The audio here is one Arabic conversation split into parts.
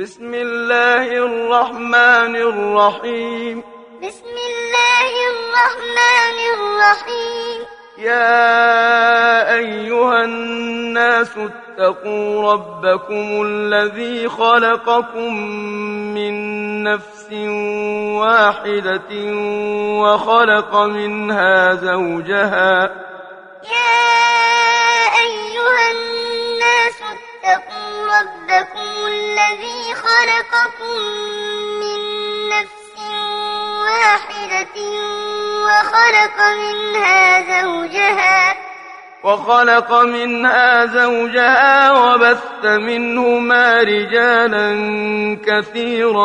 بسم الله الرحمن الرحيم. بسم الله الرحمن الرحيم. يا أيها الناس اتقوا ربكم الذي خلقكم من نفس واحدة وخلق منها زوجها. يا أيها الناس اتقوا ربكم الذي خلقكم من نفس واحدة وخلق منها زوجها وبث منهما رجالا كثيرا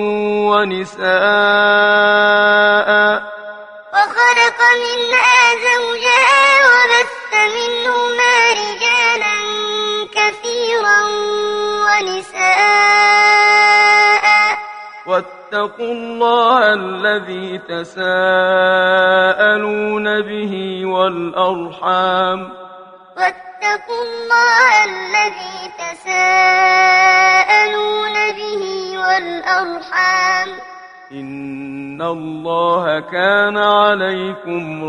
ونساء واتقوا الله الذي تساءلون به والأرحام إن الله كان عليكم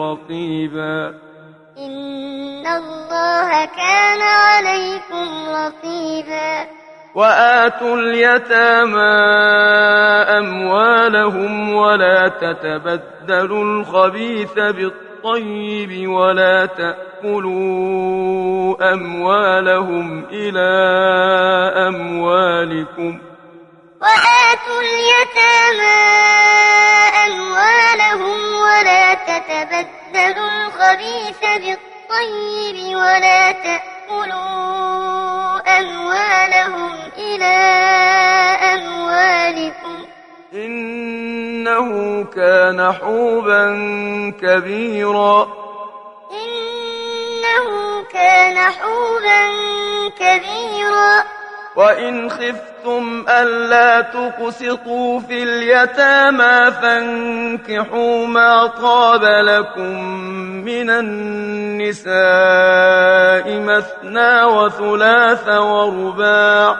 رقيبا. وآتوا اليتامى أموالهم ولا تتبدلوا الخبيث بالطيب ولا تأكلوا أموالهم إلى أموالكم إنه كان حوبا كبيرا. وإن خفتم ألا تقسطوا في اليتامى فانكحوا ما طاب لكم من النساء مثنى وثلاث ورباع.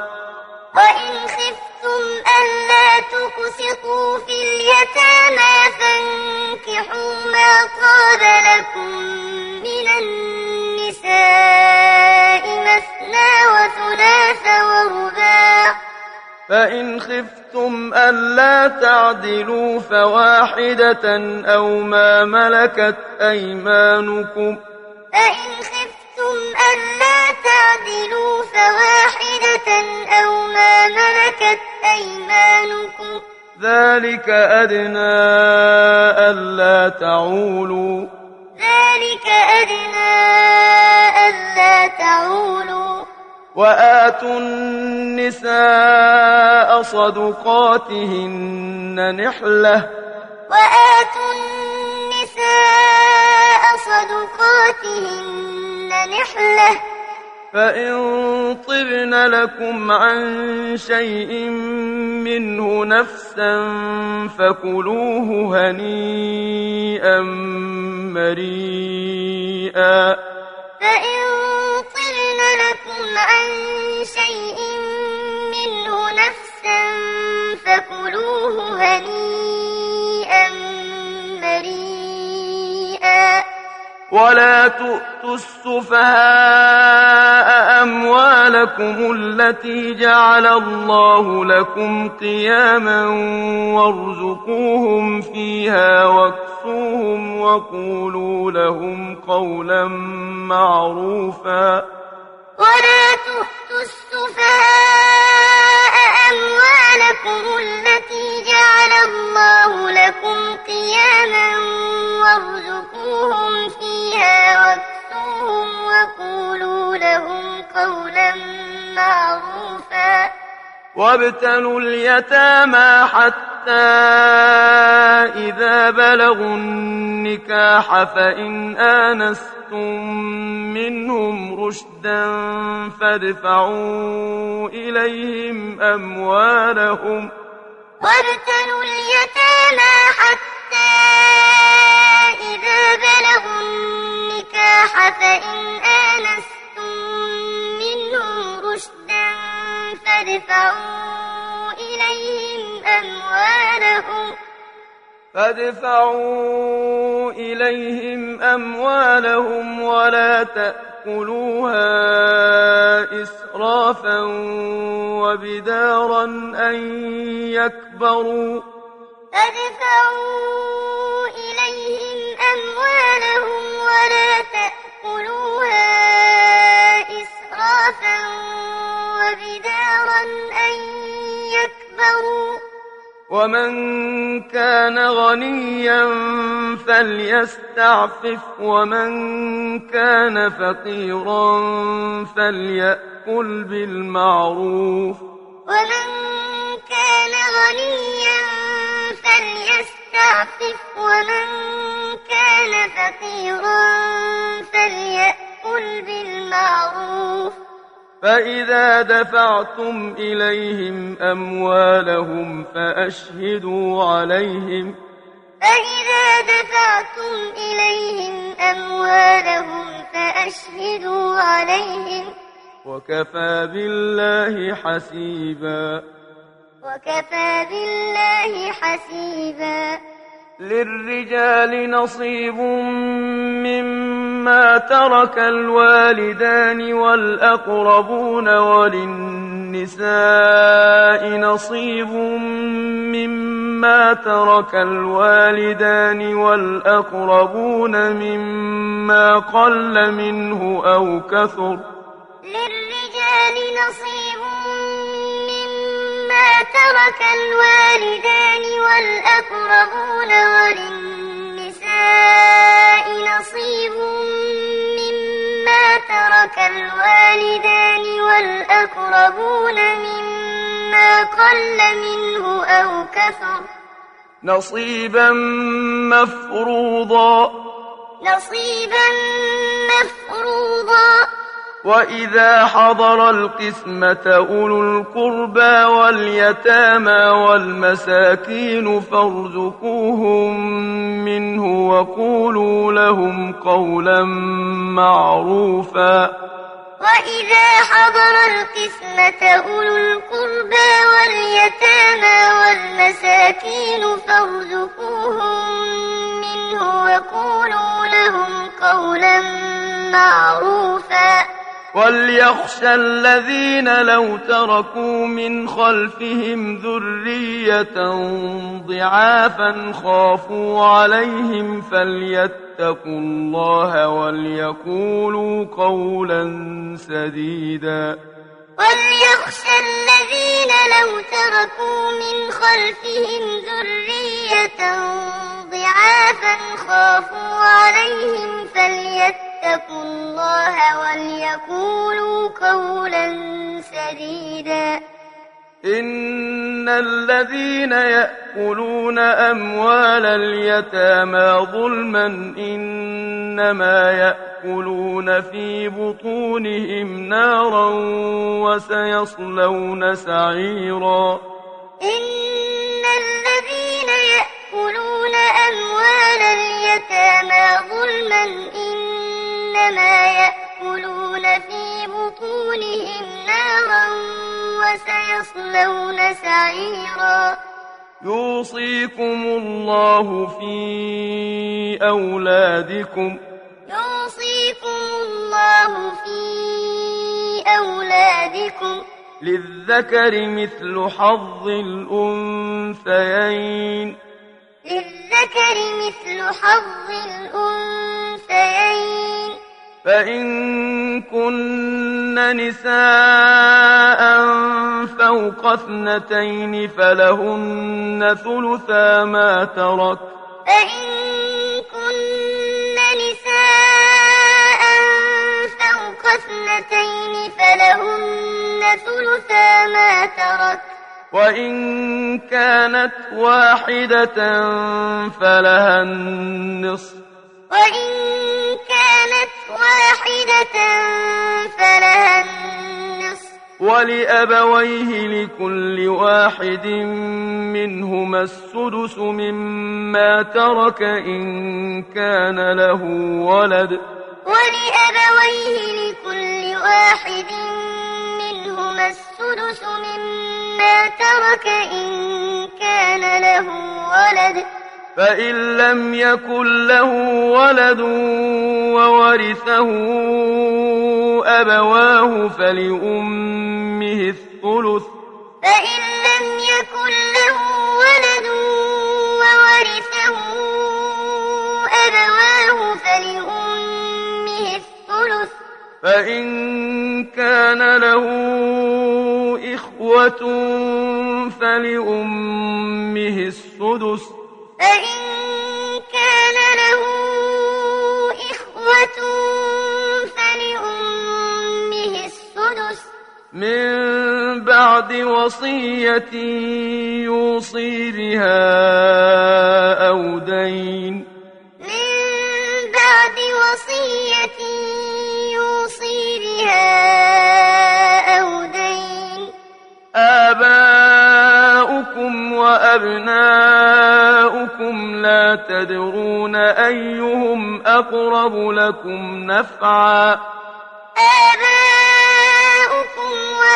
فإن خفتم ألا تعدلوا فواحدة أو ما ملكت أيمانكم ذلك أدنى ألا تعولوا. وآتوا النساء صدقاتهن نحلة فإن طبن لكم عن شيء منه نفسا فكلوه هنيئا مريئا. ولا تؤتوا السفهاء أموالكم التي جعل الله لكم قياما وارزقوهم فيها واكسوهم وقولوا لهم قولا معروفا. وابتلوا اليتامى حتى إذا بلغوا النكاح فإن آنستم منهم رشدا فادفعوا إليهم أموالهم. فادفعوا فادفعوا إليهم أموالهم ولا تأكلوها إسرافا وبدارا أن يكبروا فادفعوا إليهم أموالهم ولا تأكلوها إسرافا وبدارا أن يكبروا ومن كان غنيا فليستعفف ومن كان فقيرا فليأكل بالمعروف ومن كان غنيا فليستعفف ومن كان فقيرا فليأكل بالمعروف فإذا دفعتم إليهم أموالهم فأشهدوا عليهم فإذا دفعتم إليهم أموالهم فأشهدوا عليهم وكفى بالله حسيبا وكفى بالله حسيبا للرجال نصيب مما ترك الوالدان والأقربون وللنساء نصيب مما ترك الوالدان والأقربون مما قل منه أو كثر للرجال نصيب مما ترك الوالدان والأقربون وللنساء نصيب مما ترك الوالدان والأقربون مما قل منه أو كثر نصيبا مفروضا نصيبا مفروضا وإذا حضر القسمة أولو القربى واليتامى والمساكين فارزقوهم منه وقولوا لهم قولا معروفا وإذا حضر القسمة أولو القربى واليتامى والمساكين فارزقوهم منه وقولوا لهم قولا معروفا وليخشى الذين لو تركوا من خلفهم ذرية ضعافا خافوا عليهم فليتقوا الله وليقولوا قولا سديدا وليخشى الذين لو تركوا من خلفهم ذرية ضعافا خافوا عليهم فليتقوا الله وليقولوا قولا سديدا إن الذين يأكلون أموال اليتامى ظلما إنما يأكلون في بطونهم نارا وسيصلون سعيرا إن الذين يأكلون أموال اليتامى ظلما إنما يأكلون في بطونهم نارا وسيصلون سعيرا يوصيكم الله في أولادكم يوصيكم الله في أولادكم للذكر مثل حظ الأنثيين للذكر مثل حظ الأنثيين فإن كن نساء فوق اثنتين فلهن ثلثا ما ترك فإن كن نساء فوق اثنتين فلهن ثلثا ما ترك وإن كانت واحدة فلها النصف وإن كانت واحدة فلها النصف ولأبويه لكل واحد منهما السدس مما ترك إن كان له ولد ولأبويه لكل واحد منهما السدس مما ترك إن كان له ولد فإن لم يكن له ولد وورثه أبواه فلأمه الثلث فإن لم يكن له ولد وورثه أبواه فلأمه الثلث فإن كان له إخوة فلأمه السدس فإن كان له إخوة فلأمه السدس من بعد وصية يوصي بها أو دين من بعد وصية يوصي بها أو دين آباؤكم وأبناؤكم لا تدرون أيهم أقرب لكم نفعا آباؤكم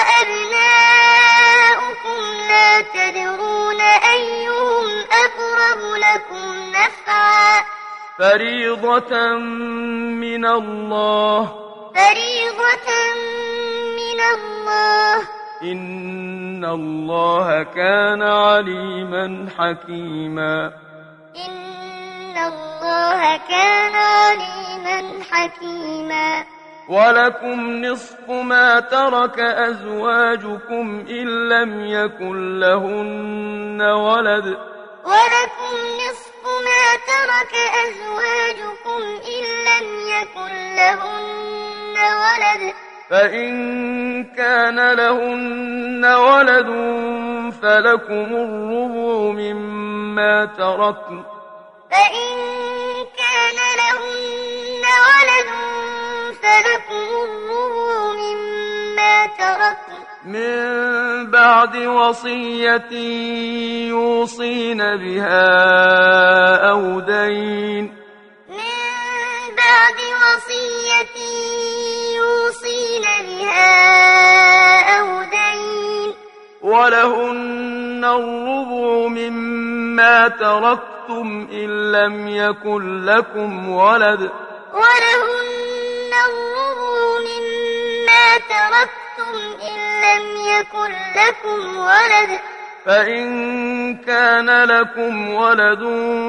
وأبناؤكم لا تدرون أيهم أقرب لكم نفعا فريضة من الله فريضة من الله إن الله كان عليما حكيما إن الله كان عليما حكيما ولكم نصف ما ترك أزواجكم إن لم يكن لهن ولد ولكم نصف ما ترك أزواجكم إن لم يكن لهن ولد فإن كان لهن ولد فلكم الربع مما تركن فإن كان لهن ولد فلكم الربع مما تركن من بعد وصية يوصين بها أو دين من بعد وصية يوصين بها أو دين ولهن الربع مما تركتم إن لم يكن لكم ولد ولهن الربع مما تركتم إن لم يكن لكم ولد فإن كان لكم ولد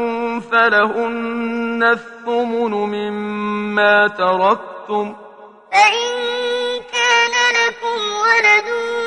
فلهن الثمن مما تركتم فإن كان لكم ولد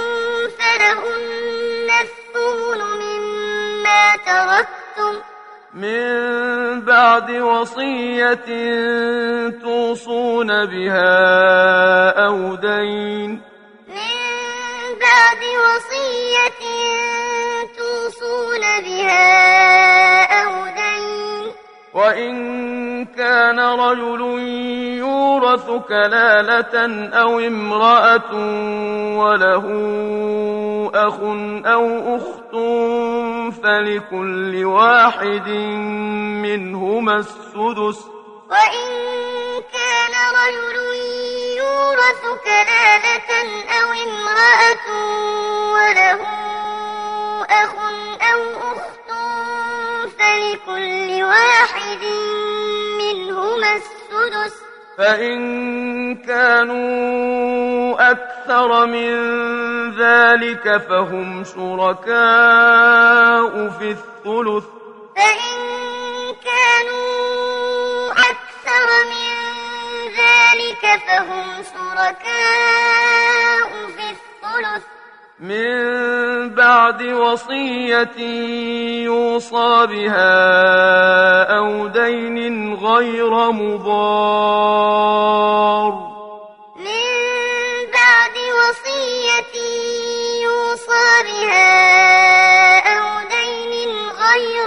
فلهن الثمن مما تركتم من بعد وصية توصون بها أو دين من بعد وصية توصون بها أو دين وإن كان رجل يورث كلالة أو امرأة وله أخ أو أخت فلكل واحد منهما السدس وإن كان رجل يورث كلالة أو امرأة وله أخ أو أخت فلكل واحد منهما السدس فإن كانوا أكثر من ذلك فهم شركاء في الثلث فإن كانوا أكثر من ذلك فهم شركاء في الثلث من بعد وصية يوصى بها أو دين غير مضار من بعد وصية يوصى بها أو دين غير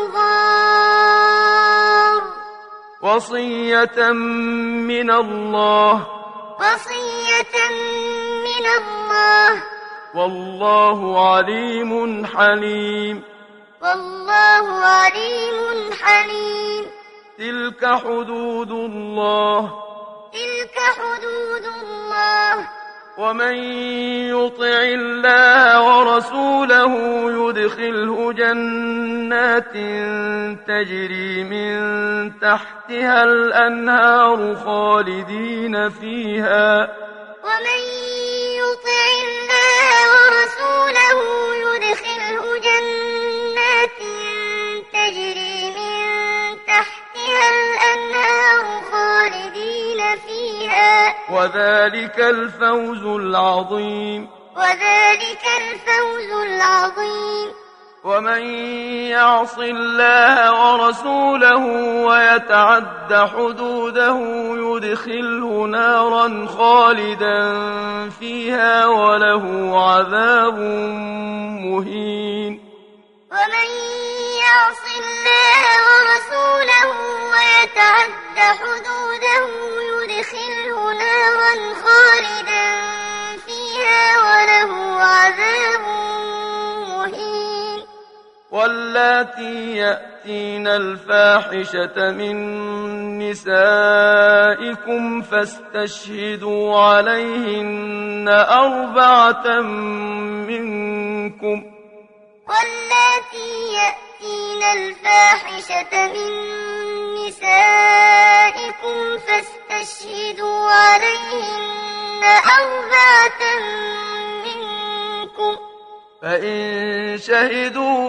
مضار وصية من الله وصية من الله والله عليم حليم والله عليم حليم تلك حدود الله تلك حدود الله ومن يطع الله ورسوله يدخله جنات تجري من تحتها الأنهار خالدين فيها ومن يطع الله ورسوله يدخله جنات تجري من تحتها الأنهار خالدين فيها وذلك الفوز العظيم وذلك الفوز العظيم ومن يعص الله ورسوله ويتعد حدوده يدخله نارا خالدا فيها وله عذاب مهين ومن يعص الله ورسوله ويتعد حدوده يدخله نارا خالدا فيها وله عذاب مهين واللاتي يأتين الفاحشة من نسائكم فاستشهدوا عليهن 4 منكم واللاتي يأتين الفاحشة من نسائكم فاستشهدوا عليهن 4 منكم فإن شهدوا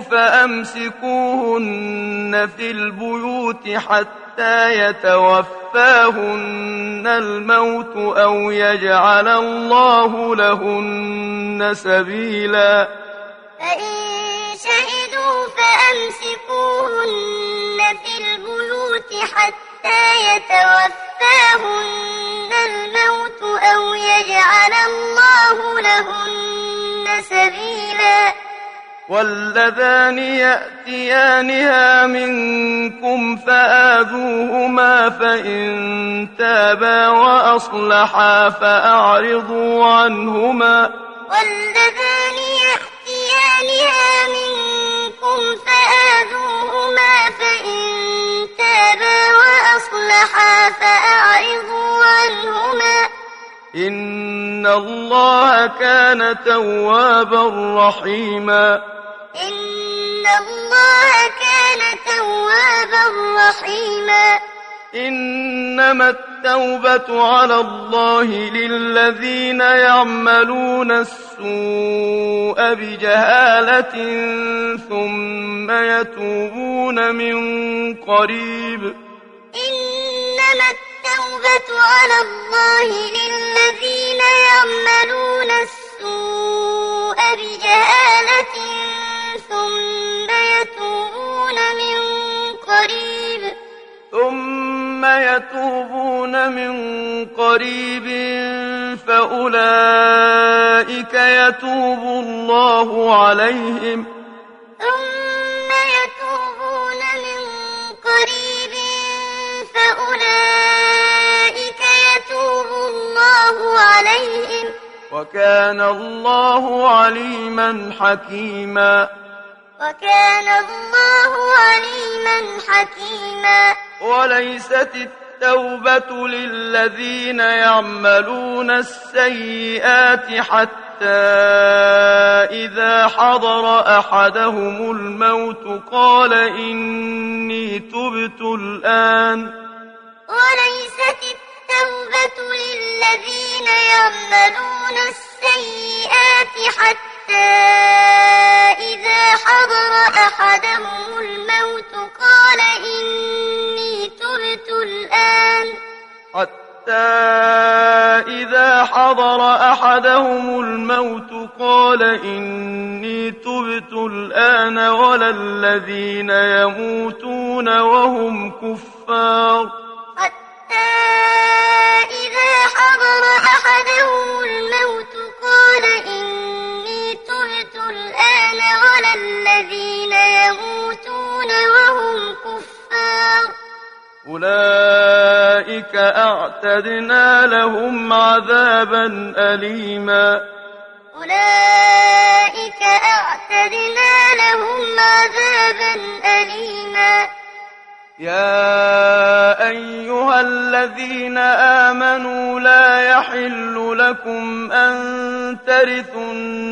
فأمسكوهن في البيوت حتى يتوفاهن الموت أو يجعل الله لهن سبيلا فإن شهدوا فأمسكوهن في البيوت حتى يتوفاهن الموت أو يجعل الله لهن سبيلا واللذان يأتيانها منكم فآذوهما فإن تابا وأصلحا فأعرضوا عنهما واللذان يأتيانها منكم فآذوهما فإن تابا وأصلحا فأعرضوا عنهما إن الله كان توابا رحيما إن الله كان توابا رحيما إنما التوبة على الله للذين يعملون السوء بجهالة ثم يتوبون من قريب إنما التوبة على الله للذين يعملون السوء بجهالة ثم يتوبون من قريب فأولئك يتوب الله عليهم ثم يتوبون من قريب فأولئك يتوب الله عليهم وكان الله عليما حكيما وكان الله عليما حكيما وليست التوبة للذين يعملون السيئات حتى إذا حضر أحدهم الموت قال إني تبت الآن وليست التوبة للذين يعملون السيئات حتى إذا حضر أحدهم الموت قال إني تبت الآن حتى إذا حضر أحدهم الموت قال إني تبت الآن ولا الذين يموتون وهم كفار حتى إذا حضر أحدهم الموت قال إني تبت الآن ولا الذين يموتون وهم كفار أولئك أعتدنا لهم عذابا أليما أولئك أعتدنا لهم عذابا أليما يا أيها الذين الذين آمنوا لا يحل لكم أن ترثوا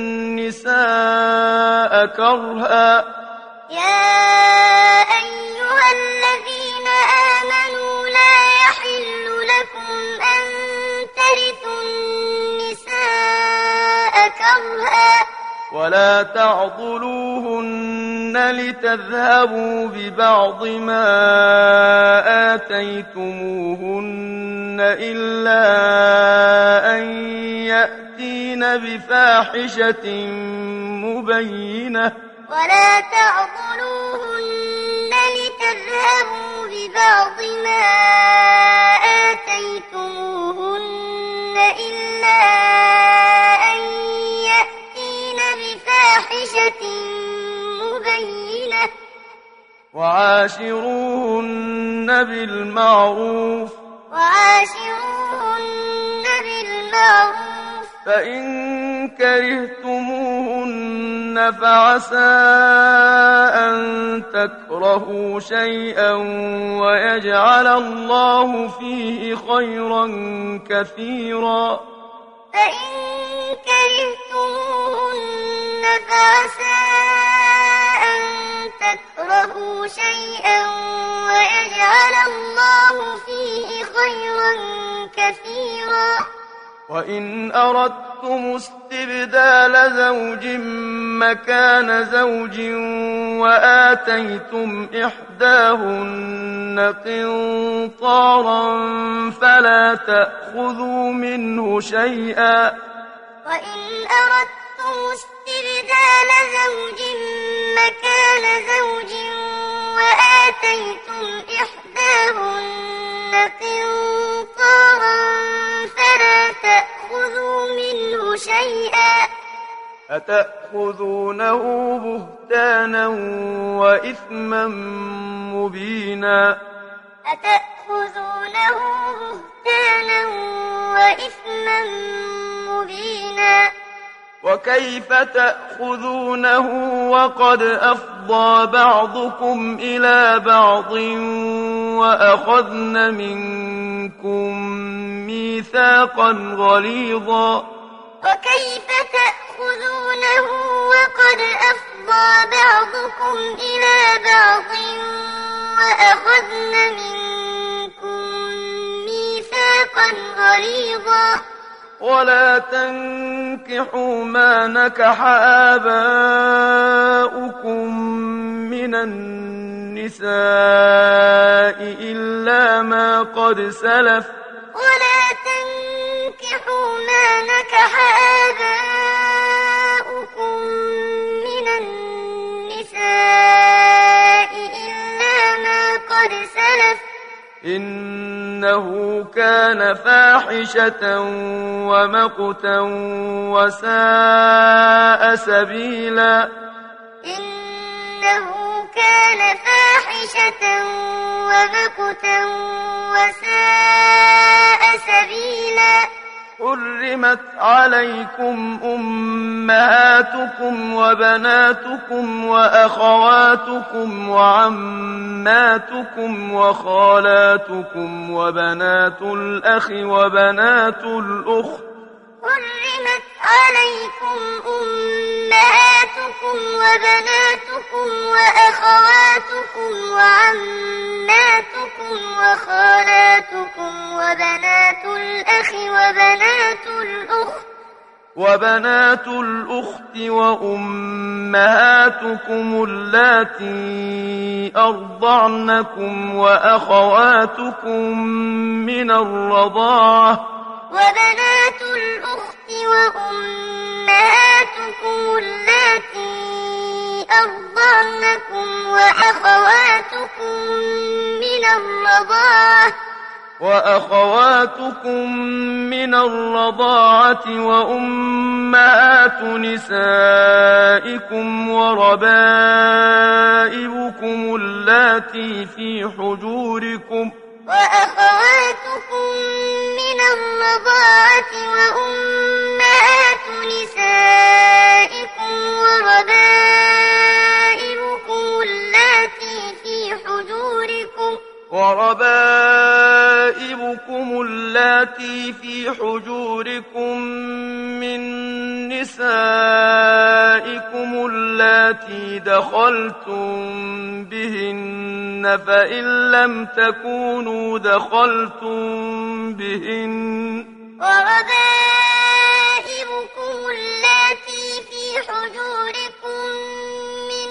النساء كرها يا أيها الذين آمنوا لا يحل لكم أن ترثوا النساء كرها ولا تعضلوهن لتذهبوا ببعض ما آتيتموهن إلا أن يأتين بفاحشة مبينة ولا تعضلوهن لتذهبوا ببعض ما آتيتموهن إلا أن يأتين بفاحشة مبينة وعاشروهن بالمعروف فإن كرهتموهن فعسى أن تكرهوا شيئا ويجعل الله فيه خيرا كثيرا فإن كرهتموهن فعسى أن تكرهوا شيئا ويجعل الله فيه خيرا كثيرا وإن أردتم استبدال زوج مكان زوج وآتيتم إحداهن قنطارا فلا تأخذوا منه شيئا وإن أردتم استبدال زوج مكان زوج وآتيتم إحداهن قنطارا فلا تأخذوا منه شيئا أتأخذونه بهتانا وإثما مبينا أتأخذونه بهتانا وإثما مبينا وكيف تأخذونه وقد أفضى بعضكم إلى بعض وأخذن منكم ميثاقا غليظا وكيف تأخذونه وقد أفضى بعضكم إلى بعض وأخذن منكم ميثاقا غليظا ولا تنكحوا ما نكح آباؤكم من النساء إلا ما قد سلف ولا تنكحوا ما نكح آباؤكم من النساء إلا ما قد سلف إنه كان فاحشة ومقتا وساء سبيلا إنه كان فاحشة ومقتا وساء سبيلا حرمت عليكم أمهاتكم وبناتكم وأخواتكم وعماتكم وخالاتكم وبنات الأخ وبنات الأخت حرمت عليكم أمهاتكم وبناتكم وأخواتكم وعماتكم وخالاتكم وبنات الأخ وبنات الأخت وأمهاتكم اللاتي أرضعنكم وأخواتكم من الرضاعة وبنات الأخت وأمهاتكم اللاتي أرضعنكم وأخواتكم من الرضاعة وأمهات نسائكم وربائبكم اللاتي في حجوركم وأخواتكم من الرضاعة وأمهات نسائكم وربائبكم اللاتي في حجوركم في حجوركم من نسائكم اللاتي دخلتم بهن فإن لم تكونوا دخلتم بهن وربائبكم اللاتي في حجوركم من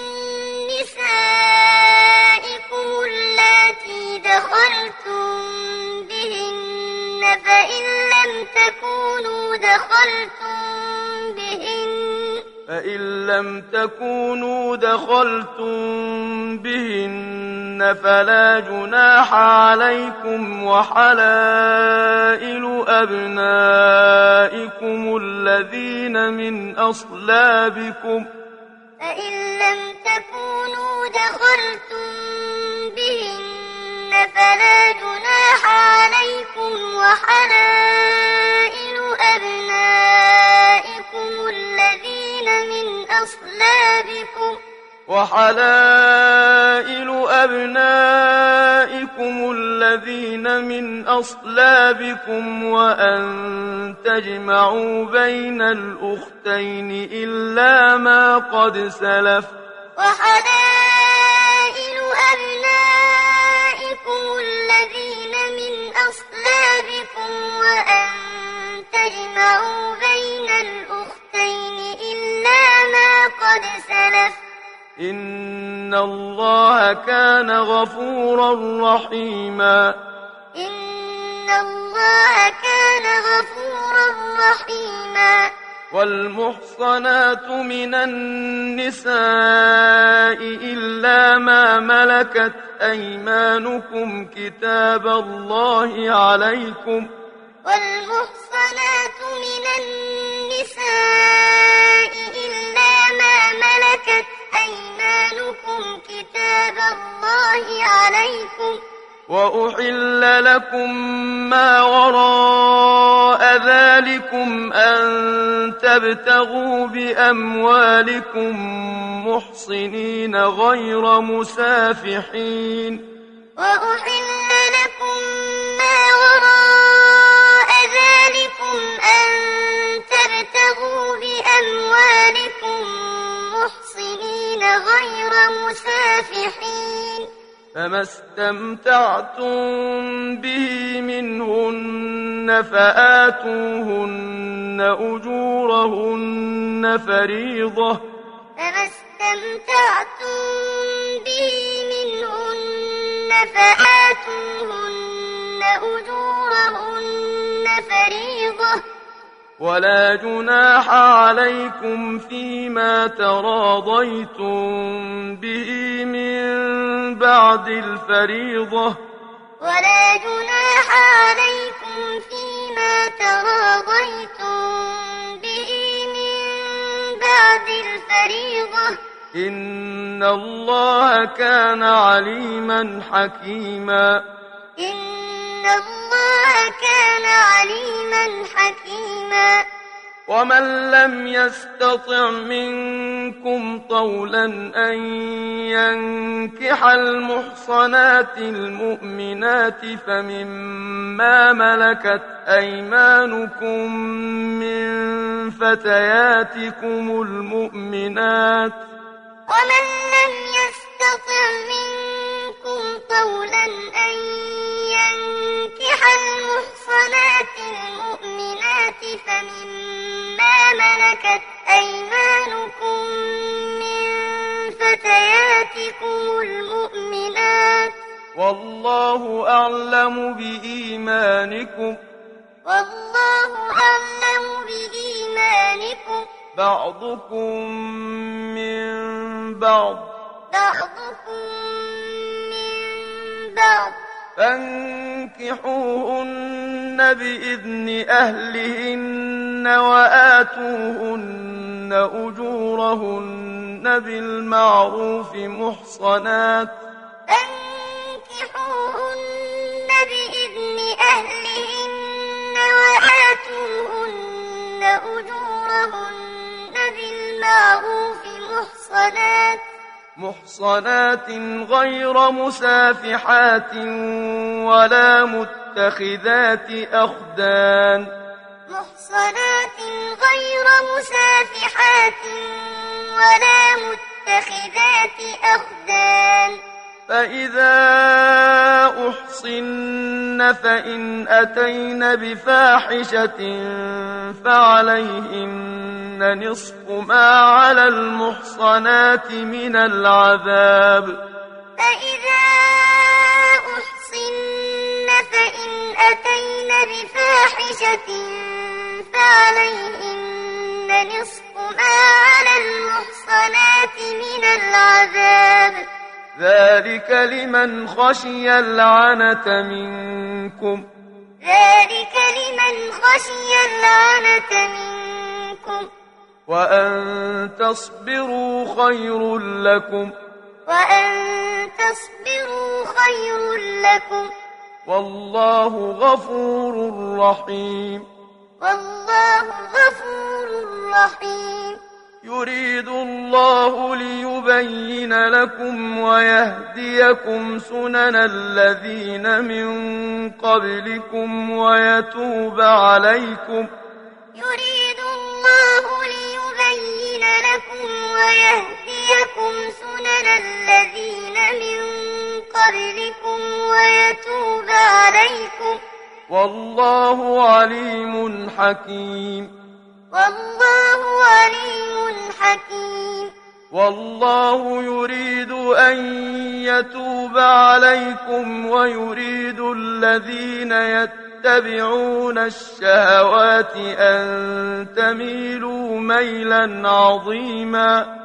نسائكم اللاتي دخلتم بهن فإن لم تكونوا دخلتم بهن فلا جناح عليكم وحلائل أبنائكم الذين من أصلابكم فإن لم تكونوا دخلتم بهن فلا جناح عليكم وحلائل أبنائكم الذين من أصلابكم وأن تجمعوا بين الأختين إلا ما قد سلف وحلائل أبنائكم الذين من أصلابكم وأن تجمعوا بين الأختين إلا ما قد سلف إن الله كان غفورا رحيما إن الله كان غفورا رحيما والمحصنات من النساء إلا ما ملكت أيمانكم كتاب الله عليكم والمحصنات من النساء إلا ما ملكت أيمانكم كتاب الله عليكم وأحل لكم ما وراء ذلكم أن تبتغوا بأموالكم محصنين غير مسافحين وأحل لكم ما وراء ذلكم أن تبتغوا بأموالكم محصنين غير مسافحين فما استمتعتم به منهن فآتوهن أجورهن فريضة فما استمتعتم به منهن فآتوهن أجورهن فريضة ولا جناح عليكم فيما تراضيتم به من بعد الفريضة ولا جناح عليكم فيما تراضيتم به من بعد الفريضة إن الله كان عليما حكيما إن الله كان عليما حكيما ومن لم يستطع منكم طولا أن ينكح المحصنات المؤمنات فمما ملكت أيمانكم من فتياتكم المؤمنات ومن لم يستطع منكم طولا أن ينكح المحصنات المؤمنات فمما ملكت أيمانكم من فتياتكم المؤمنات والله أعلم بإيمانكم والله أعلم بإيمانكم بعضكم من بعض فانكحوهن بإذن أهلهن وآتوهن أجورهن بالمعروف محصنات فانكحوهن بإذن أهلهن وآتوهن أجورهن بالمعروف محصنات غير مسافحات ولا متخذات أخدان محصنات غير مسافحات ولا متخذات أخدان فإذا أحصن فإن أتين بفاحشة فعليهن نصف ما على المحصنات من العذاب فإذا أحصن فإن أتين بفاحشة فعليهن نصف ما على المحصنات من العذاب ذلك لمن خشي العنة منكم ذلك لمن خشي العنة منكم وأن تصبروا خير لكم وأن تصبروا خير لكم والله غفور رحيم والله غفور رحيم يريد الله ليبين لكم ويهديكم سنن الذين من قبلكم ويتوب عليكم يريد الله ليبين لكم ويهديكم سنن الذين من قبلكم ويتوب عليكم والله عليم حكيم والله عليم حكيم والله يريد أن يتوب عليكم ويريد الذين يتبعون الشهوات أن تميلوا ميلا عظيما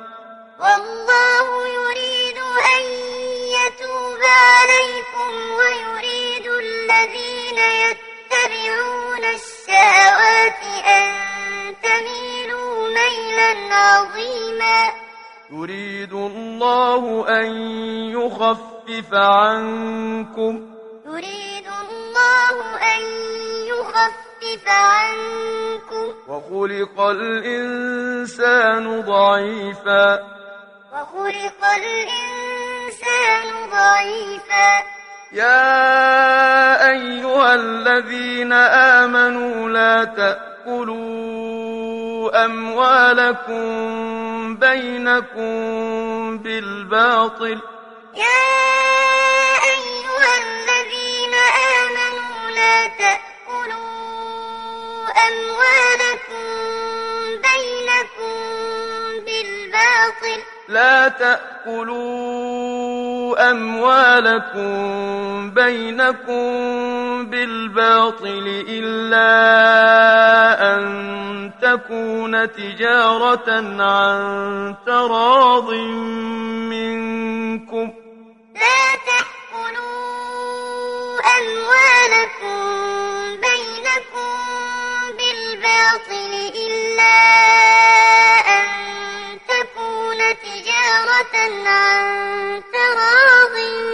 والله يريد أن يتوب عليكم ويريد الذين يتبعون الشهوات أن تميلوا ميلا عظيما يريد الله أن يخفف عنكم يريد الله أن يخفف عنكم وخلق الإنسان ضعيفا وخلق الإنسان ضعيفا يا أيها الذين آمنوا لا تأكلوا أموالكم بينكم بالباطل يا أيها الذين آمنوا لا تأكلوا أموالكم بينكم بالباطل لا تأكلوا أموالكم بينكم بالباطل إلا أن تكون تجارة عن تراض منكم لا تأكلوا أموالكم بينكم بالباطل إلا أن تكون تجارة عن تراض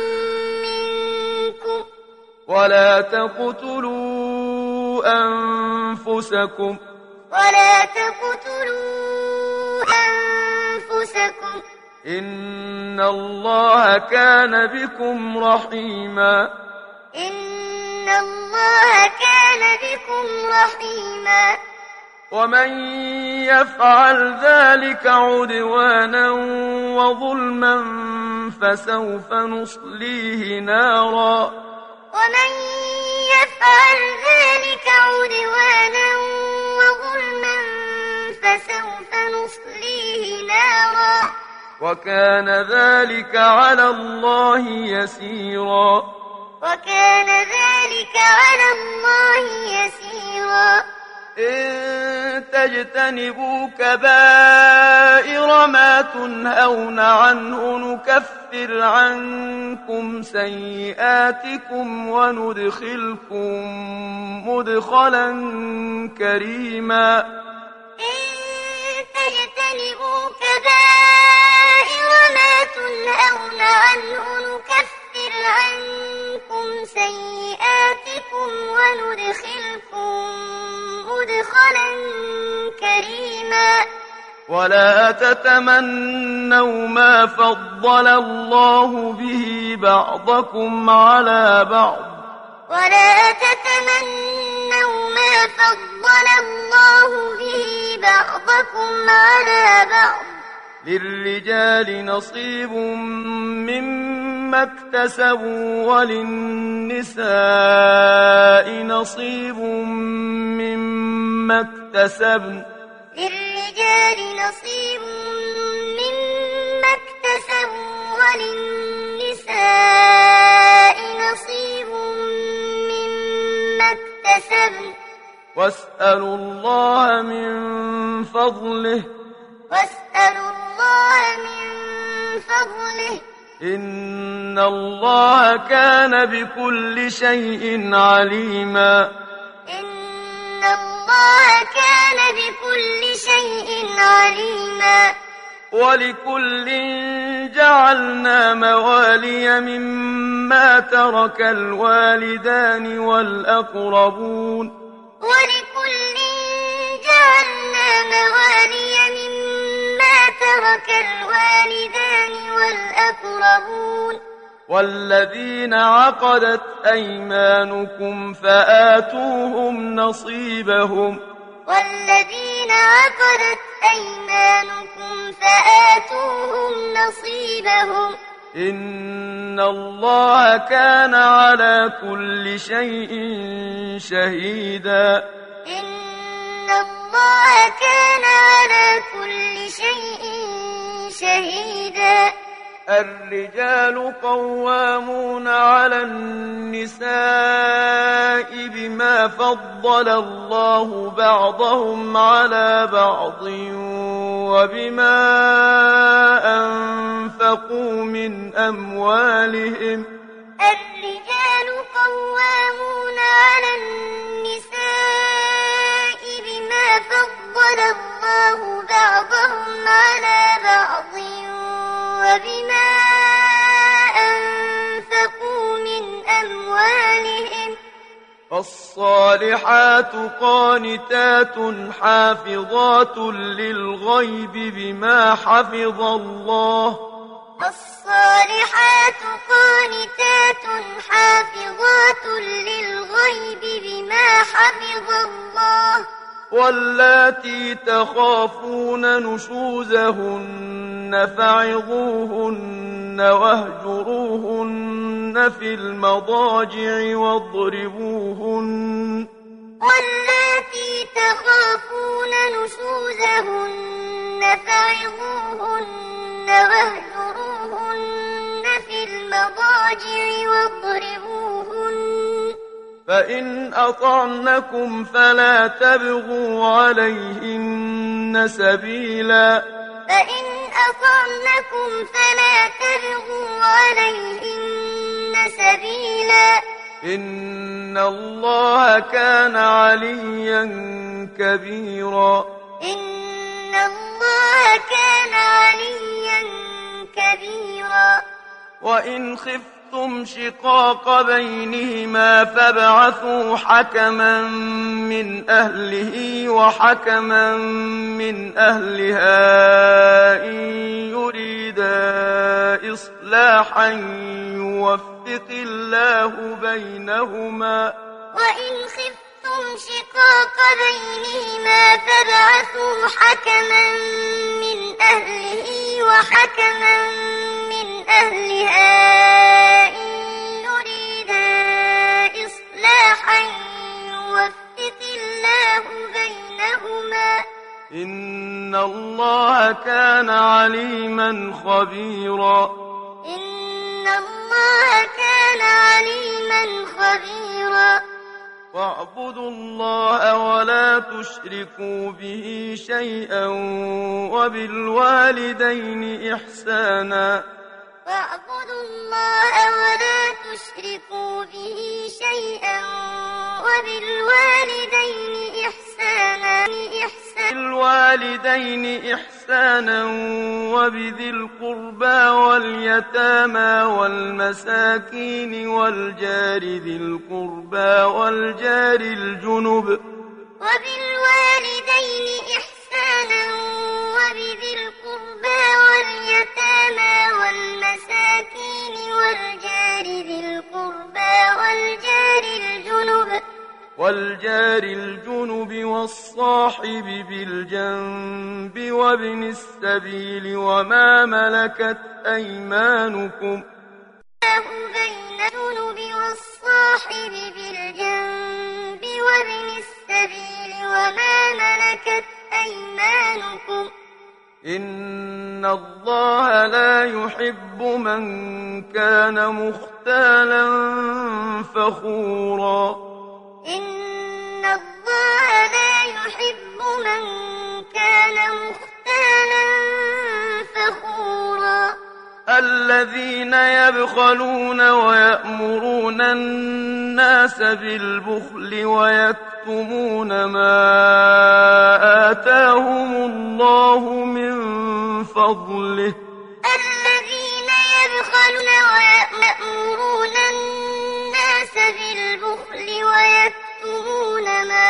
منكم ولا تقتلوا أنفسكم إن الله كان بكم رحيما إن الله كان بكم رحيما ومن يفعل ذلك عدوانا وظلما فسوف نصليه نارا ومن يفعل ذلك عدوانا وظلما فسوف نصليه نارا وكان ذلك على الله يسيرا وكان ذلك على الله يسيرا إن تجتنبوا كبائر ما تنهون عنه نكفر عنكم سيئاتكم وندخلكم مدخلا كريما إن تجتنبوا كبائر ما تنهون عنه نكفر عنكم سيئاتكم وندخلكم مدخلا كريما ولا تتمنوا ما فضل الله به بعضكم على بعض ولا تتمنوا ما بما فضل الله به بعضكم على بعض للرجال نصيب مما اكتسبوا وللنساء نصيب مما اكتسبن للرجال نصيب مما اكتسبوا وللنساء نصيب مما اكتسبن واسألوا الله من فضله واسألوا الله من فضله إن الله كان بكل شيء عليما إن الله كان بكل شيء عليما ولكل جعلنا موالي مما ترك الوالدان والأقربون ولكل جعلنا موالي مما ترك الوالدان والأقربون والذين عقدت أيمانكم فآتوهم نصيبهم والذين عقدت أيمانكم فآتوهم نصيبهم إن الله كان على كل شيء شهيدا إن الله كان على كل شيء شهيدا الرجال قوامون على النساء بما فضل الله بعضهم على بعض وبما أنفقوا من أموالهم الرجال قوامون على النساء بما فضل الله بعضهم على بعض وبما أنفقوا من أموالهم فالصالحات قانتات حافظات للغيب بما حفظ الله الصالحات قانتات حافظات للغيب بما حفظ الله واللاتي تخافون نشوزهن فعظوهن واهجروهن في المضاجع واضربوهن واللاتي تخافون نشوزهن فعظوهن واهجروهن في المضاجع واضربوهن فإن أطعنكم فلا تبغوا عليهن سبيلا فإن أطعنكم فلا تبغوا عليهن سبيلا إن الله كان عليا كبيرا إن الله كان عليا كبيرا وإن خفتم شقاق بينهما فابعثوا حكما من أهله وحكما من أهلها إن يريدا إصلاحا يوفق الله بينهما وإن خفتم شقاق بينهما فابعثوا حكما من أهله وحكما من أهلها إن يريدا إصلاحا يوفق الله بينهما إن الله كان عليما خبيرا إن الله كان عليما خبيرا واعبدوا الله ولا تشركوا به شيئا وبالوالدين إحسانا واعبدوا الله ولا تشركوا به شيئا وبالوالدين إحسانا بالوالدين إحسانا وبذي القربى واليتامى والمساكين والجار ذي القربى والجار الجنب وبالوالدين إحسانا وبذي القربى واليتامى والمساكين والجار ذي القربى والجار الجنب الصاحب بالجنب وابن السبيل وما ملكت أيمانكم بين الجنب والصاحب بالجنب وابن السبيل وما ملكت أيمانكم إن الله لا يحب من كان مختالا فخورا إن الله لا يحب من كان مختالا فخورا الذين يبخلون ويأمرون الناس بالبخل ويكتمون ما آتاهم الله من فضله الذين يبخلون ويأمرون الناس بالبخل ويكتمون ما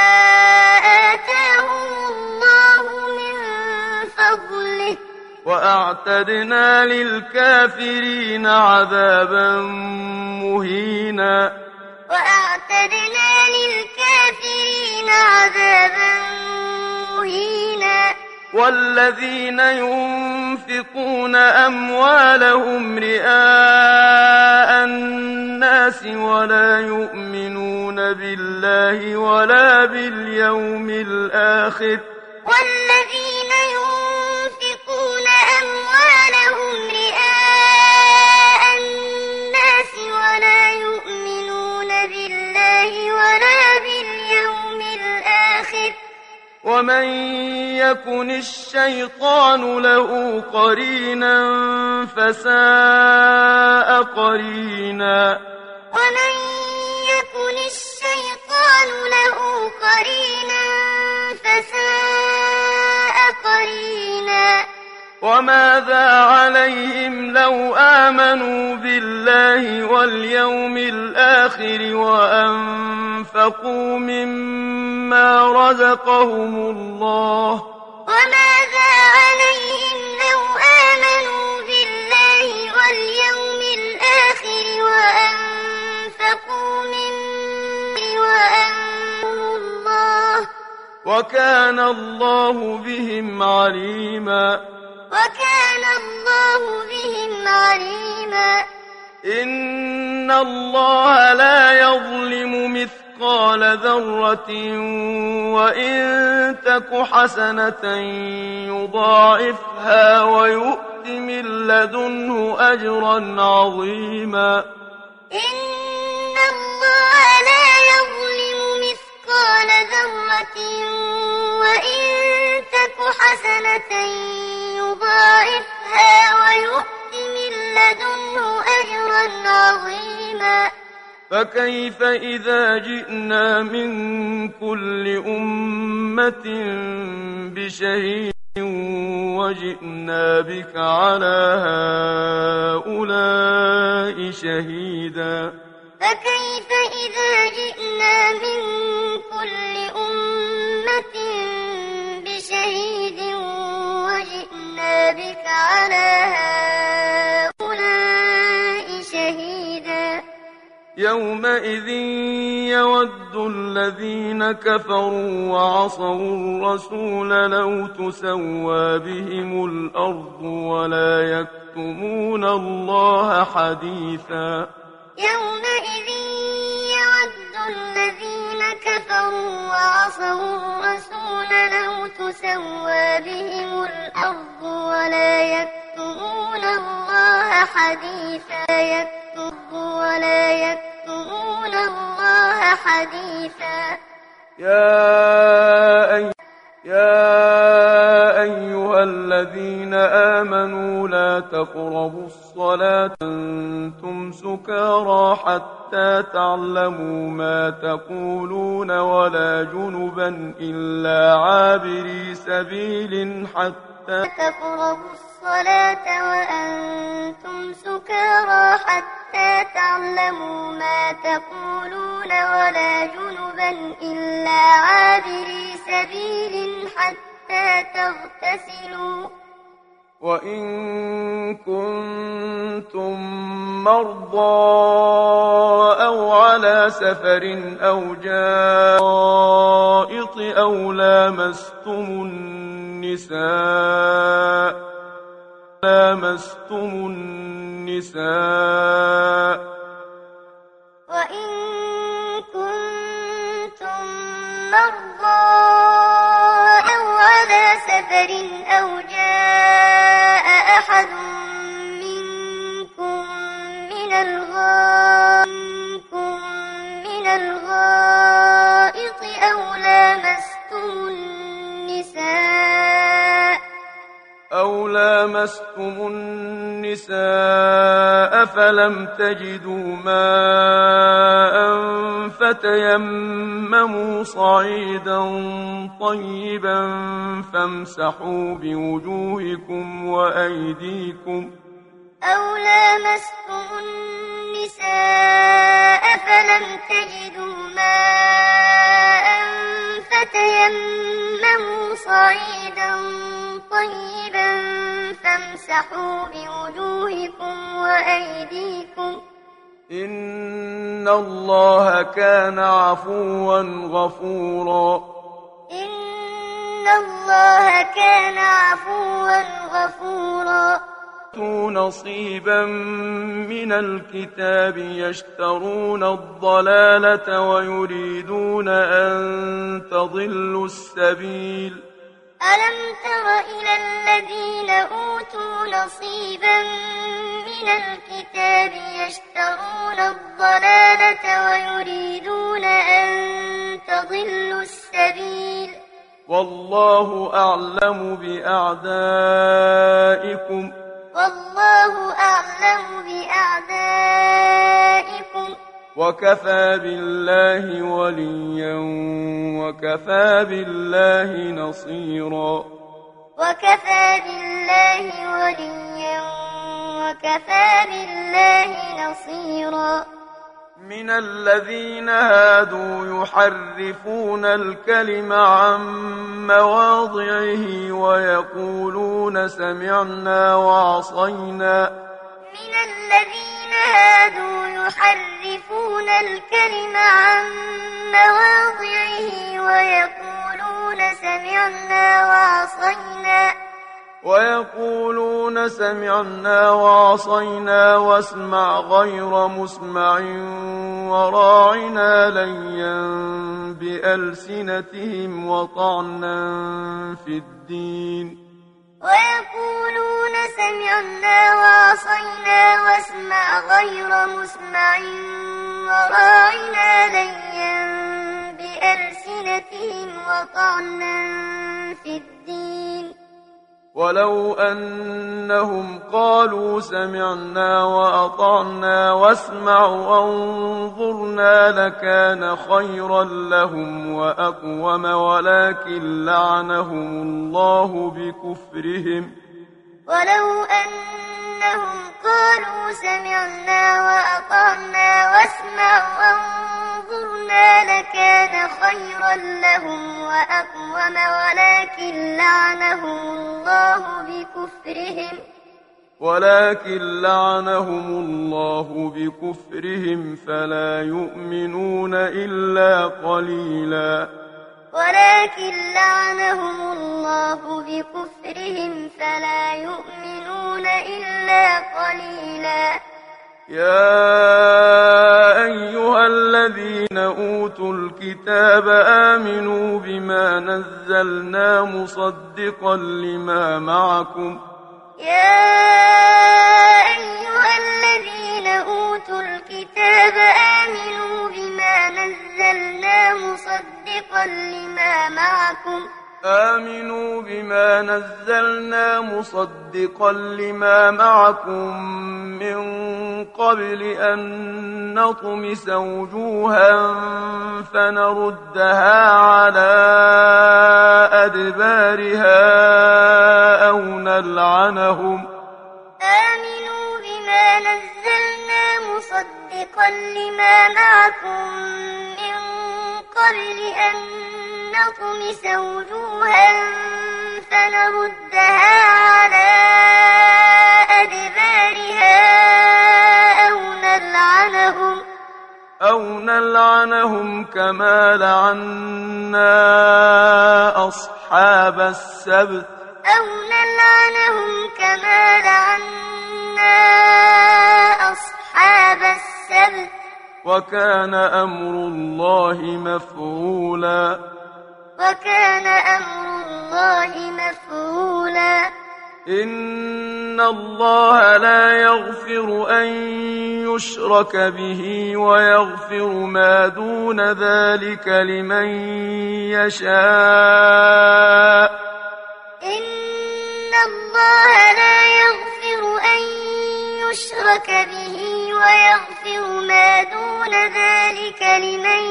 آتاهم الله من فضله وأعتدنا للكافرين عذابا مهينا وأعتدنا للكافرين عذابا مهينا والذين ينفقون أموالهم رئاء الناس ولا يؤمنون بالله ولا باليوم الآخر والذين ينفقون أموالهم رئاء الناس ولا يؤمنون بالله ولا باليوم الآخر ومن يكن الشيطان له قرينا فساء قرينا ومن يكن الشيطان له قرينا فساء قرينا وماذا عليهم لو آمنوا بالله واليوم الآخر وأنفقوا مما رزقهم الله وماذا عليهم لو آمنوا بالله واليوم الآخر وأنفقوا الله وكان الله بهم عليما وكان الله بهم عليما إن الله لا يظلم مثقال ذرة وإن تك حسنة يضاعفها ويؤت من لدنه أجرا عظيما إن الله لا يظلم مثقال ذرة وإن تك حسنة يضاعفها ويؤت من لدنه أجرا عظيما فكيف إذا جئنا من كل أمة بشهيد وجئنا بك على هؤلاء شهيدا فكيف إذا جئنا من كل أمة بشهيد وجئنا بك على هؤلاء شهيدا يومئذ يود الذين كفروا وعصوا الرسول لو تسوى بهم الأرض ولا يكتمون الله حديثا يومئذ يود الذين كفروا وعصوا الرسول لو تسوى بهم الأرض ولا يكتمون الله حديثا ولا يكتمون الله حديثا يا أيها الذين آمنوا لا تقربوا الصلاة أنتم سكارى حتى تعلموا ما تقولون ولا جنبا إلا عابري سبيل حتى تقربوا الصلاة وأنتم سكارى حتى تعلموا ما تقولون ولا جنبا إلا عابري سبيل حتى تغتسلوا وإن كنتم مرضى أو على سفر أو جاء أو لامستم النساء وإن كنتم مرضى أو على سفر أو جاء أحد منكم من الغائط أو لامستم النساء فلم تجدوا ماء فتيمموا صعيدا طيبا فامسحوا بوجوهكم وأيديكم أو لامستم النساء فلم تجدوا ماء فتيمموا صعيدا طيبا فامسحوا بوجوهكم وأيديكم إن الله كان عفوا غفورا إن الله كان عفوا غفورا نصيبا من الكتاب يشترون الضلالة ويريدون أن تضلوا السبيل ألم تر إلى الذين أوتوا نصيبا من الكتاب يشترون الضلالة ويريدون أن تضلوا السبيل والله أعلم بأعدائكم وكفى بالله وليا وكفى بالله نصيرا من الذين هادوا يحرفون الكلم عن مواضعه ويقولون سمعنا وعصينا واسمع غير مسمع وراعنا ليا بألسنتهم وطعنا في الدين ويقولون سمعنا وعصينا واسمع غير مسمع وراعنا ليا بألسنتهم وطعنا في الدين ولو أنهم قالوا سمعنا وأطعنا واسمع وانظرنا لكان خيرا لهم وأقوم ولكن لعنهم الله بكفرهم ولو أنهم قالوا سمعنا وأطعنا واسمع وانظرنا لكان خيرا لهم وأقوم ولكن لعنهم الله بكفرهم فلا يؤمنون إلا قليلا يا أيها الذين أوتوا الكتاب آمنوا بما نزلنا مصدقا لما معكم من قبل أن نطمس وجوها فنردها على أدبارها أو نلعنهم أو نلعنهم كما لعنا أصحاب السبت أو نلعنهم كما لعنا أصحاب السبت وكان أمر الله مفعولا وكان أمر الله مفعولا إن الله لا يغفر أن يشرك به ويغفر ما دون ذلك لمن يشاء إن الله لا يغفر أن يشرك به ويغفر ما دون ذلك لمن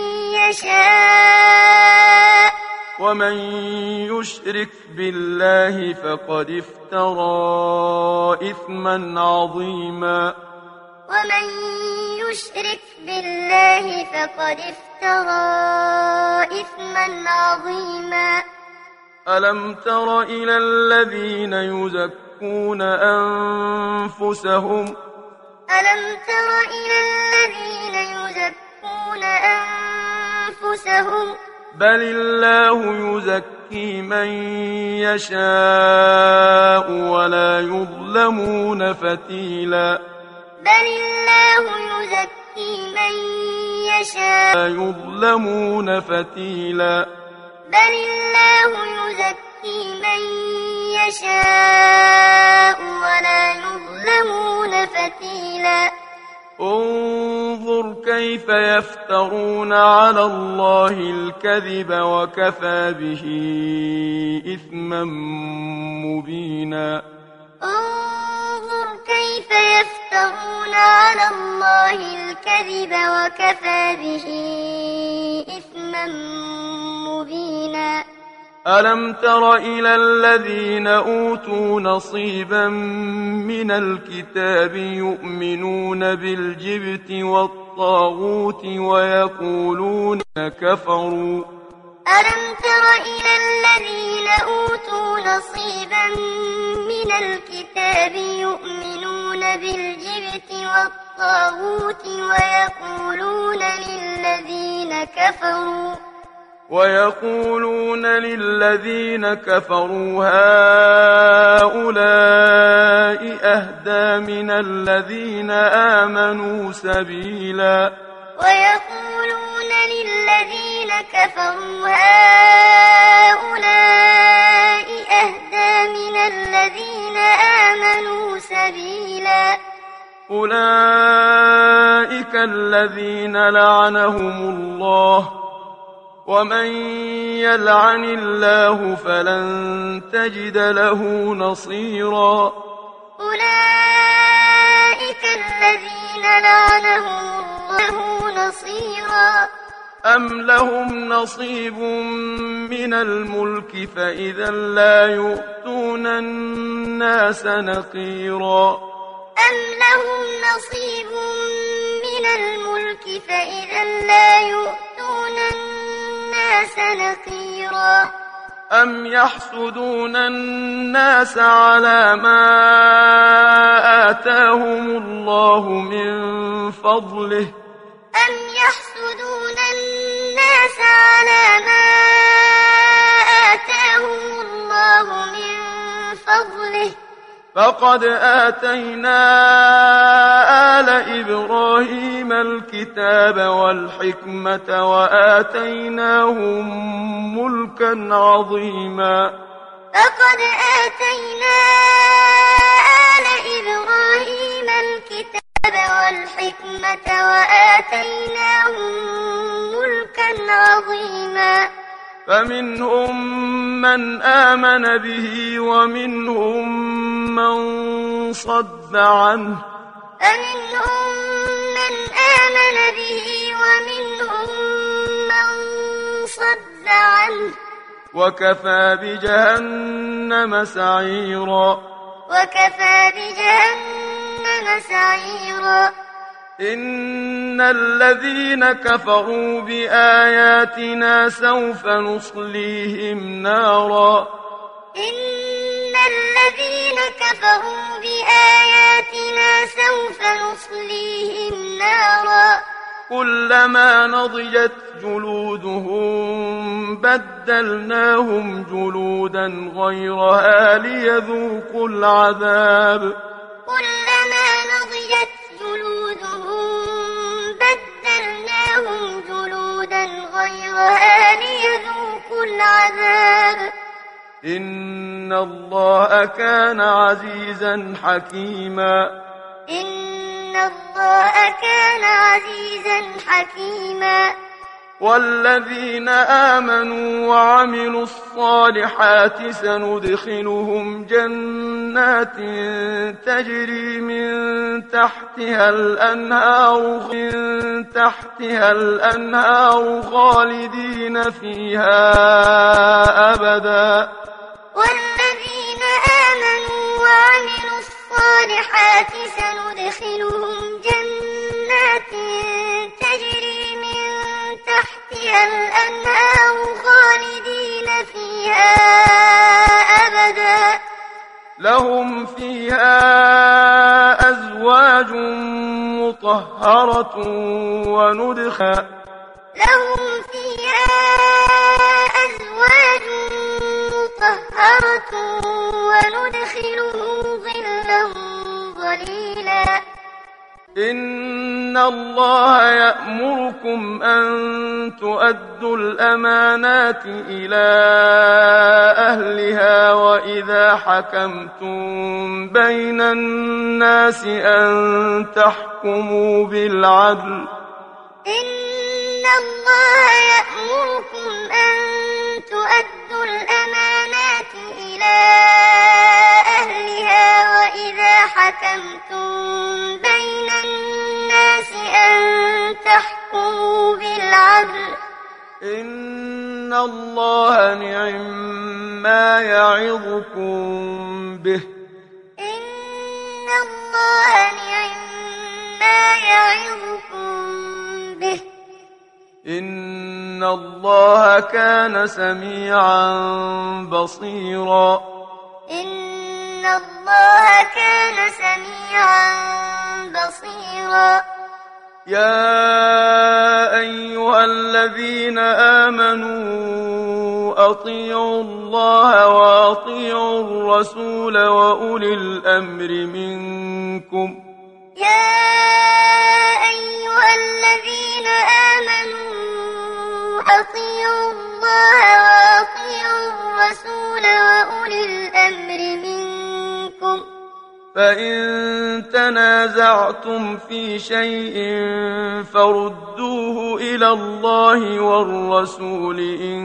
يشاء ومن يشرك بالله فقد افترى إثما عظيما ومن يشرك بالله فقد افترى إثما عظيما ألم تر إلى الذين يزكون أنفسهم ألم تر إلى الذين يزكون أنفسهم بل الله يزكي من يشاء ولا يظلمون فتيلا بل الله يزكي من يشاء لا يظلمون فتيلا بل الله يزكي من يشاء ولا يظلمون فتيلا انظر كيف يفترون على الله الكذب وكفى به إثما مبينا انظر كيف يفترون على الله الكذب وكفى به إثما مبينا ألم تر إلى الذين أوتوا نصيبا من الكتاب يؤمنون بالجبت والطاغوت ويقولون كفروا ألم تر إلى الذين أوتوا نصيبا من الكتاب يؤمنون بالجبت والطاغوت ويقولون للذين كفروا هؤلاء أهدى من الذين آمنوا سبيلا ويقولون للذين كفروا هؤلاء أهدى من الذين آمنوا سبيلا أولئك الذين لعنهم الله ومن يلعن الله فلن تجد له نصيرا أولئك الذين لعنهم الله نصيرا أم لهم نصيب من الملك فإذا لا يؤتون الناس نقيرا أم لهم نصيب من الملك فإذا لا يؤتون الناس نقيرا أم يحسدون الناس على ما آتاهم الله من فضله أم يحسدون الناس على ما آتاهم الله من فضله فقد آتينا آل إبراهيم الكتاب والحكمة وآتيناهم ملكا عظيما فقد آتينا آل إبراهيم الكتاب والحكمة وآتيناهم ملكا عظيما فمنهم من آمن به ومنهم من صد عنه فمنهم من آمن به ومنهم من صد عنه وكفى بجهنم سعيرا وكفى بجهنم سعيرا إن الذين كفروا بآياتنا سوف نصليهم نارا إن الذين كفروا بآياتنا سوف نصليهم نارا كلما نضجت جلودهم بدلناهم جلودا غيرها ليذوقوا العذاب كلما نضجت جلودهم بدلناهم جلودا غيرها ليذوقوا العذاب إن الله كان عزيزا حكيما إن الله كان عزيزا حكيما والذين آمنوا وعملوا الصالحات سندخلهم جنات تجري من تحتها الأنهار خالدين فيها أبدا والذين آمنوا وعملوا الصالحات سندخلهم جنات تجري من تحتها الأنهار خالدين فيها أبدا لهم فيها أزواج مطهرة لهم فيها أزواج مطهرة وندخلهم ظلا ظليلا إن الله يأمركم أن تؤدوا الأمانات إلى أهلها وإذا حكمتم بين الناس أن تحكموا بالعدل إن الله يأمركم أن تؤدوا الأمانات إلى أهلها وإذا حكمتم بين الناس أن تحكموا بالعدل إن الله نعم ما يعظكم به إن الله نعم ما يعظكم به إن الله كان سميعا بصيرا إن الله كان سميعا بصيرا يا أيها الذين آمنوا أطيعوا الله وأطيعوا الرسول وأولي الأمر منكم يا أيها الذين آمنوا أطيعوا الله وأطيعوا الرسول وأولي الأمر منكم فإن تنازعتم في شيء فردوه إلى الله والرسول إن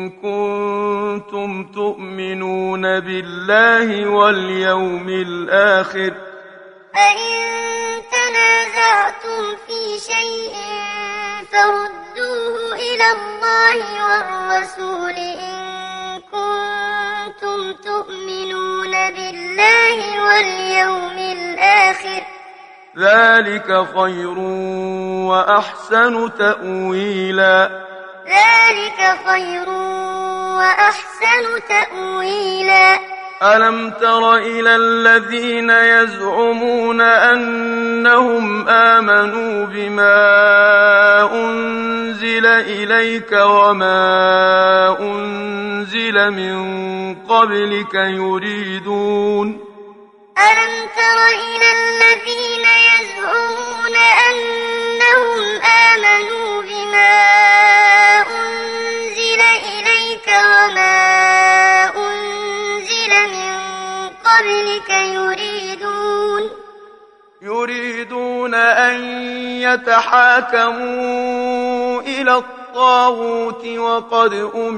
كنتم تؤمنون بالله واليوم الآخر فإن تنازعتم في شيء فردوه إلى الله والرسول إن كنتم تؤمنون بالله واليوم الآخر ذلك خير وأحسن تأويلا ذلك خير وأحسن تأويلا ألم تر إلى الذين يزعمون أنهم آمنوا بما أنزل إليك وما أنزل من قبلك ألم تر إلى الذين يزعمون أنهم آمنوا بما أنزل إليك وما أنزل من قبلك يريدون أن يتحاكموا إلى الطاغوت وقد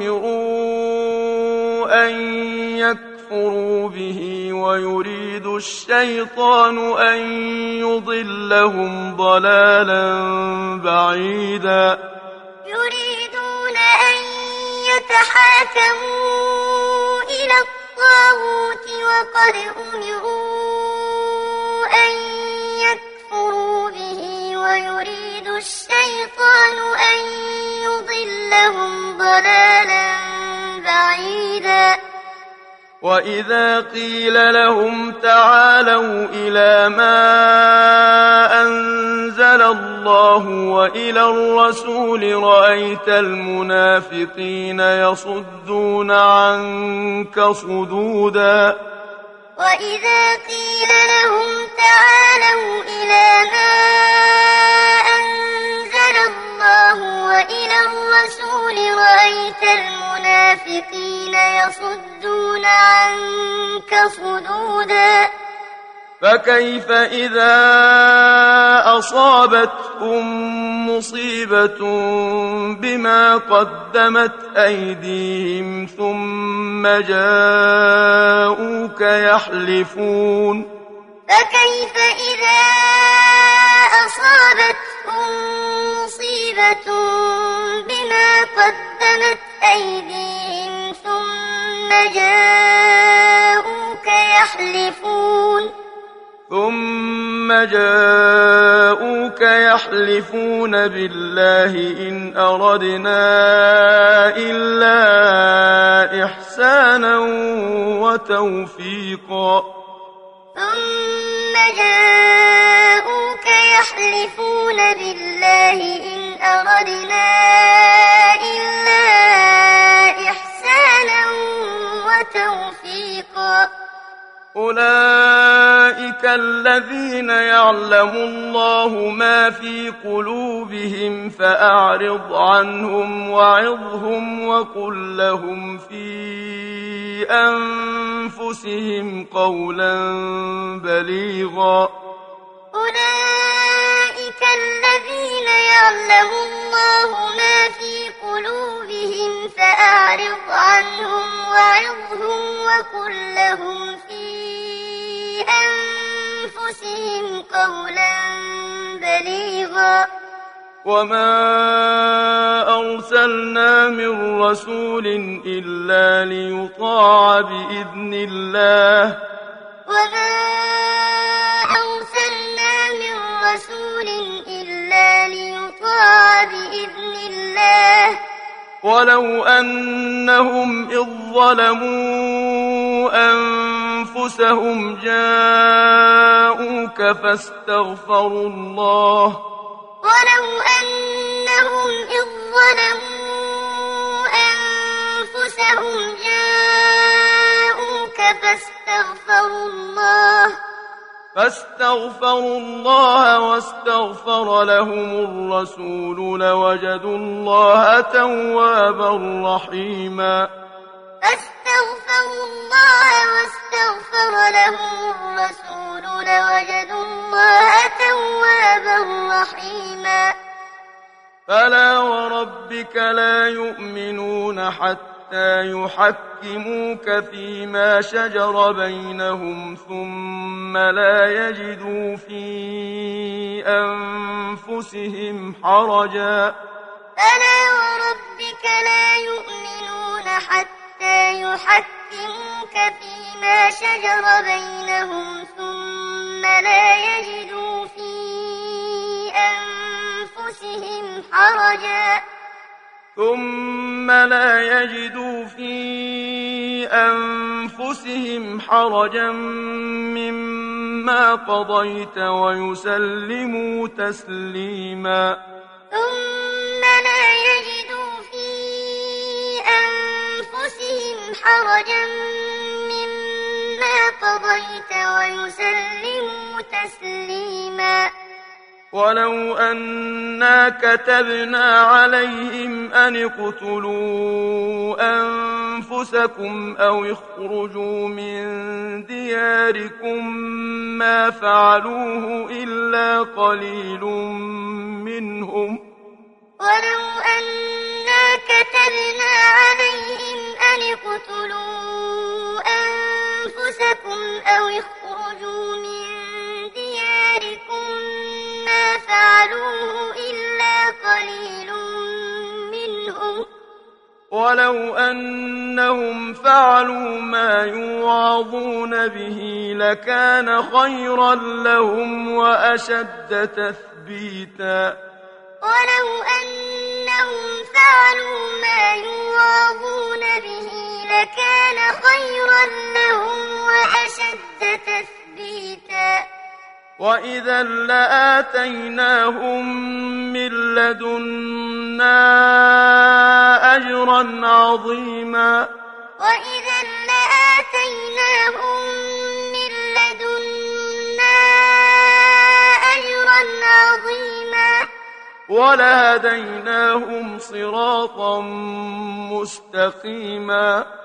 أمروا أن يكفروا به ويريد الشيطان أن يضلهم ضلالا بعيدا يريدون أن يتحاكموا إلى الطاغوت وقد أمروا أن يكفروا به ويريد الشيطان أن يضلهم ضلالا بعيدا وإذا قيل لهم تعالوا إلى ما أنزل الله الله وإلى الرسول رأيت المنافقين يصدون عنك صدودا وإذا قيل لهم تعالوا إلى ما أنزل الله وإلى الرسول رأيت المنافقين يصدون عنك صدودا فكيف إذا أصابتهم مصيبة بما قدمت أيديهم ثم جاءوك يحلفون فكيف إذا أصابتهم مصيبة بما قدمت أيديهم ثم جاءوك يحلفون بالله إن أردنا إلا إحسانا وتوفيقا ثم جاءوك يحلفون بالله إن أردنا إلا إحسانا وتوفيقا أولئك الذين يعلم الله ما في قلوبهم فأعرض عنهم وعظهم وقل لهم في أنفسهم قولا بليغا أولئك الذين يعلم الله ما في قلوبهم فأعرض عنهم وعظهم وقل لهم في أنفسهم قولا بليغا وما أرسلنا من رسول إلا ليطاع بإذن الله وما أرسلنا من رسول إلا ليطاع بإذن الله ولو أنهم إذ ظلموا أنفسهم جاءوك فاستغفروا الله ولو أنهم إذ ظلموا أنفسهم جاءوك فاستغفروا الله واستغفر لهم الرسول لوجدوا الله توابا رحيما فاستغفروا الله واستغفر لهم الرسول لوجدوا الله توابا رحيما فلا وربك لا يؤمنون حتى يحكموك فيما شجر بينهم ثم لا يجدوا في أنفسهم حرجا فلا وربك لا يؤمنون حتى يحكموك فيما شجر بينهم ثم لا يجدوا في أنفسهم حرجا مما قضيت ويسلموا تسليما ثم لا يجدوا في أنفسهم حرجا مما قضيت ويسلموا تسليما ولو أنا كتبنا عليهم أن اقتلوا أنفسكم أو اخرجوا من دياركم ما فعلوه إلا قليل منهم ولو أنا كتبنا عليهم أن اقتلوا أنفسكم أو اخرجوا من دياركم ما فعلوه إلا قليل منهم ولو أنهم فعلوا ما يوعظون به لكان خيرا لهم وأشد تثبيتا ولو أنهم فعلوا ما يوعظون به لكان خيرا لهم وأشد تثبيتا وإذا لآتيناهم من لدنا أجرا عظيما وإذا لآتيناهم من لدنا أجرا عظيما ولهديناهم صراطا مستقيما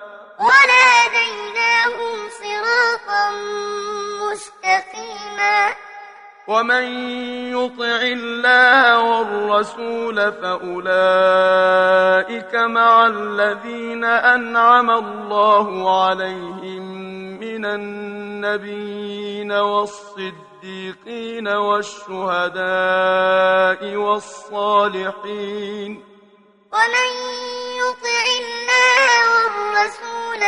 ومن يطع الله والرسول فأولئك مع الذين أنعم الله عليهم من النبيين والصديقين والشهداء والصالحين ومن يطع الله والرسول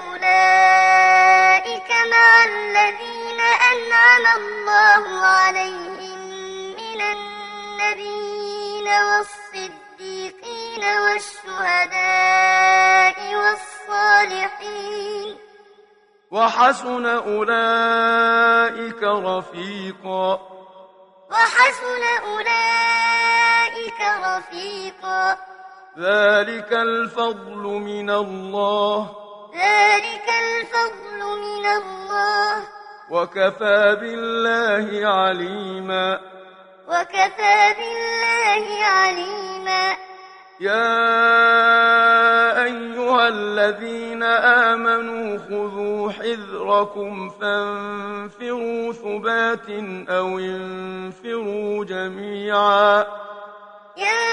فأولئك مع الذين أنعم الله عليهم من النبيين والصديقين والشهداء والصالحين وحسن أولئك رفيقا ذلك الفضل من الله وكفى بالله عليما يا أيها الذين آمنوا خذوا حذركم فانفروا ثبات أو انفروا جميعا يا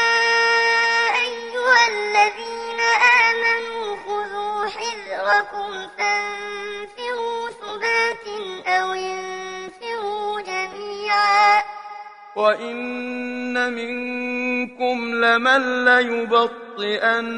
أيها الذين آمنوا خذوا حذركم فانفروا ثبات أو انفروا جميعا وإن منكم لمن ليبطئن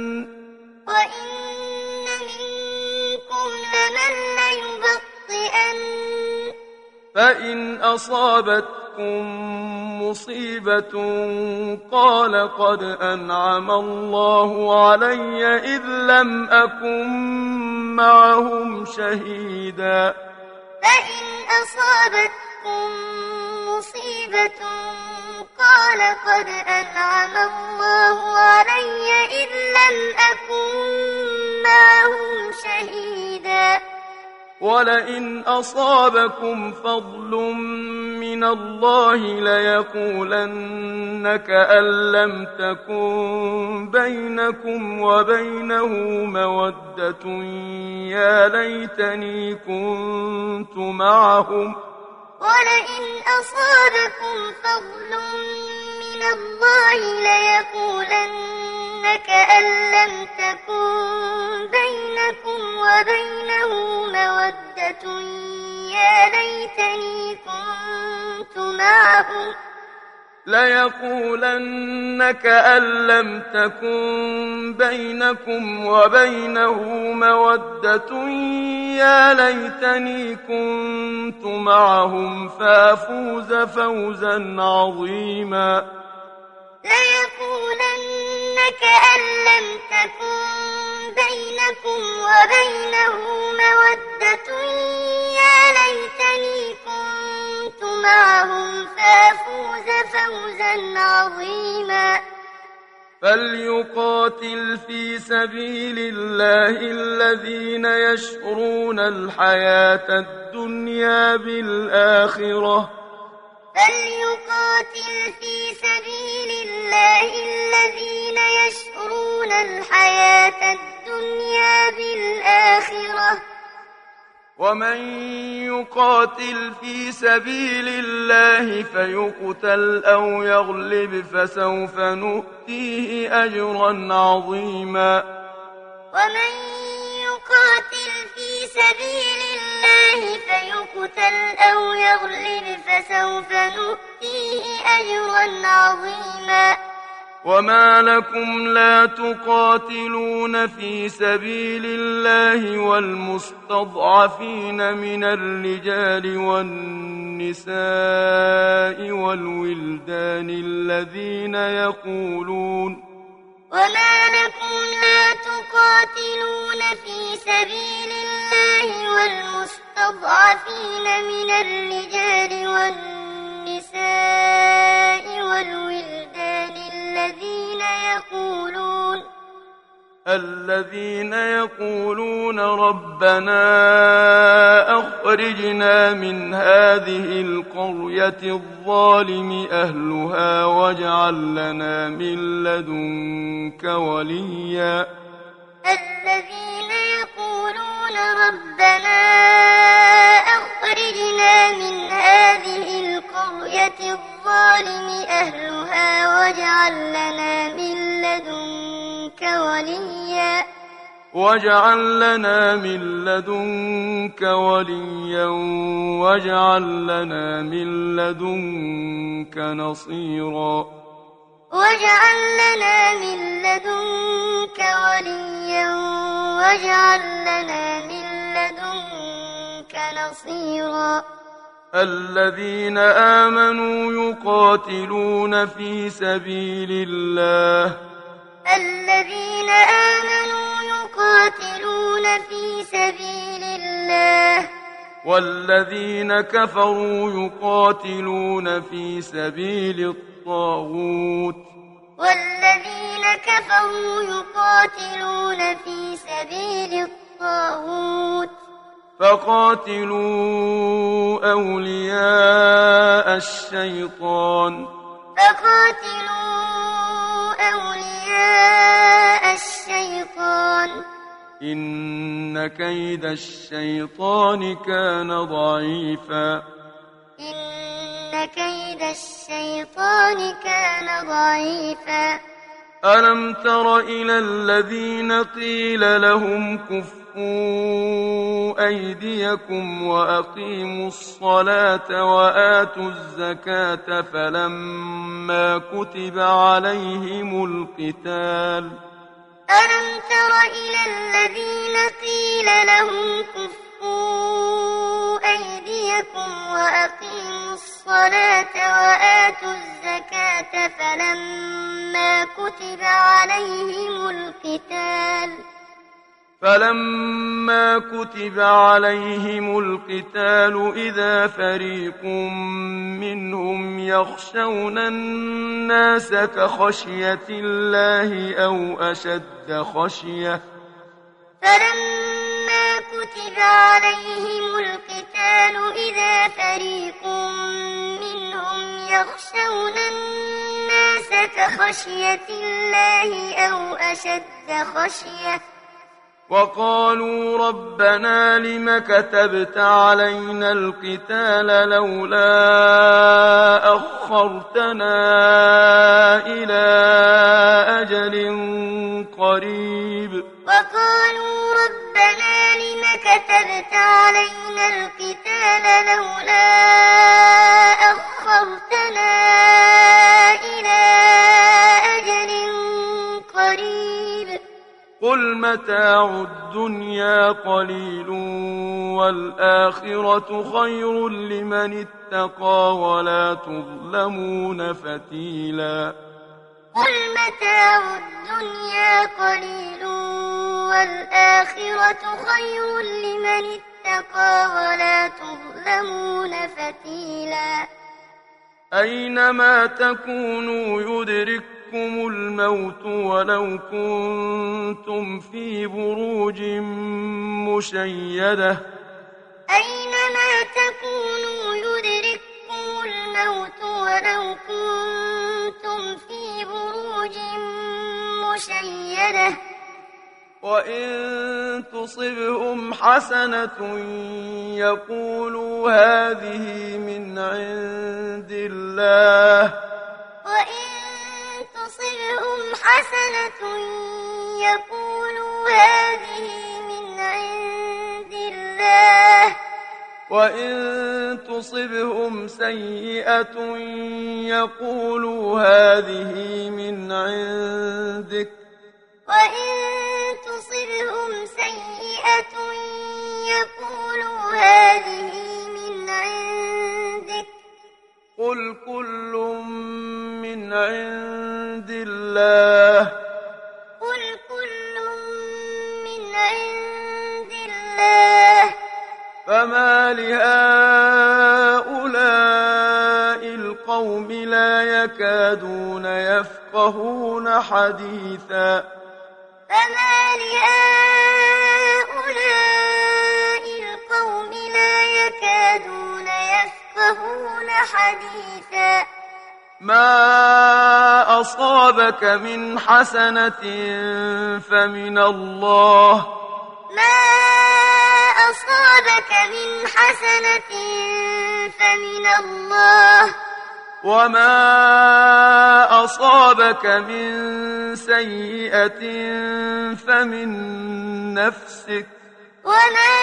فإن أصابتكم مصيبة قال قد أنعم الله علي إذ لم أكن معهم شهيدا فإن أصابتكم مصيبة قال قد أنعم الله علي إذ لم أكن معهم شهيدا ولئن أصابكم فضل من الله ليقولن كأن لم تكن بينكم وبينه مودة يا ليتني كنت معهم ولئن أصابكم فضل من الله ليقولن كأن لم تكن بينكم وبينه مودة يا ليتني كنت معهم ليقولن كأن لم تكن بينكم وبينه مودة يا ليتني كنت معهم فافوز فوزا عظيما ليقولن كأن لم تكن بينكم وبينه مودة يا ليتني كنت معهم فافوز فوزا عظيما فليقاتل في سبيل الله الذين يشرون الحياة الدنيا بالآخرة فليقاتل في سبيل الله الذين يشرون الحياة الدنيا بالآخرة ومن يقاتل في سبيل الله فيقتل أو يغلب فسوف نؤتيه أجرا عظيما ومن يقاتل في سبيل الله فيقتل أو يغلب فسوف نؤتيه أجرا عظيما وما لكم لا تقاتلون في سبيل الله والمستضعفين من الرجال والنساء والولدان الذين يقولون وما لكم لا تقاتلون في سبيل الله والمستضعفين المستضعفين من الرجال والنساء والولدان الذين يقولون ربنا أخرجنا من هذه القرية الظالم أهلها واجعل لنا من لدنك وليا الذين يقولون ربنا أخرجنا من هذه القرية الظالم أهلها واجعل لنا من لدنك وليا واجعل لنا من لدنك وليا واجعل لنا من لدنك نصيرا واجعل لنا من لدنك وليا واجعل لنا من لدنك نصيرا الذين آمنوا يقاتلون في سبيل الله الذين آمنوا يقاتلون في سبيل الله والذين كفروا يقاتلون في سبيل الطاغوت والذين كفروا يقاتلون في سبيل الطاغوت فقاتلوا أولياء الشيطان إن كيد الشيطان كان ضعيفا إن كيد الشيطان كان ضعيفا ألم تر إلى الذين قيل لهم كفوا أيديكم وأقيموا الصلاة وآتوا الزكاة فلما كتب عليهم القتال ألم تر إلى الذين قيل لهم كفوا أيديكم وأقيموا الصلاة وآتوا الزكاة فلما كتب عليهم القتال إذا فريق منهم يخشون الناس كخشية الله أو أشد خشية فلما كتب عليهم القتال إذا فريق منهم يخشون الناس كخشية الله أو أشد خشية وقالوا ربنا لم كتبت علينا القتال لولا أخرتنا إلى أجل قريب وقالوا ربنا لم كتبت علينا القتال لولا أخرتنا إلى أجل قريب قل متاع الدنيا قليل والآخرة خير لمن اتقى ولا تظلمون فتيلا قل متاع الدنيا قليل والآخرة خير لمن اتقى ولا تظلمون فتيلا أينما تكونوا يدرككم الموت ولو كنتم في بروج مشيدة أينما تكونوا يدرككم الموت ولو كنتم في بروج مشيدة وإن تصبهم حسنة يقولوا هذه من عند الله وإن تصبهم حسنة يقولوا هذه من عند الله وإن تصبهم سيئة يقولوا هذه من عندك وإن تصبهم سيئة يقولوا هذه من عندك قل كل من عند الله قل كل من عند الله فما لهؤلاء القوم لا يكادون يفقهون حديثا فما لهؤلاء القوم لا يكادون يفقهون حديثا ما أصابك من حسنة فمن الله ما أصابك من حسنة فمن الله وما أصابك من سيئة فمن نفسك وما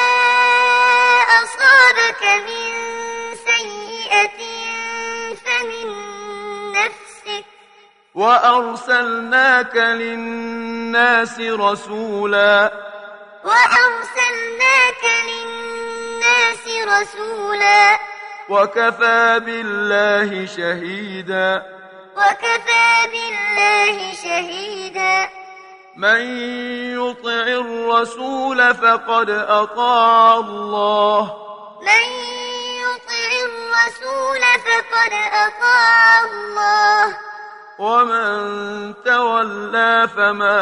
أصابك من سيئة فمن نفسك وأرسلناك للناس رسولا وأرسلناك للناس رسولا وكفى بالله شهيدا وكفى بالله شهيدا من يطع الرسول فقد أطاع الله من يطع الرسول فقد أطاع الله ومن تولى فما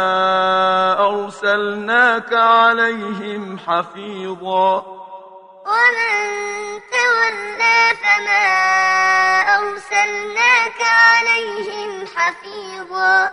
أرسلناك عليهم حفيظا ومن تولى فما أرسلناك عليهم حفيظا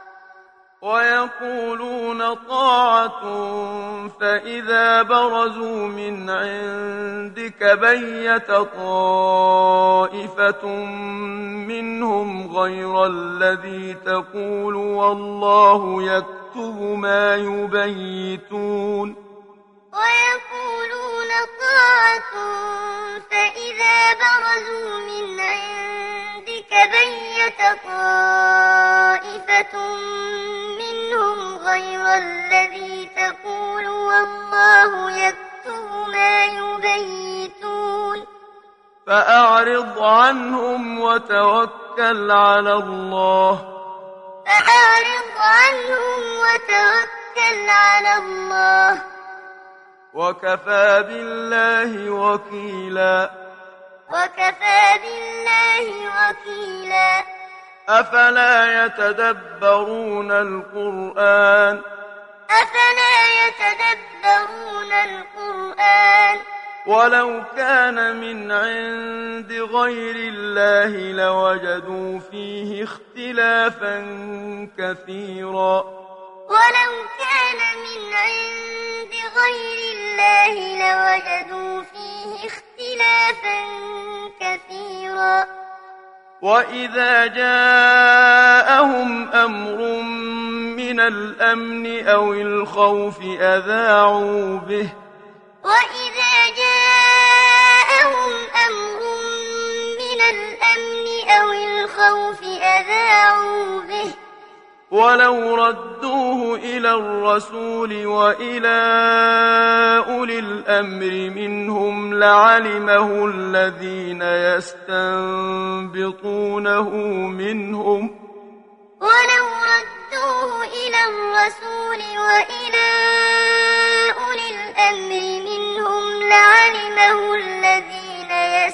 ويقولون طاعة فإذا برزوا من عندك بيت طائفة منهم غير الذي تقول والله يكتب ما يبيتون ويقولون طاعة فإذا برزوا من عندك بيت طائفة منهم غير الذي تقول والله يكتب ما يبيتون فأعرض عنهم وتوكل على الله فأعرض عنهم وتوكل على الله وكفى بالله وكيلا وكفى بالله وكيلا أفلا يتدبرون القرآن أفلا يتدبرون القرآن ولو كان من عند غير الله لوجدوا فيه اختلافا كثيرا ولو كان من عند غير الله لوجدوا فيه اختلافا كثيرا وإذا جاءهم أمر من الأمن أو الخوف أذاعوا به وإذا جاءهم أمر من الأمن أو الخوف أذاعوا به ولو ردوه إلى الرسول وإلى أولي الأمر منهم لعلمه الذين يستنبطونه منهم ولو ردوه إلى الرسول وإلى أولي الأمر منهم لعلمه الذين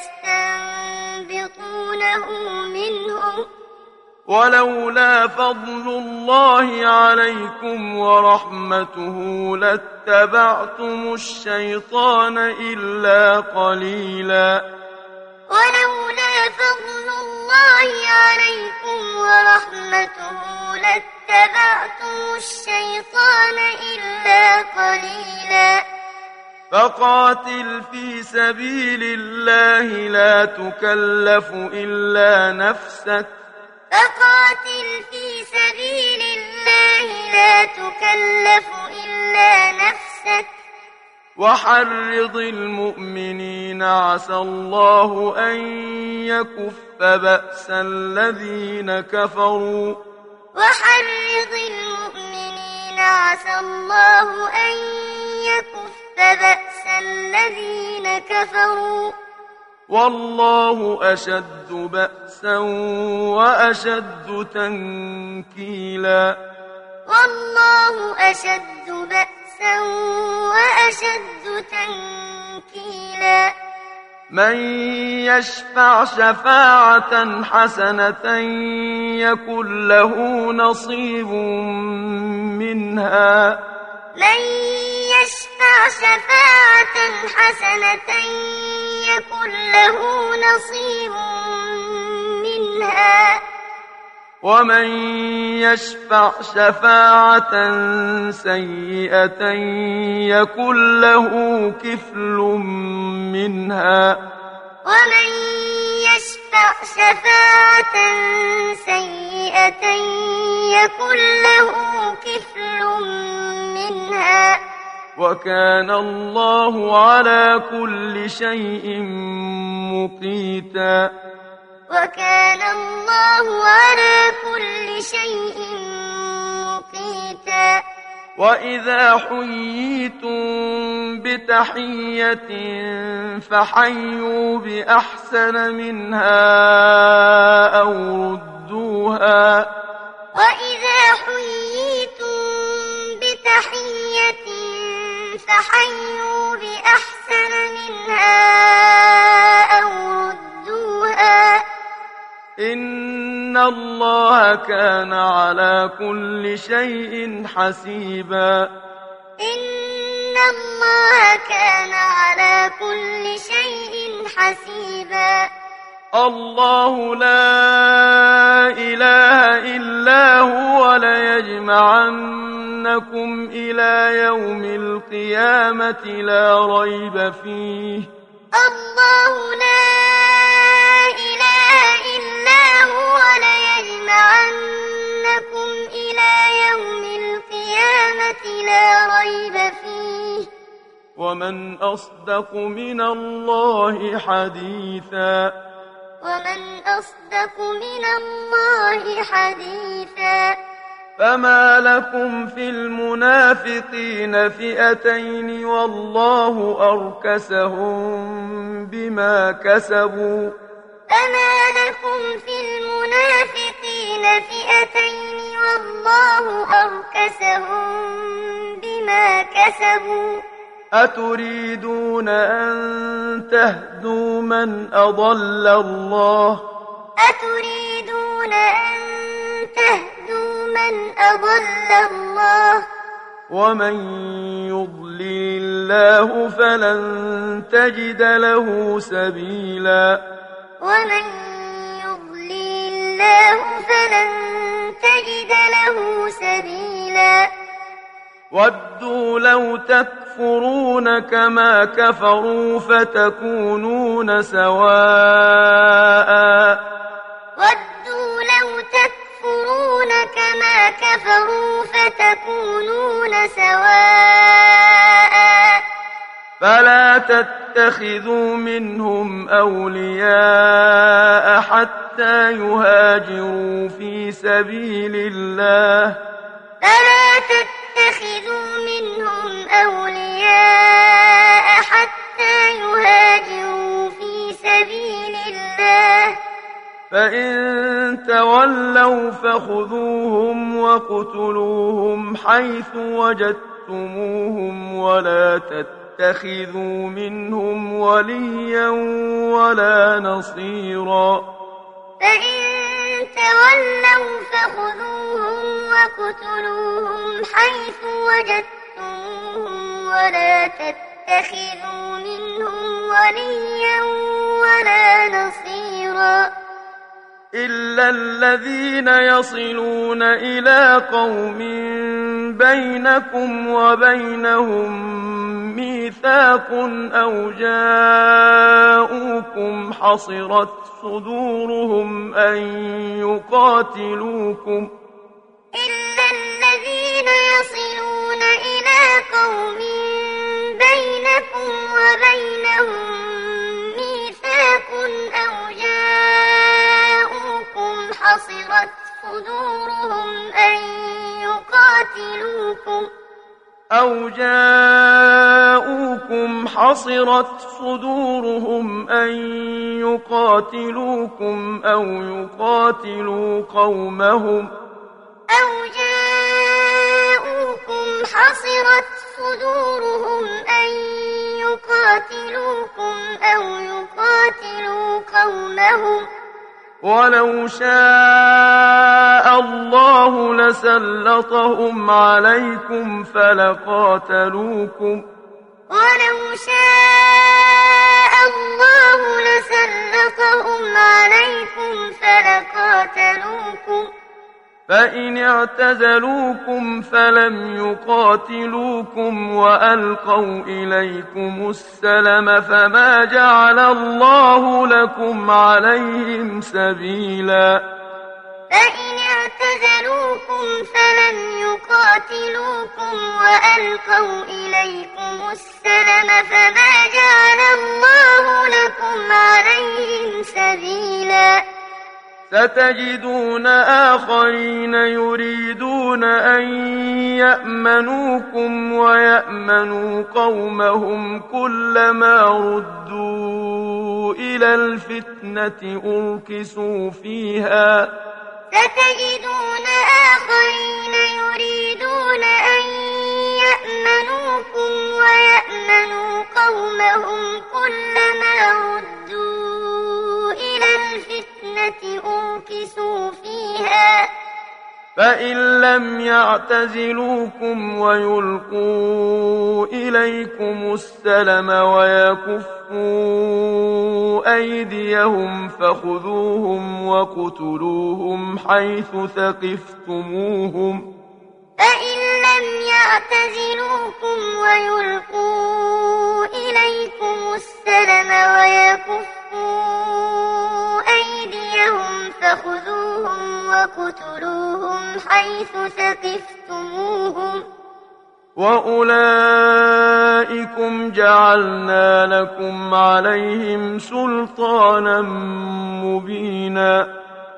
يستنبطونه منهم ولولا فضل الله عليكم ورحمته لاتبعتم الشيطان إلا قليلا ولولا فضل الله عليكم ورحمته لاتبعتم الشيطان إلا قليلا فقاتل في سبيل الله لا تكلف إلا نفسك فقاتل في سبيل الله لا تكلف إلا نفسك وحرض المؤمنين عسى الله أن يكف بأس الذين كفروا وحرض المؤمنين عسى الله أن يكف بأس الذين كفروا والله أشد بأسا وأشد تنكيلا والله أشد بأسا وأشد تنكيلا تنكيلا من يشفع شفاعة حسنة يكن له نصيب منها من يشفع شفاعة حسنة يكن له نصيب منها ومن يشفع شفاعة سيئة يكن له كفل منها ومن يشفع شفاعة سيئة يكن له كفل منها وكان الله على كل شيء مقيتا وكان الله على كل شيء مقيتا وإذا حييتم بتحية فحيوا بأحسن منها أو ردوها وإذا حييتم بتحية فحيوا بأحسن منها أو ردوها إن الله كان على كل شيء حسيبا إن الله كان على كل شيء حسيبا الله لا إله إلا هو ليجمعنكم إلى يوم القيامة لا ريب فيه الله لا إله إلا هو ليجمعنكم إلى يوم القيامة لا ريب فيه ومن أصدق من الله حديثا ومن أصدق من الله حديثا فما لكم في المنافقين فئتين والله أركسهم بما كسبوا فما لكم في المنافقين فئتين والله أركسهم بما كسبوا أتريدون أن تهدوا من أضل الله أتريدون أن تهدوا من أضل الله ومن يضلل الله فلن تجد له سبيلا ومن يضلل الله فلن تجد له سبيلا ودوا لو تكفرون كما كفروا فتكونون سواء ودوا لو تكفرون كما كفروا فتكونون سواء فلا تتخذوا منهم أولياء حتى يهاجروا في سبيل الله فلا تتخذوا منهم أولياء حتى يهاجروا في سبيل الله فإن تولوا فخذوهم وقتلوهم حيث وجدتموهم ولا تتخذوا منهم وليا ولا نصيرا فإن تولوا فخذوهم وقتلوهم حيث وجدتموهم ولا تتخذوا منهم وليا ولا نصيرا إلا الذين يصلون إلى قوم بينكم وبينهم ميثاق أو جاءوكم حصرت صدورهم أن يقاتلوكم إلا الذين يصلون إلى قوم بينكم وبينهم ميثاق أو جاءوكم حصرت صدورهم أن يقاتلوكم أو يقاتلوا قومهم حصرت صدورهم أن يقاتلوكم أو يقاتلوا قومهم ولو شاء الله لسلطهم عليكم فلقاتلوكم ولو شاء الله لسلطهم عليكم فلقاتلوكم فإن اعتزلوكم فلم يقاتلوكم وألقوا إليكم السلم فما جعل الله لكم عليهم سبيلا فإن اعتزلوكم فلم يقاتلوكم وألقوا إليكم السلم فما جعل الله لكم عليهم سبيلا ستجدون آخرين يريدون أن يأمنوكم ويأمنوا قومهم كلما ردوا إلى الفتنة أركسوا فيها ستجدون آخرين يريدون أن يأمنوكم ويأمنوا قومهم كلما ردوا إلى الفتنة أركسوا فيها فإن لم يعتزلوكم ويلقوا إليكم السلم ويكفوا أيديهم فخذوهم وقتلوهم حيث ثقفتموهم فإن لم يعتزلوكم ويلقوا إليكم السلم ويكفوا أيديهم فخذوهم وقتلوهم حيث ثقفتموهم وأولئكم جعلنا لكم عليهم سلطانا مبينا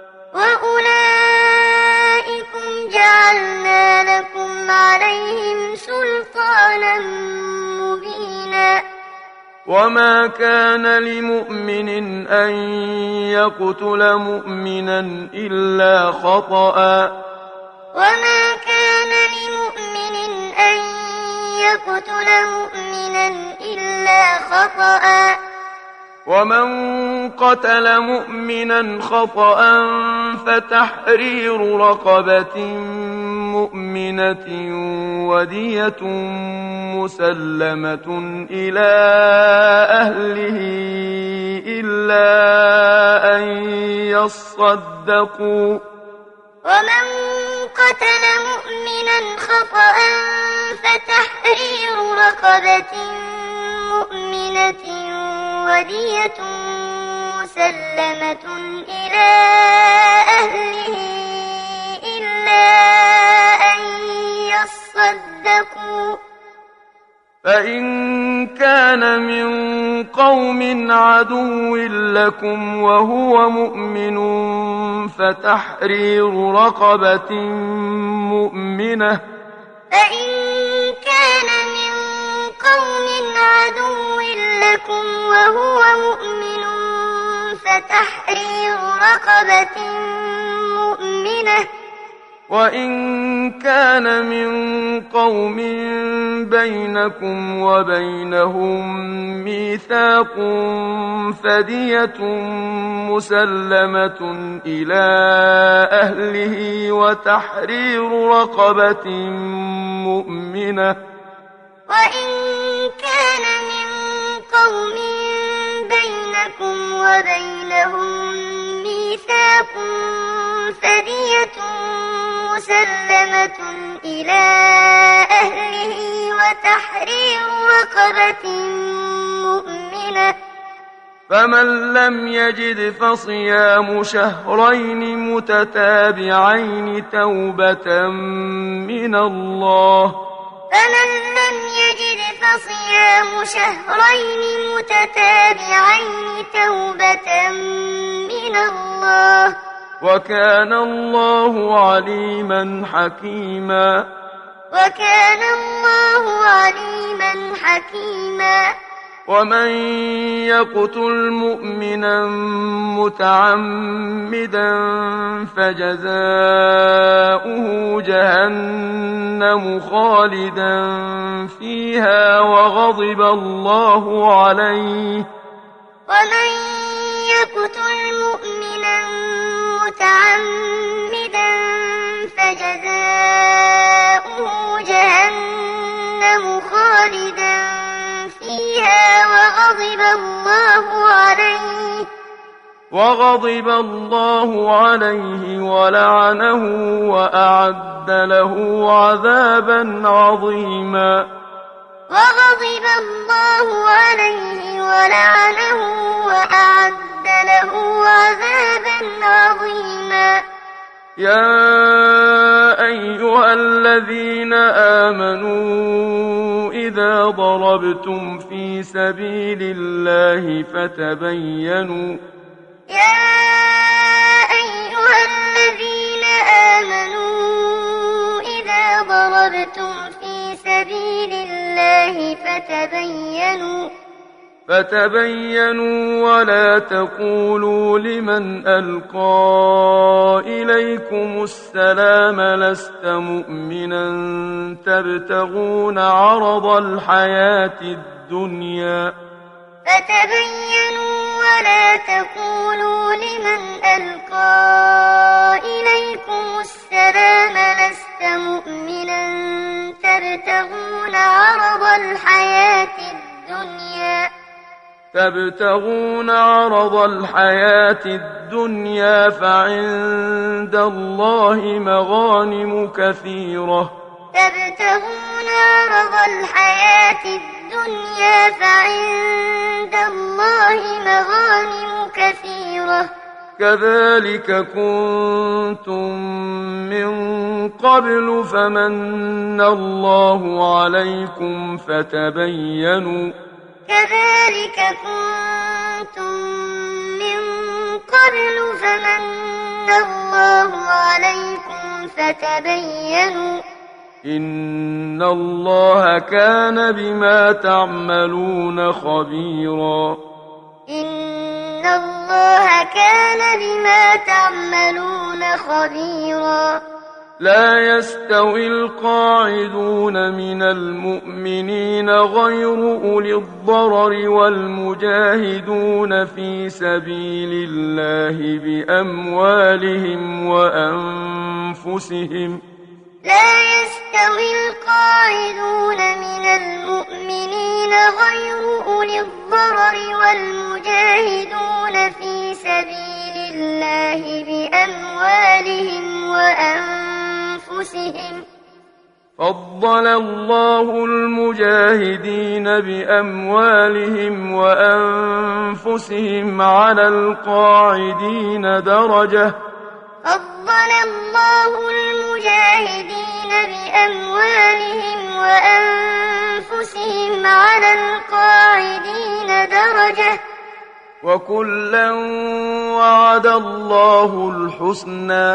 وأولئكم جعلنا لكم عليهم سلطانا مبينا وما كان لمؤمن أن يقتل مؤمنا إلا خطأ وما كان لمؤمن أن يقتل مؤمنا إلا خطأ ومن قتل مؤمنا خطأ فتحرير رقبة مؤمنة ودية مسلمة إلى أهله إلا أن يصدقوا ومن قتل مؤمنا خطأ فتحرير رقبة مؤمنة ودية مسلمة إلى أهله إلا أن يصدقوا فإن كان من قوم عدو لكم وهو مؤمن فتحرير رقبة مؤمنة فإن كان من قوم عدو لكم وهو مؤمن فتحرير رقبة مؤمنة وإن كان من قوم بينكم وبينهم ميثاق فدية مسلمة إلى أهله وتحرير رقبة مؤمنة وإن كان من قوم بينكم وبينهم ميثاق فدية مسلمة إلى أهله وتحرير رقبة مؤمنة فمن لم يجد فصيام شهرين متتابعين توبة من الله فمن لم يجد فصيام شهرين متتابعين توبة من الله وكان الله عليما حكيما وكان الله عليما حكيما ومن يقتل مؤمنا متعمدا فجزاؤه جهنم خالدا فيها وغضب الله عليه ومن يقتل مؤمنا متعمدا فجزاؤه جهنم خالدا فيها وغضب الله عليه ولعنه وأعد له عذابا عظيما وغضب الله عليه ولعنه وأعد له عذابا عظيما يا أيها الذين آمنوا إذا ضربتم في سبيل الله فتبينوا يا أيها الذين آمنوا إذا ضربتم في سبيل الله فتبينوا ولا تقولوا لمن ألقى إليكم السلام لست مؤمنا تبتغون عرض الحياة الدنيا فتبينوا ولا تقولوا لمن ألقى إليكم السلام لست مؤمنا تبتغون عرض الحياة الدنيا فعند الله مغانم كثيرة تبتغون عرض الحياة الدنيا فعند الله مغانم كثيرة كذلك كنتم من قبل فمن الله عليكم فتبينوا كذلك كنتم من قبل فمن الله عليكم فتبينوا إن الله كان بما تعملون خبيرا إن الله كان بما تعملون خبيرا لا يستوي القاعدون من المؤمنين غير أولي الضرر والمجاهدون في سبيل الله بأموالهم وأنفسهم لا يستوي القاعدون من المؤمنين غير أولي الضرر والمجاهدون في سبيل الله بأموالهم وأنفسهم فضل الله المجاهدين بأموالهم وأنفسهم على القاعدين درجة فضل الله المجاهدين بأموالهم وأنفسهم على القاعدين درجة وكلا وعد الله الحسنى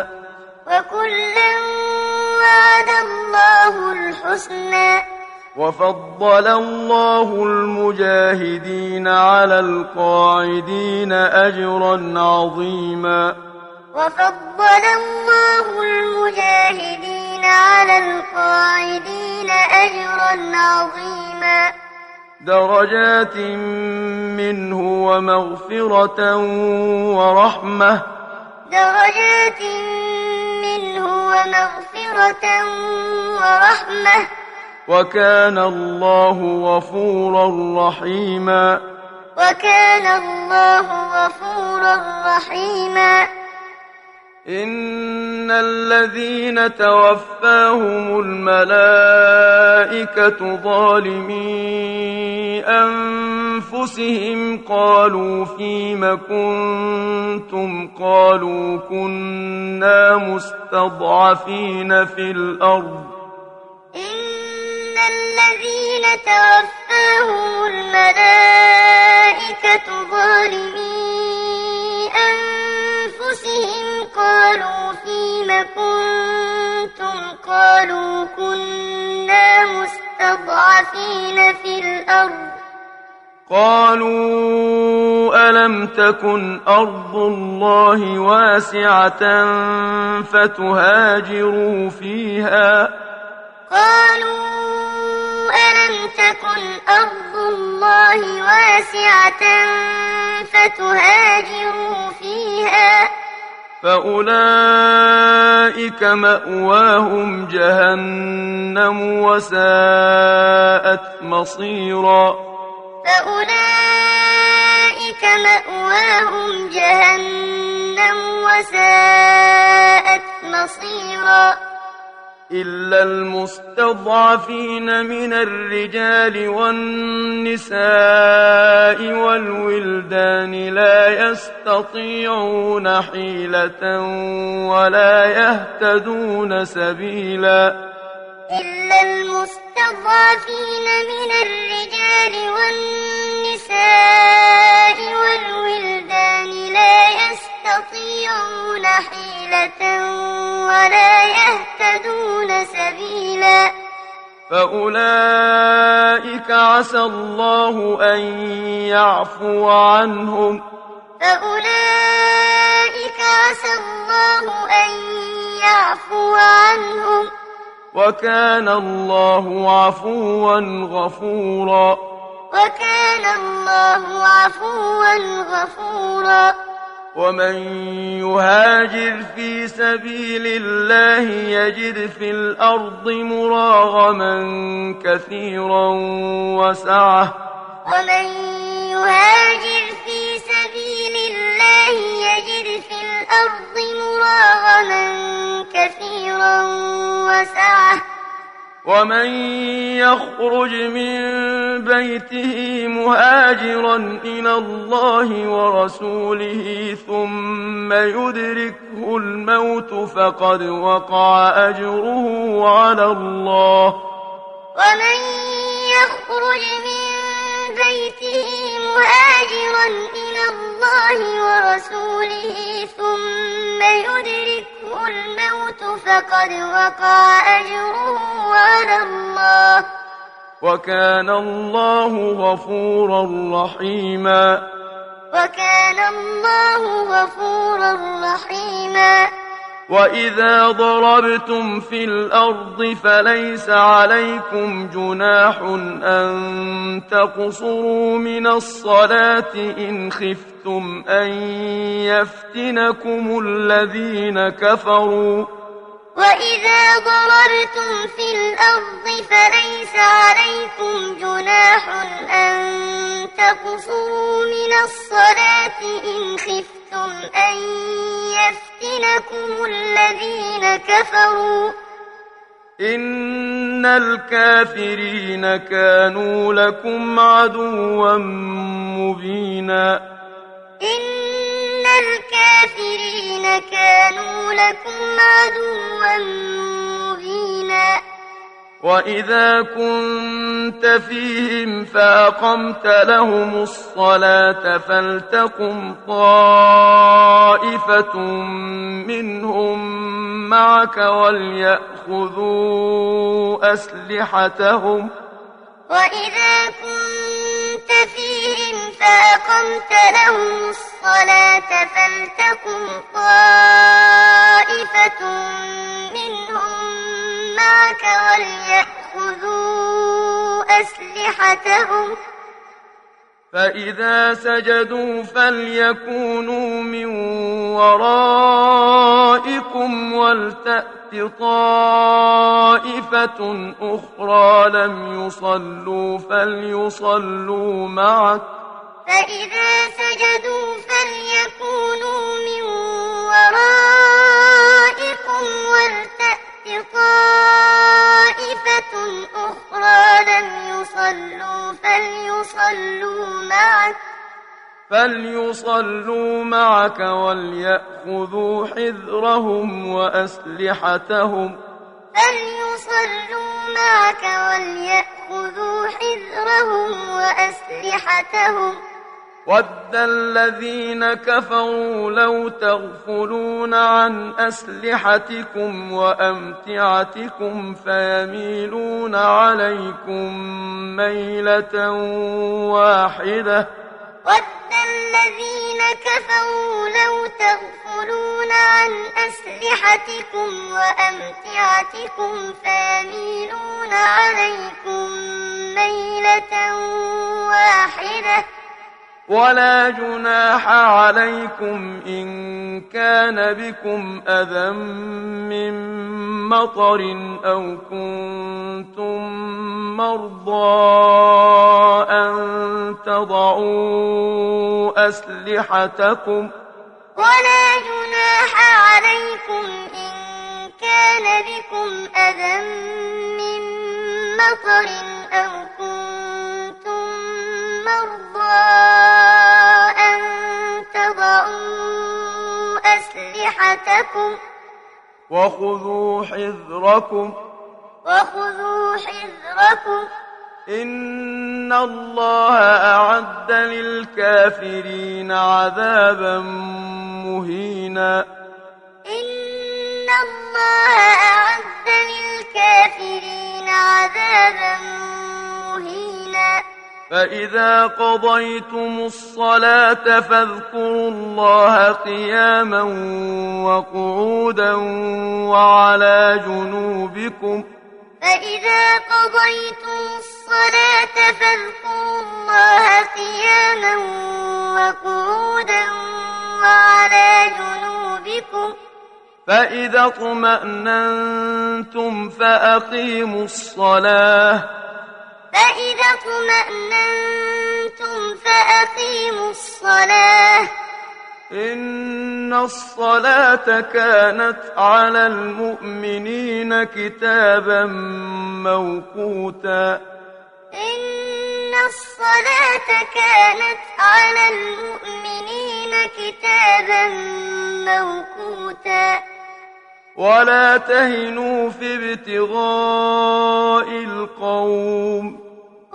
وفضل الله المجاهدين على القاعدين أجرا عظيما وفضل الله المجاهدين على القاعدين أجرا عظيما درجات منه ومغفرة ورحمة درجات منه ومغفرة ورحمة وكان الله غفورا رحيما وكان الله غفورا رحيما إن الذين توفاهم الملائكة ظالمي أنفسهم قالوا فيم كنتم قالوا كنا مستضعفين في الأرض إن الذين توفاهم الملائكة ظالمي أنفسهم قالوا فيم كنتم قالوا كنا مستضعفين في الأرض قالوا ألم تكن أرض الله واسعة فتهاجروا فيها قالوا ألم تكن أرض الله واسعة فتهاجروا فيها فأولئك مأواهم جهنم وساءت مصيرا فأولئك مأواهم جهنم وساءت مصيرا إلا المستضعفين من الرجال والنساء والولدان لا يستطيعون حيلة ولا يهتدون سبيلا إلا المستضعفين من الرجال والنساء والولدان لا يستطيعون حيلة ولا يهتدون سبيلا فأولئك عسى الله أن يعفو عنهم فأولئك عسى الله أن يعفو عنهم وكان الله عفوا غفورا وكان الله عفوا غفورا ومن يهاجر في سبيل الله يجد في الأرض مراغما كثيرا وسعة ومن يهاجر في سبيل الله يجد في الأرض مراغما كثيرا وسعة ومن يخرج من بيته مهاجرا إلى الله ورسوله ثم يدركه الموت فقد وقع أجره على الله ومن يخرج من بيته مهاجرا إلى الله ورسوله ثم يدركه الموت فقد وقع أجره على الله وكان الله غفورا رحيما وكان الله غفورا رحيما وإذا ضربتم في الأرض فليس عليكم جناح أن تقصروا من الصلاة إن خفتم أن يفتنكم الذين كفروا وإذا ضربتم في الأرض فليس عليكم جناح أن تقصروا من الصلاة إن خفتم أن يفتنكم الذين كفروا إن الكافرين كانوا لكم عدوا مبينا إن الكافرين كانوا لكم عدوا مبينا وإذا كنت فيهم فأقمت لهم الصلاة فلتقم طائفة منهم معك وليأخذوا أسلحتهم وإذا كنت فيهم فأقمت لهم الصلاة فلتقم طائفة منهم معك وليأخذوا أسلحتهم فإذا سجدوا فليكونوا من ورائكم ولتأت طائفة أخرى لم يصلوا فليصلوا معك فإذا سجدوا فليكونوا من ورائكم ولتأت طائفة أخرى لم يصلوا فليصلوا معك وليأخذوا حذرهم وأسلحتهم وَدَّ الَّذِينَ كَفَرُوا لَوْ تَغْفُلُونَ عَنْ أَسْلِحَتِكُمْ وَأَمْتِعَتِكُمْ فَيَمِيلُونَ عَلَيْكُمْ مَيْلَةً وَاحِدَةً وَدَّ الَّذِينَ كَفَرُوا لَوْ تَغْفُلُونَ عَنْ أَسْلِحَتِكُمْ وَأَمْتِعَتِكُمْ فَيَمِيلُونَ عَلَيْكُمْ مَيْلَةً وَاحِدَةً ولا جناح عليكم إن كان بكم أذى من مطر أو كنتم مرضى أن تضعوا أسلحتكم ولا جناح عليكم إن كان بكم أذى من مطر أو كنتم مرضى أن تضعوا أسلحتكم وخذوا حذركم إن الله أعد للكافرين عذابا مهينا إن الله أعد للكافرين عذابا مهينا فإذا قضيتم الصلاة فاذكروا الله قياما وقعودا وعلى جنوبكم فإذا قضيتم الصلاة فاذكروا الله قياما وقعودا وعلى جنوبكم فإذا اطمأننتم فأقيموا الصلاة إن الصلاة كانت على المؤمنين كتابا موقوتا إن الصلاة كانت على المؤمنين كتابا موقوتا ولا تهنوا في ابتغاء القوم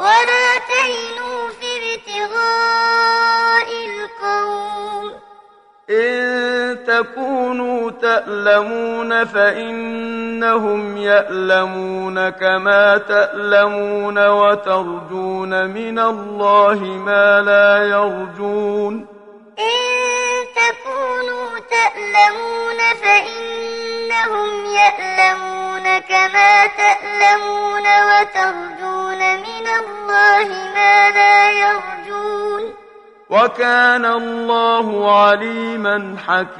إن تكونوا تألمون فإنهم يألمون كما تألمون وترجون من الله ما لا يرجون إن تكونوا تألمون فإنهم يألمون كما تألمون وترجون من الله ما لا يرجون وكان الله عليما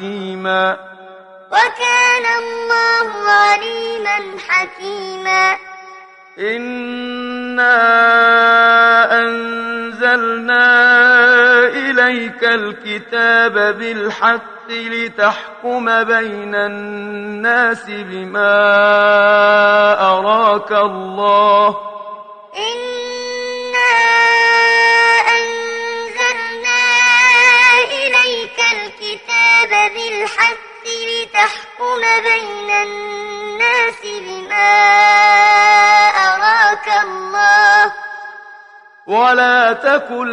حكيما إنا أنزلنا إليك الكتاب بالحق لتحكم بين الناس بما أراك الله إنا أنزلنا إليك الكتاب بالحق لتحكم بين الناس بما أراك الله ولا تكن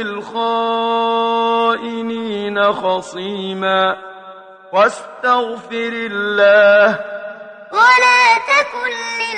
للخائنين خصيما واستغفر الله ولا تكن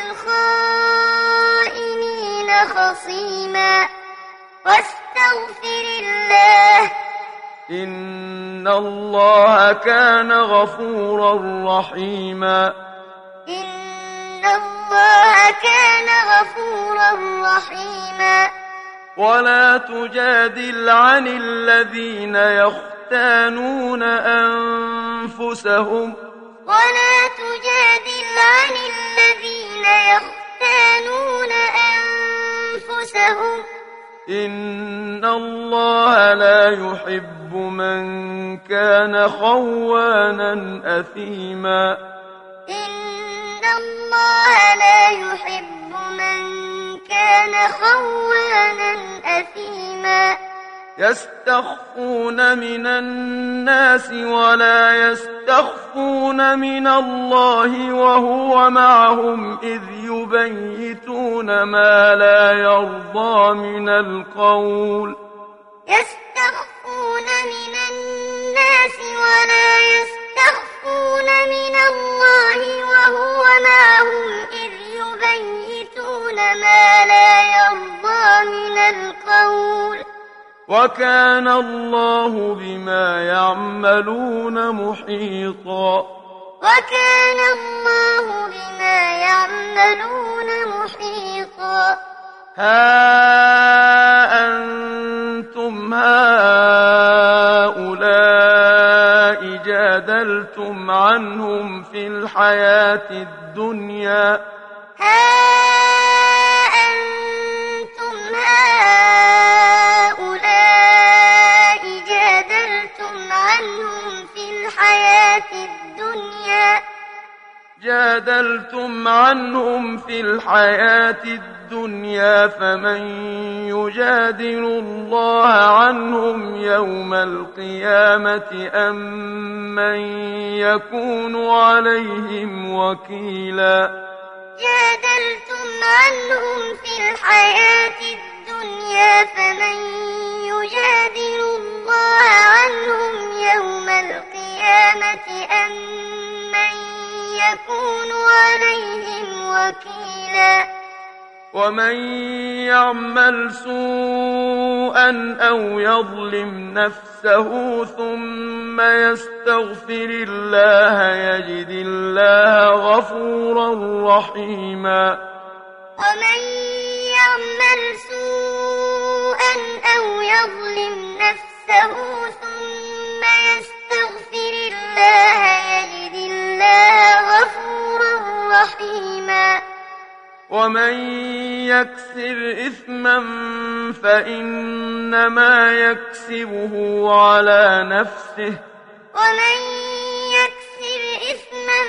للخائنين خصيما واستغفر الله إن الله كان غفورا رحيما إن الله كان غفورا رحيما ولا تجادل عن الذين يختانون أنفسهم إن الله لا يحب من كان خوانا أثيما إن الله لا يحب من كان خوانا أثيما يستخفون من الناس ولا يستخفون من الله وهو معهم إذ يبيتون ما لا يرضى من القول يستخفون من الناس ولا يستخفون من الله وهو معهم إذ يبيتون ما لا يرضى من القول وكان الله بما يعملون محيطا وكان الله بما يعملون محيطا ها أنتم هؤلاء جادلتم عنهم في الحياة الدنيا ها أنتم هؤلاء جادلتم عنهم في الحياة الدنيا فمن يجادل الله عنهم يوم القيامة أم من يكون عليهم وكيلا جادلتم عنهم في الحياة الدنيا فمن يجادل الله عنهم يوم القيامة أم من يكون عليهم وكيلا ومن يعمل سوءا أو يظلم نفسه ثم يستغفر الله يجد الله غفورا رحيما ومن يعمل سوءا أو يظلم نفسه ثم يستغفر الله يجد الله غفورا رحيما ومن يكسب إثما فإنما يكسبه على نفسه ومن يكسب إثما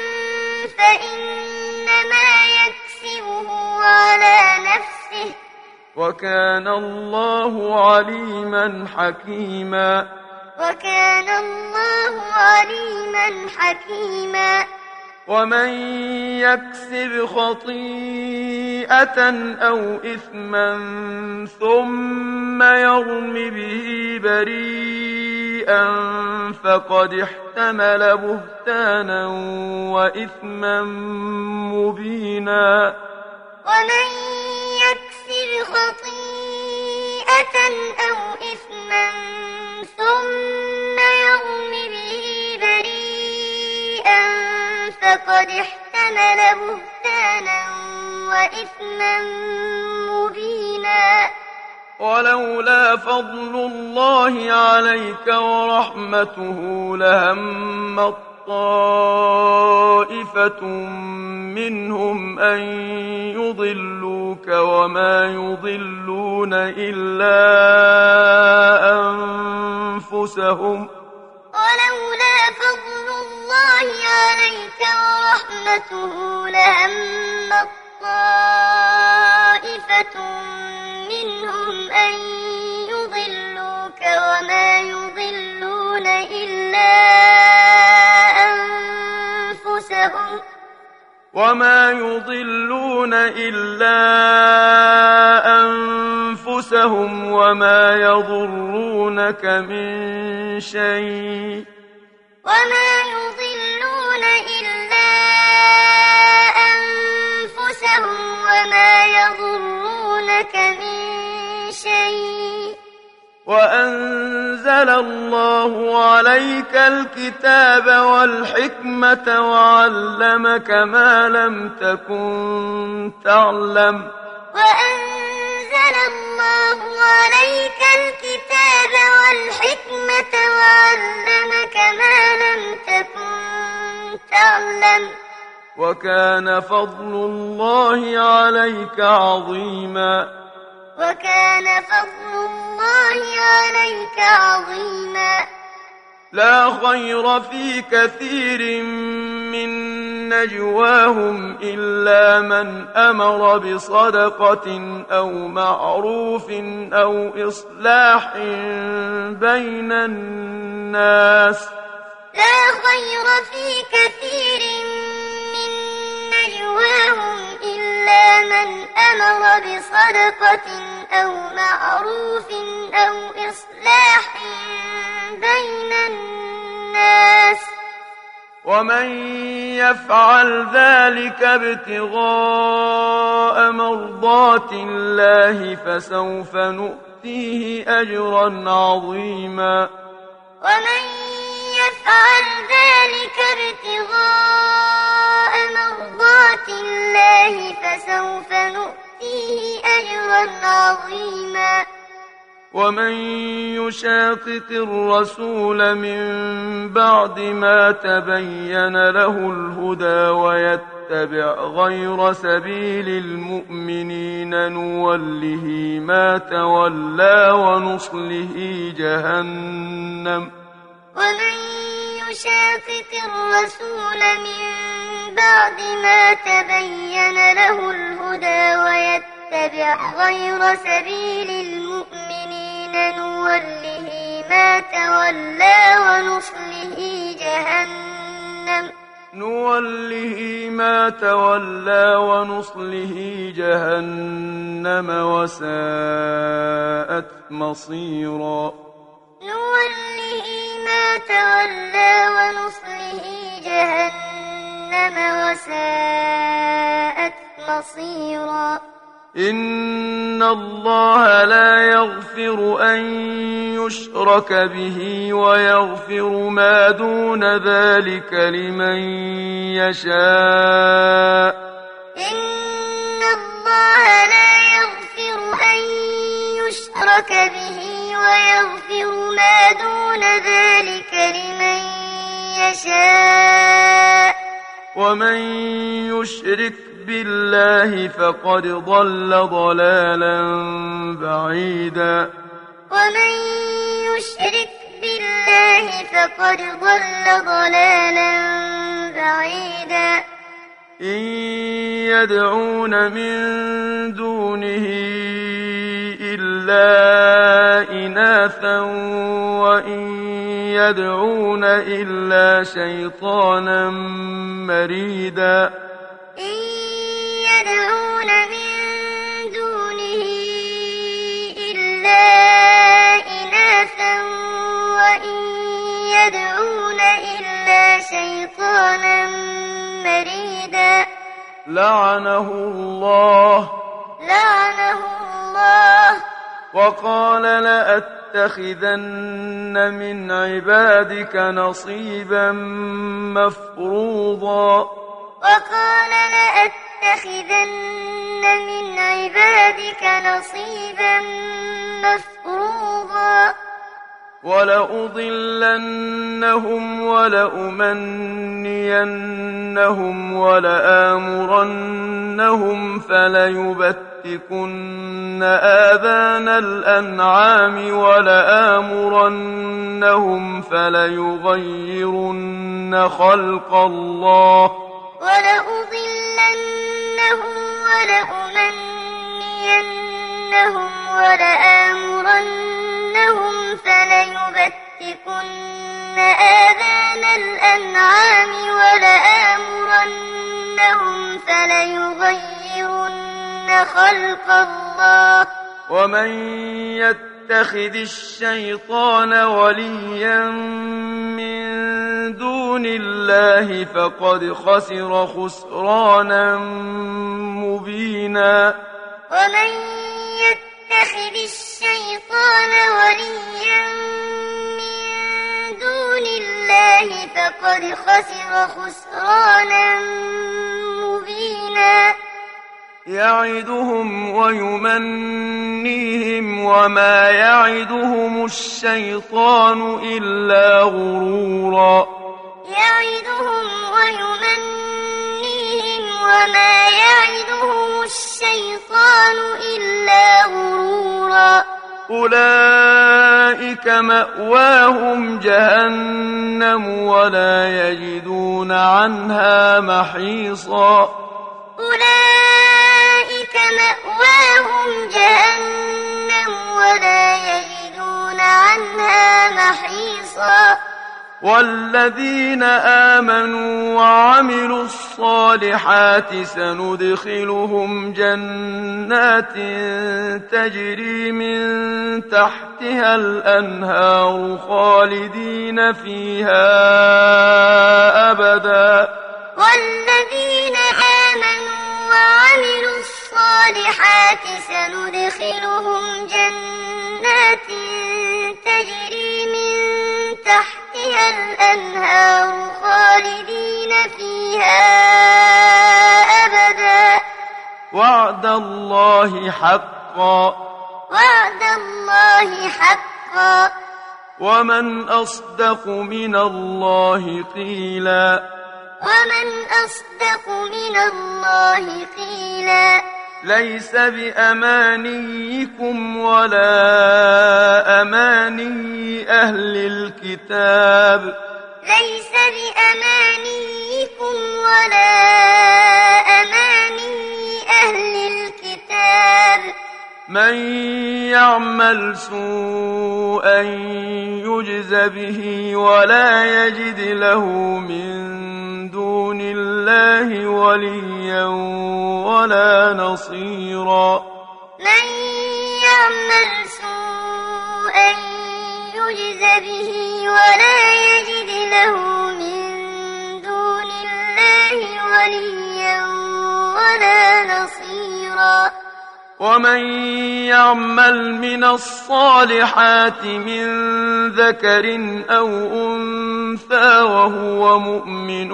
فإنما يكسبه على نفسه وكان الله عليما حكيما وكان الله عليما حكيما ومن يكسب خطيئة أو إثما ثم يرم به بريئا فقد احتمل بهتانا وإثما مبينا ومن يكسب خطيئة أو إثما ثم يرم به بريئا فقد احتمل بهتانا وإثما مبينا ولولا فضل الله عليك ورحمته لهم طائفة منهم أن يضلوك وما يضلون إلا أنفسهم ولولا فضل الله عليك ورحمته لهم طائفة منهم أن يضلوك وما يضلون إلا أنفسهم وما يضرونك من شيء وما يضلون إلا أنفسهم وما يضرونك من شيء وأنزل الله عليك الكتاب والحكمة وعلمك ما لم تكن تعلم وأنزل الله عليك الكتاب والحكمة وعلمك ما لم تكن تعلم وكان فضل الله عليك عظيما وكان فضل الله عليك عظيما لا خير في كثير من نجواهم إلا من أمر بصدقة أو معروف أو إصلاح بين الناس لا خير في كثير من نجواهم إلا من أمر بصدقة أو معروف أو إصلاح ومن يفعل ذلك ابتغاء مرضات الله فسوف نؤتيه أجرا عظيما ومن يفعل ذلك ابتغاء مرضات الله فسوف نؤتيه أجرا عظيما ومن يشاقق الرسول من بعد ما تبين له الهدى ويتبع غير سبيل المؤمنين نوله ما تولى ونصله جهنم ومن يشاقق الرسول من بعد ما تبين له الهدى ويتبع غير سبيل المؤمنين نوله ما تولى ونصله جهنم وساءت مصيرا نوله ما تولى ونصله جهنم وساءت مصيرا إن الله لا يغفر أن يشرك به ويغفر ما دون ذلك لمن يشاء إن الله لا يغفر أن يشرك به ويغفر ما دون ذلك لمن يشاء ومن يشرك بالله فقد ضل ضلالا بعيدا ومن يشرك بالله فقد ضل ضلالا بعيدا إن يدعون من دونه إلا إناثا وإن يدعون إلا شيطانا مريدا إن يدعون من دونه إلا إناثا وإن يدعون إلا شيطانا مريدا لعنه الله وقال لأتخذن من عبادك نصيبا مفروضا وقال لأتخذن من عبادك نصيبا مفروضا ولأضلنهم ولأمنينهم ولآمرنهم فليبتكن آذان الأنعام ولآمرنهم فليغيرن خلق الله ولأضلنهم ولأمنينهم ولآمرنهم فليبتكن آذان الأنعام ولآمرنهم فليغيرن خلق الله ومن يتخذ الشيطان وليا من دون الله فقد خسر خسرانا مبينا ومن يتخذ الشيطان وليا من دون الله فقد خسر خسرانا مبينا يعدهم ويمنيهم وما يعدهم الشيطان إلا غرورا يعدهم ويمنيهم وما يعدهم الشيطان إلا غرورا أولئك مأواهم جهنم ولا يجدون عنها محيصا أولئك مأواهم جهنم ولا يجدون عنها محيصا والذين آمنوا وعملوا الصالحات سندخلهم جنات تجري من تحتها الأنهار خالدين فيها أبدا. والذين آمنوا وعملوا الصالحات سندخلهم جنات تجري من تحتها الأنهار خالدين فيها أبدا. وعد الله حقا. وعد الله حقا. ومن أصدق من الله قيلا. ومن أصدق من الله قيلا. ليس بأمانيكم ولا أماني أهل الكتاب. ليس بأمانيكم ولا أماني أهل الكتاب. من يعمل سوءا يجز به ولا يجد له من دون الله وليا ولا نصيرا. من يعمل سوءا يجز به ولا يجد له من دون الله وليا ولا نصيرا. ومن يعمل من الصالحات من ذكر أو أنثى وهو مؤمن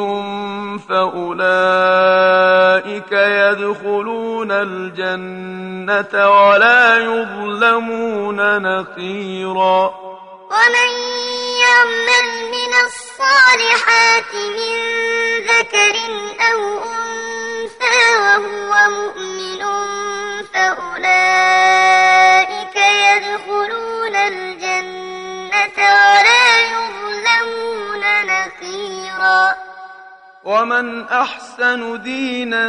فأولئك يدخلون الجنة ولا يظلمون نقيرا. ومن يعمل من الصالحات من ذكر أو أنثى وهو مؤمن فأولئك يدخلون الجنة ولا يظلمون نقيرا. ومن أحسن دينا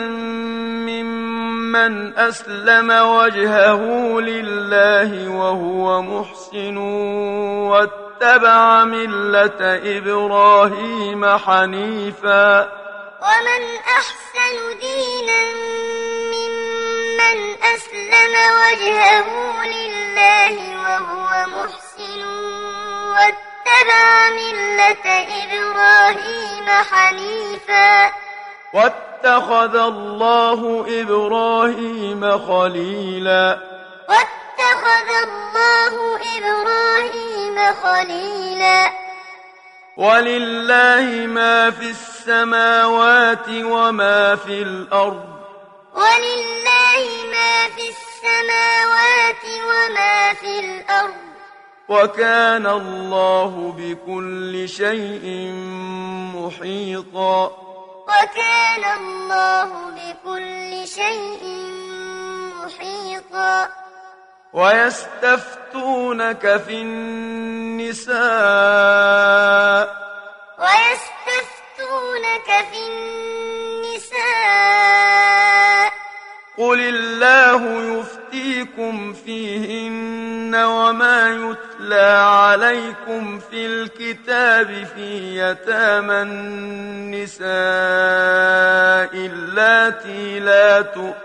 ممن أسلم وجهه لله وهو محسن واتبع ملة إبراهيم حنيفا. ومن أحسن دينا ممن أسلم وجهه لله وهو محسن واتبع ملة إبراهيم حنيفا. واتخذ الله إبراهيم خليلا. واتخذ الله إبراهيم خليلا. ولله ما في السماوات وما في الأرض. ولله ما في السماوات وما في الأرض. وكان الله بكل شيء محيطا. وكان الله بكل شيء محيطا. ويستفتونك في النساء. ويستفتونك في النساء. قل الله يفتيكم فيهن وما يتلى عليكم في الكتاب في يتامى النساء اللاتي لا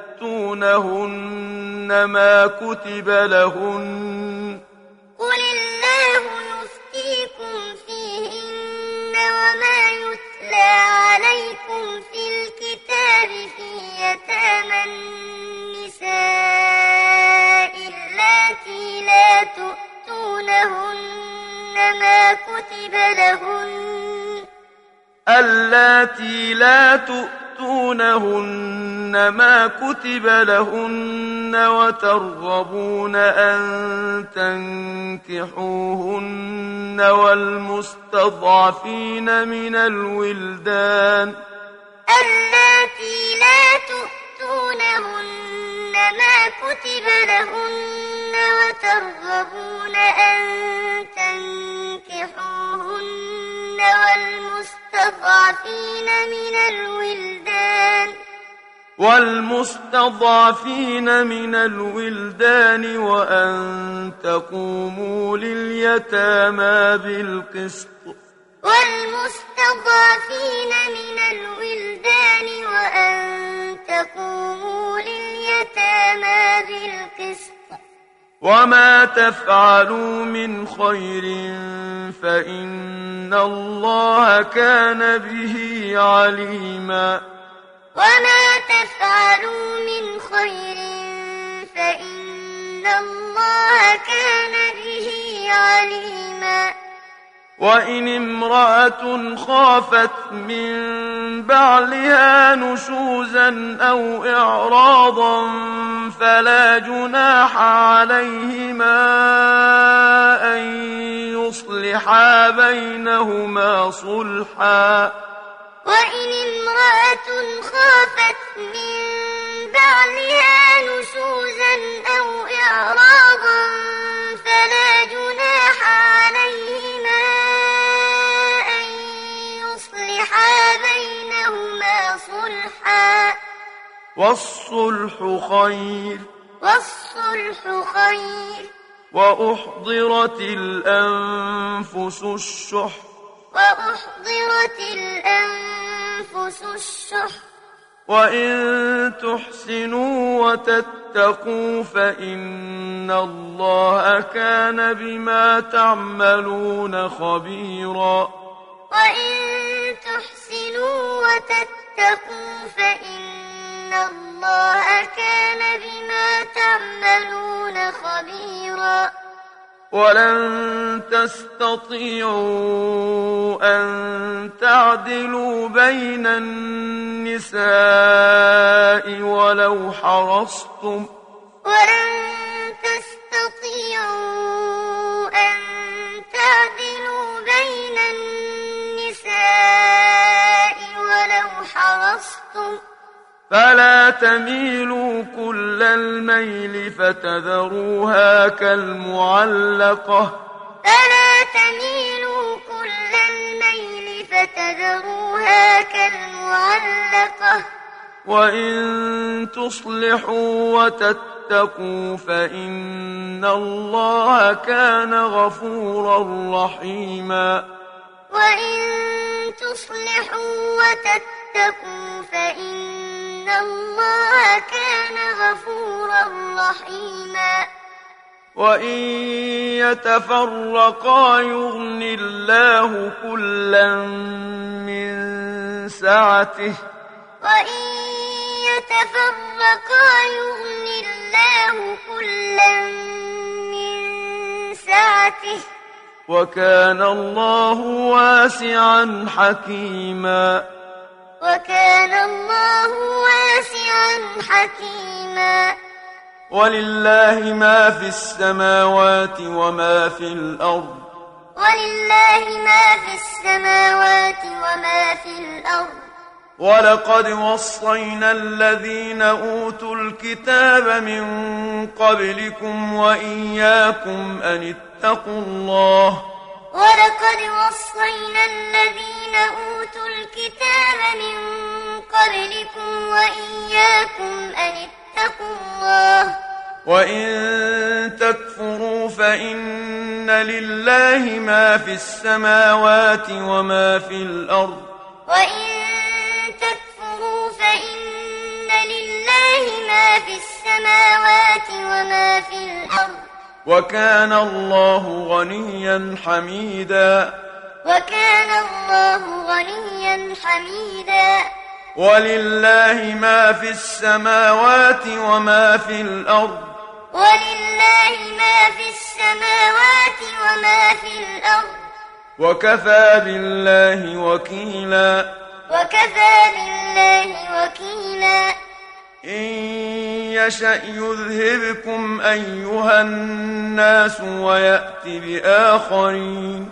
تؤتونهن ما كتب لهن. قل الله يفتيكم فيهن وما يتلى عليكم في الكتاب في يتامى النساء اللاتي لا تؤتونهن ما كتب لهن. اللاتي لا تؤتونهن ما كتب لهن وترغبون أن تنكحوهن والمستضعفين من الولدان. اللاتي لا تؤتونهن ما كتب لهن وترغبون أن تنكحوهن والمستضعفين من الولدان وأن تقوموا لليتامى بالقسط والمستضعفين من الولدان وأن تقوموا لليتامى بالقسط وما تفعلوا من خير فإن الله كان به عليما وما تفعلوا من خير فإن الله كان به عليما وإن امرأة خافت من بعلها نشوزا أو إعراضا فلا جناح عليهما أن يصلحا بينهما صلحا وإن امرأة خافت من بعلها نشوزا أو إعراضا فلا جناح عليهما أن يصلحا بينهما صلحا والصلح خير وأحضرت الأنفس الشح وإن تحسنوا وتتقوا فإن الله كان بما تعملون خبيرا وإن تحسنوا وتتقوا فإن الله كان بما تعملون خبيرا ولن تستطيعوا أن تعدلوا بين النساء ولو حرصتم فلا تميلوا كل الميل فتذروها كالمعلقة وإن تصلحوا وتتقوا فإن الله كان غفورا رحيما فإن الله كان غفورا رحيما وإن يتفرقا يغن الله كلا من سعته وكان الله واسعا حكيما ولله ما في السماوات وما في الأرض ولقد وصينا الذين أوتوا الكتاب من قبلكم وإياكم أن اتقوا الله وإن تكفروا فإن لله ما في السماوات وما في الأرض وكان الله غنيا حميدا ولله ما في السماوات وما في الأرض وكفى بالله وكيلا إن يشأ يذهبكم أيها الناس ويأت بآخرين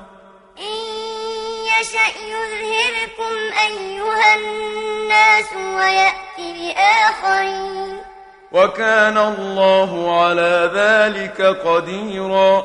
وكان الله على ذلك قديرا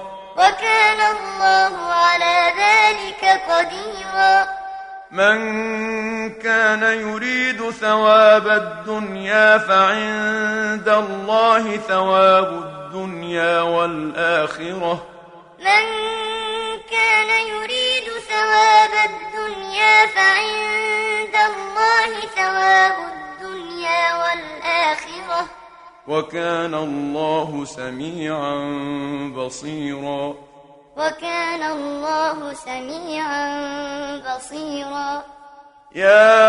من كان يريد ثواب الدنيا فعند الله ثواب الدنيا والآخرة ثواب الدنيا فعند الله ثواب الدنيا والآخرة وكان الله سميعا بصيرا وكان الله سميعا بصيرا يا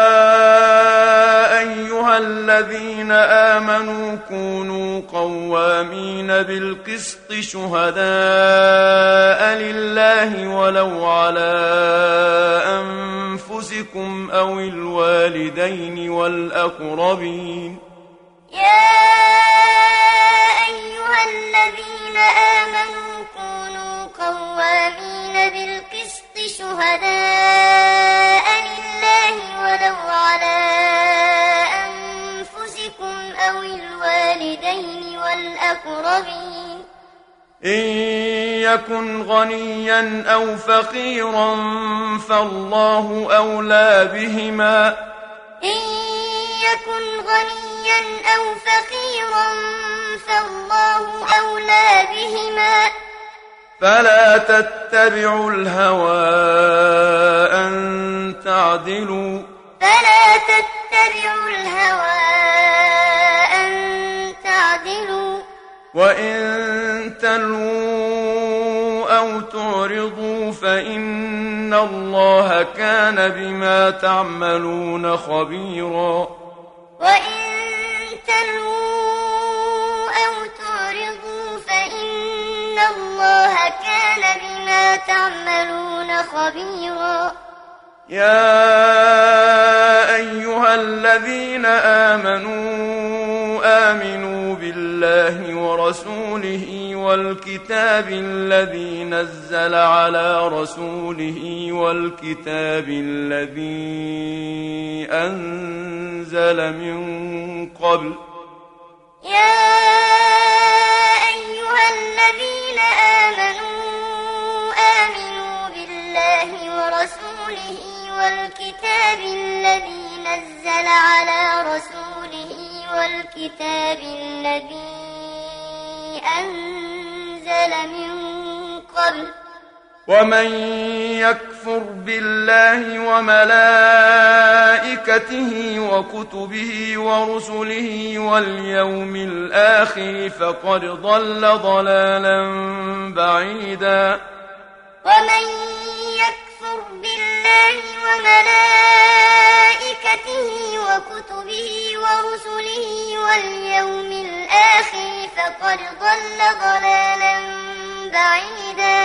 أيها الذين آمنوا كونوا قوامين بالقسط شهداء لله ولو على أنفسكم أو الوالدين والأقربين يا أيها الذين آمنوا كونوا قوامين بالقسط شهداء لله ولو على أنفسكم أو الوالدين والأقربين إن يكن غنيا أو فقيرا فالله أولى بهما إن يكن غنيا أو فقيرا فالله أولى بهما فلا تتبعوا الهوى أن تعدلوا وإن تلووا أو تعرضوا فإن الله كان بما تعملون خبيرا وإن تلووا أو تعرضوا فإن الله كان بما تعملون خبيرا يا أيها الذين آمنوا بالله ورسوله والكتاب الذي نزل على رسوله والكتاب الذي أنزل من قبل يا أيها الذين آمنوا بالله ورسوله والكتاب الذي نزل على رسوله والكتاب الذي أنزل من قبل ومن يكفر بالله وملائكته وكتبه ورسله واليوم الآخر فقد ضل ضلالا بعيدا ومن يكفر بالله وملائكته وكتبه ورسله واليوم الآخر فقد ضل ضلالا بعيدا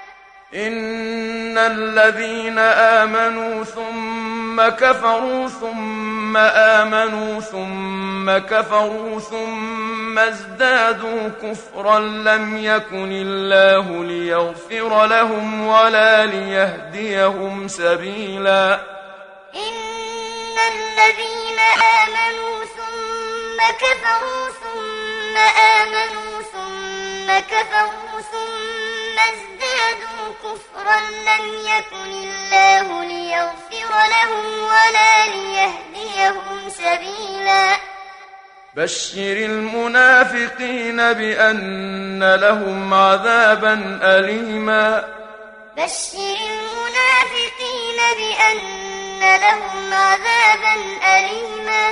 إن الذين آمنوا ثم كفروا ثم آمنوا ثم كفروا ثم ازدادوا كفرا لم يكن الله ليغفر لهم ولا ليهديهم سبيلا إن الذين آمنوا ثم كفروا ثم آمنوا ثم كفروا ثم ازدادوا كفرا لم يكن الله ليغفر لهم ولا ليهديهم سبيلا بشر المنافقين بأن لهم عذابا أليما بشر المنافقين بأن لهم عذابا أليما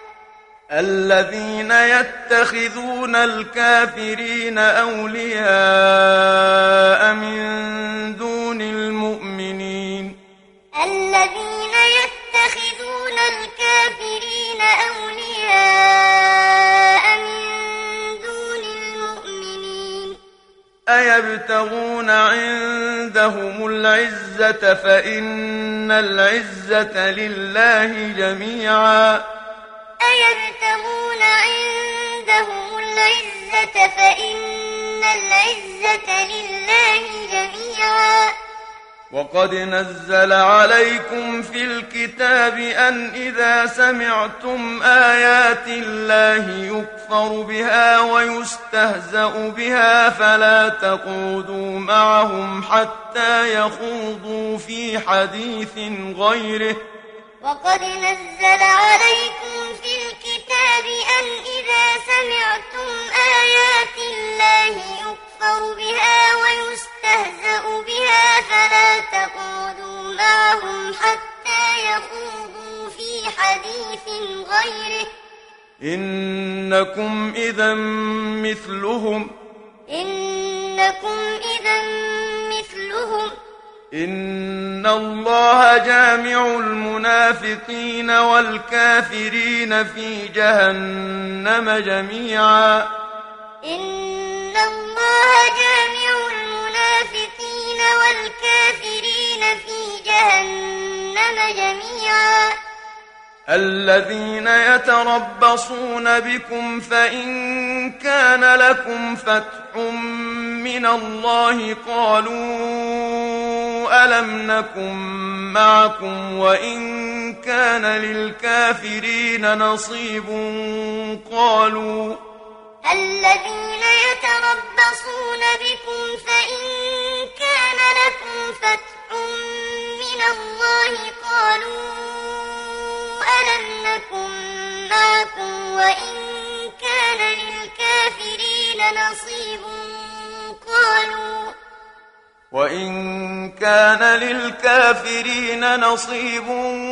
الذين يتخذون الكافرين أولياء من دون المؤمنين الذين يتخذون الكافرين أولياء من دون المؤمنين أيبتغون عندهم العزة فإن العزة لله جميعا أيبتغون عندهم العزة فإن العزة لله جميعا وقد نزل عليكم في الكتاب أن إذا سمعتم آيات الله يكفر بها ويستهزأ بها فلا تقعدوا معهم حتى يخوضوا في حديث غيره وقد نزل عليكم في الكتاب أن إذا سمعتم آيات الله يكفر بها ويستهزأ بها فلا تقعدوا من غيره إنكم إذا مثلهم إن الله جامع المنافقين والكافرين في جهنم جميعا إن الله جامع المنافقين والكافرين في جهنم جميعا الذين يتربصون بكم فإن كان لكم فتح من الله قالوا ألم نكن معكم وإن كان للكافرين نصيب قالوا الذين يتربصون بكم فإن كان لكم فتح من الله قالوا ألم نكن معكم وإن كان للكافرين نصيب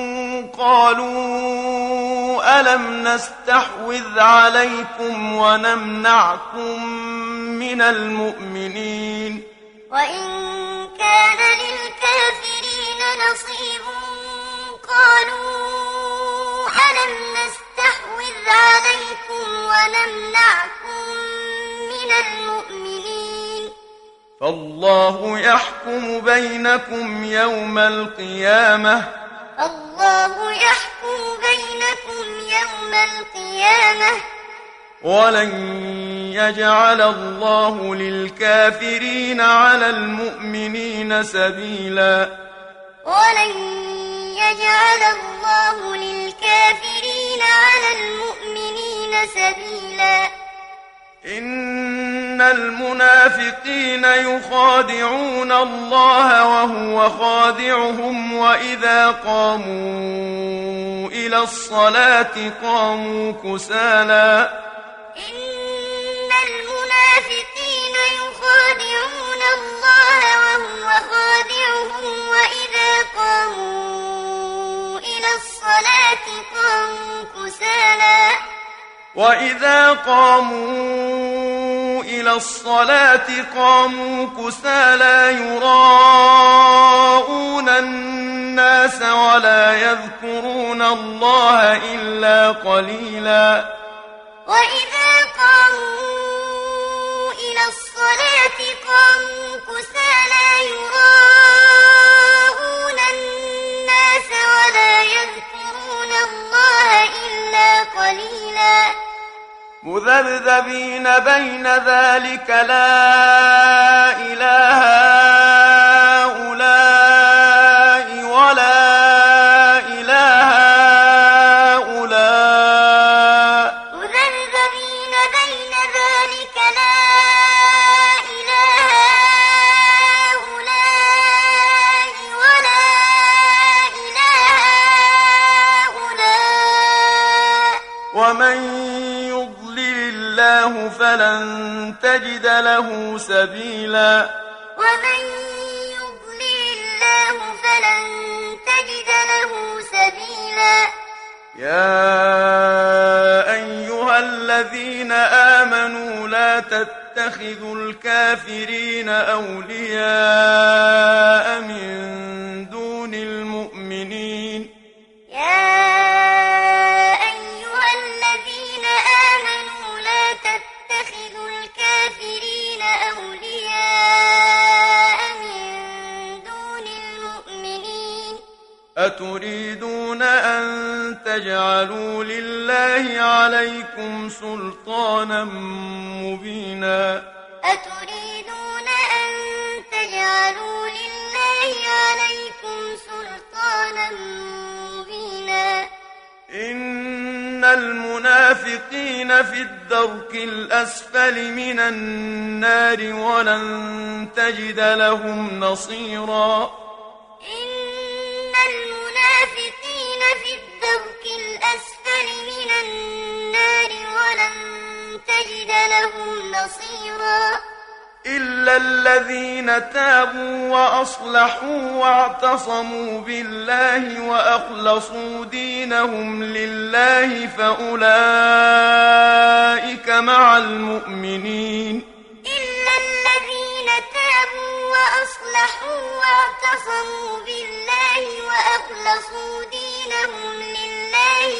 قالوا ألم نستحوذ عليكم ونمنعكم من المؤمنين وإن كان للكافرين نصيب قالوا ألم نستحوذ عليكم ونمنعكم من المؤمنين فالله يحكم بينكم يوم القيامة ولن يجعل الله للكافرين على المؤمنين سبيلا إن المنافقين يخادعون الله وهو خادعهم وإذا قاموا إلى الصلاة قاموا كسالى إن المنافقين يخادعون الله وهو خادعهم وإذا قاموا إلى الصلاة قاموا كسالى يراءون الناس ولا يذكرون الله إلا قليلا وإذا قاموا إلى الصلاة قاموا كسالى يراءون الناس ولا يذكرون الله إلا قليلا مذبذبين بين ذلك لا إله هؤلاء ولا إله هؤلاء مذبذبين بين ذلك لا إله هؤلاء ولا إله هؤلاء ومن يضلل الله فلن تجد له سبيلا يا أيها الذين آمنوا لا تتخذوا الكافرين أولياء من دون المؤمنين أتريدون أن تجعلوا لله عليكم سلطانا مبينا إن المنافقين في الدرك الأسفل من النار ولن تجد لهم نصيرا إلا الذين تابوا وأصلحوا واعتصموا بالله وأخلصوا دينهم لله فأولئك مع المؤمنين. إلا الذين تابوا وأصلحوا واعتصموا بالله وأخلصوا دينهم لله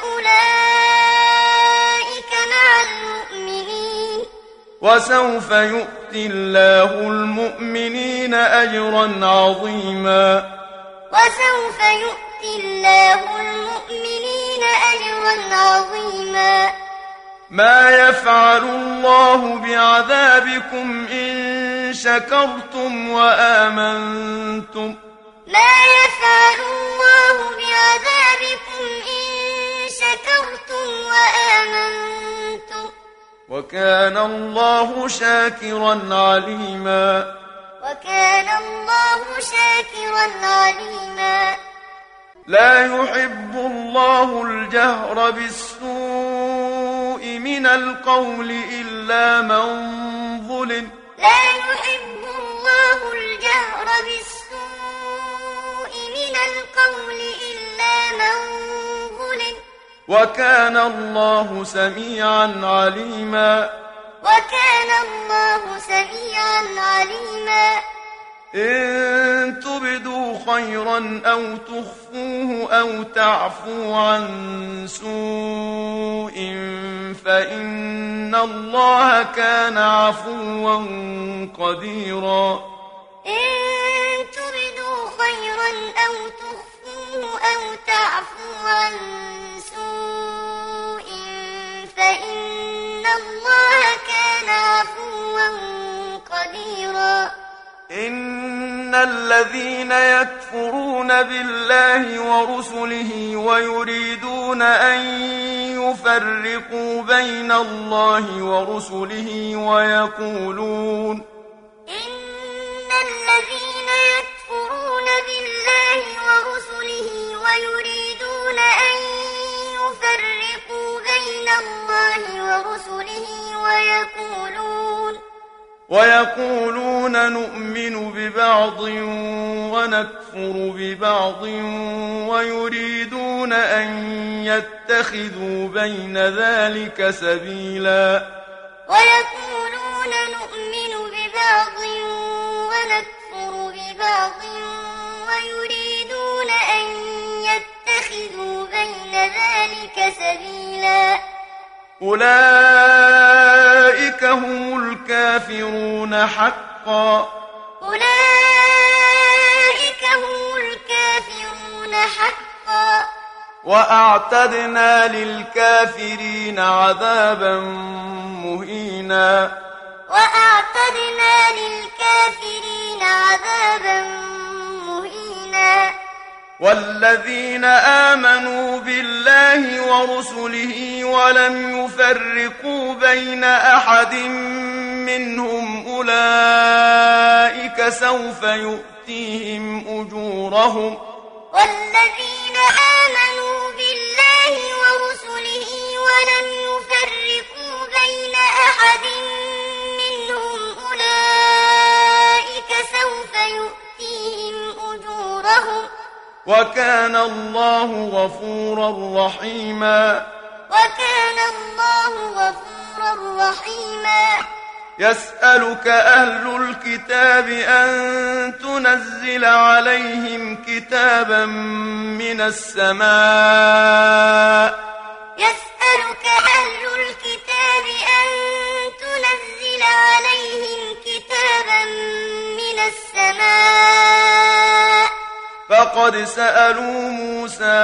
فأولئك مع المؤمنين. وسوف يؤتي الله المؤمنين أجرا عظيما. وسوف يؤتي الله المؤمنين أجرا عظيما. ما يفعل الله بعذابكم إن شكرتم وآمنتم. ما يفعل الله بعذابكم إن شكرتم وآمنتم. وكان الله شاكرا عليما. وكان الله شاكرا عليما. لا يحب الله الجهر بالسوء من القول إلا من ظلم. لا يحب الله الجهر بالسوء من القول إلا من ظلم. وكان الله سميعا عليما. وكان الله سميعا عليما. إن تبدوا خيرا أو تخفوه أو تعفوا عن سوء فإن الله كان عفوا قديرا. إن تبدوا خيرا أو تخفوه أو تعفوا عن سوء فإن الله كان عفوا قديرا. إن الذين يكفرون بالله ورسله ويريدون أن يفرقوا بين الله ورسله ويقولون إن الذين يكفرون بالله ورسله ويريدون أن يفرقوا بين الله ورسله ويقولون نؤمن ببعض ونكفر ببعض ويريدون أن يتخذوا بين ذلك سبيلا. ويقولون نؤمن ببعض ونكفر ببعض ويريدون أن يتخذوا بين ذلك سبيلا. أولئك هم الكافرون حقا. أولئك هم الكافرون حقا. وأعتدنا للكافرين عذابا مهينا. وأعتدنا للكافرين عذابا مهينا. والذين آمنوا بالله ورسله ولم يفرقوا بين أحد منهم أولئك سوف يؤتيهم أجورهم. والذين آمنوا بالله ورسله ولم يفرقوا بين أحد منهم أولئك سوف يؤتيهم أجورهم. وكان الله غفورا رحيما. وكان الله غفورا رحيما. يسألك أهل الكتاب أن تنزل عليهم كتابا من السماء. يسألك أهل الكتاب أن تنزل عليهم كتابا من السماء. فقد سألوا موسى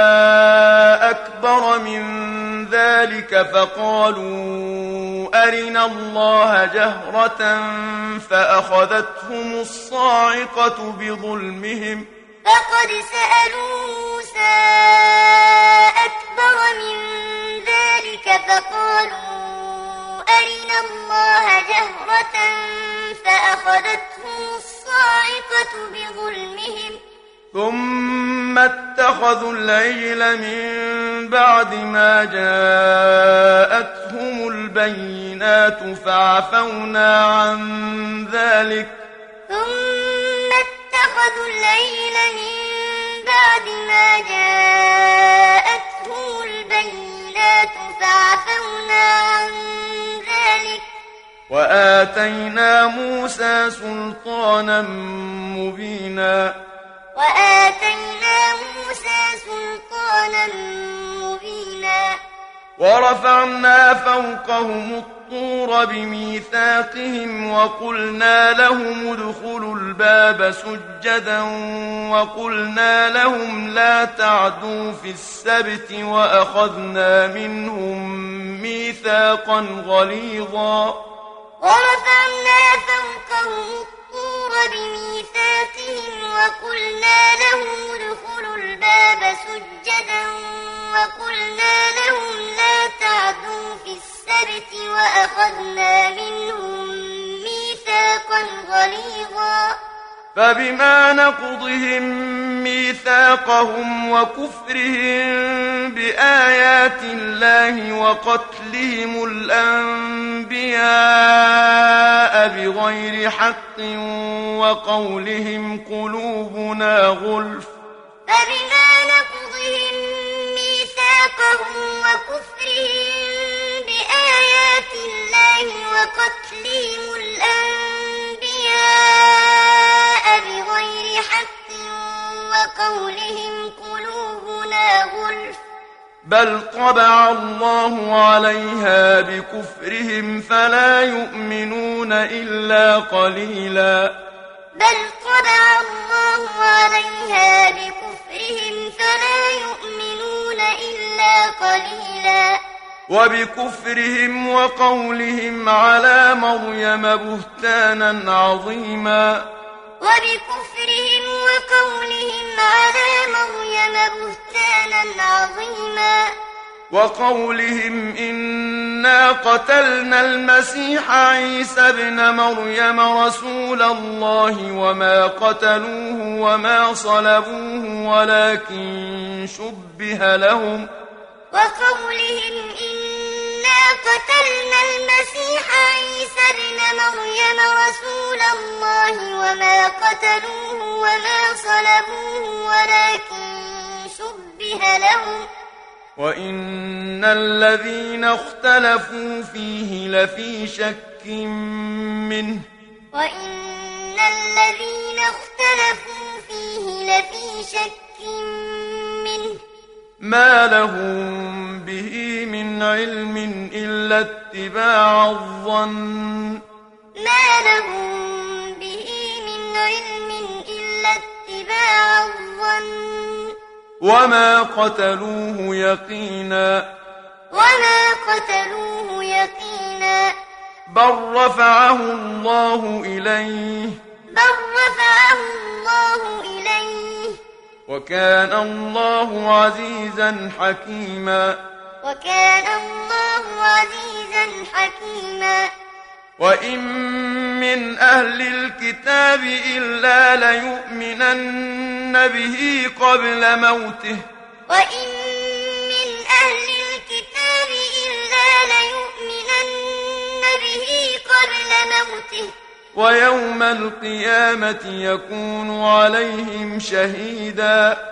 أكبر من ذلك فقالوا أرنا الله جهرة فأخذتهم الصاعقة بظلمهم. فقد سألوا موسى أكبر من ذلك فقالوا أرنا الله جهرة فأخذتهم الصاعقة بظلمهم. ثم اتخذوا العجل من بعد ما جاءتهم البينات البينات فعفونا عن ذلك ثم اتخذوا العجل من بعد ما جاءتهم البينات فعفونا عن ذلك وآتينا موسى سلطانا مبينا ورفعنا فوقهم الطور بميثاقهم وقلنا لهم ادخلوا الباب سجدا وقلنا لهم لا تعدوا في السبت وأخذنا منهم ميثاقا غليظا ورفعنا فوقهم الطور بميثاقهم وقلنا لهم ادخلوا الباب سجدا وقلنا لهم لا تعدوا في السبت وأخذنا منهم ميثاقا غليظا فبما نقضهم ميثاقهم وكفرهم بآيات الله وقتلهم الأنبياء بغير حق وقولهم قلوبنا غلف فبما نقضهم ميثاقهم وكفرهم بآيات الله وقتلهم الأنبياء بغير حق وقولهم قلوبنا غلف بل طبع الله عليها بكفرهم فلا يؤمنون إلا قليلا بل طبع الله عليها بكفرهم فلا يؤمنون إلا قليلا وبكفرهم وقولهم على مريم بهتانا عظيما وبكفرهم وقولهم على مريم بهتانا عظيما وقولهم إنا قتلنا المسيح عيسى ابن مريم رسول الله وما قتلوه وما صلبوه ولكن شبه لهم وقولهم إنا قتلنا المسيح عيسى ابن مريم رسول الله وما قتلوه وما صلبوه ولكن شبه لهم وإن الذين اختلفوا فيه لفي شك منه وإن الذين اختلفوا فيه لفي شك منه ما لهم به من علم إلا اتباع الظن ما لهم به من علم إلا اتباع الظن وما قتلوه يقينا بل رفعه الله إليه وكان الله عزيزا حكيما وإن من أهل الكتاب إلا ليؤمنن به قبل موته ويوم القيامة يكون عليهم شهيدا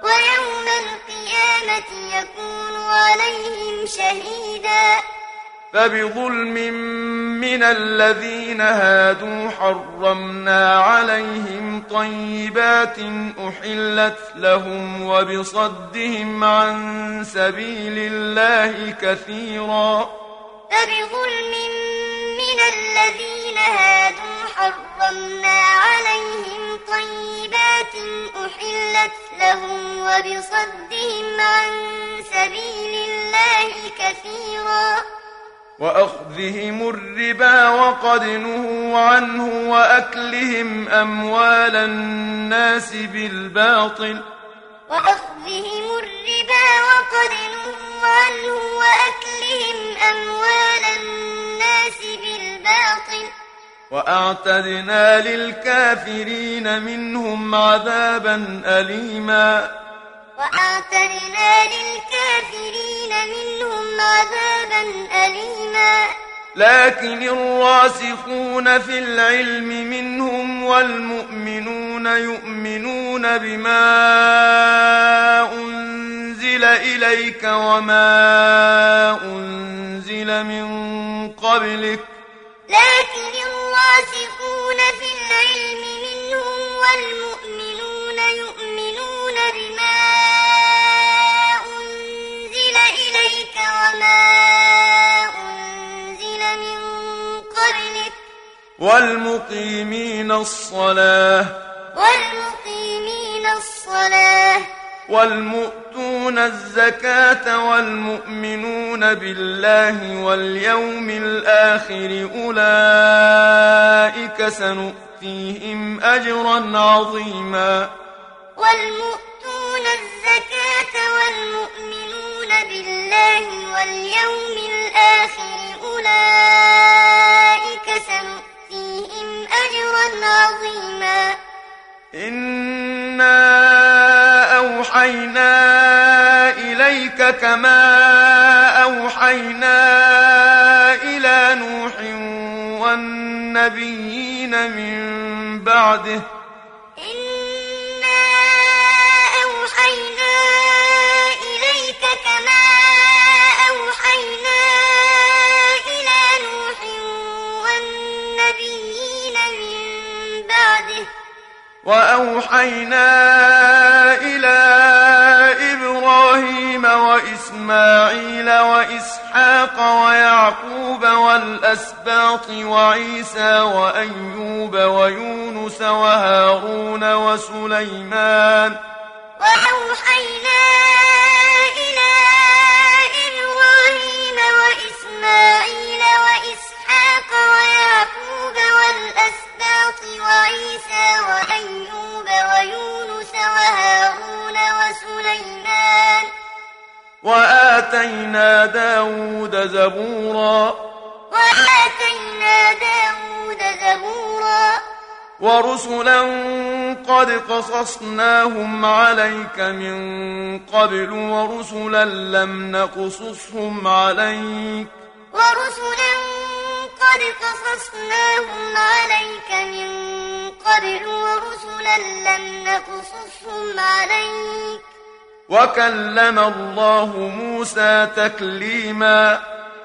فبظلم من الذين هادوا حرمنا عليهم طيبات أحلت لهم وبصدهم عن سبيل الله كثيرا فبظلم من الذين هادوا حرمنا عليهم طيبات أحلت لهم وبصدهم عن سبيل الله كثيرا وأخذهم الربا وقد نهوا عنه وأكلهم أموال الناس بالباطل وأعتدنا للكافرين منهم عذابا أليما لكن الراسخون في العلم منهم والمؤمنون يؤمنون بما أنزل إليك وما أنزل من قبلك لكن الراسخون في العلم منهم والمؤمنون يؤمنون بما أنزل إليك وما أنزل من قبلك والمقيمين الصلاة والمؤتون الزكاة والمؤمنون بالله واليوم الآخر أولئك سنؤتيهم أجرا عظيما والمؤتون الزكاة والمؤمنون بالله واليوم الآخر أولئك سنؤتيهم أجرا عظيما إنا أوحينا إليك كما أوحينا إلى نوح والنبيين من بعده إنا أوحينا إليك كما أوحينا إلى نوح والنبيين من بعده وأوحينا إلى إبراهيم وإسماعيل وإسحاق ويعقوب والأسباط وعيسى وأيوب ويونس وهارون وسليمان وأوحينا إلى إبراهيم وإسماعيل وإسحاق ويعقوب والأسباط وعيسى وأيوب ويونس وهارون وسليمان وآتينا داود زبورا ورسلا قد قصصناهم عليك من قبل ورسلا لم نقصصهم عليك وكلم الله موسى تكليما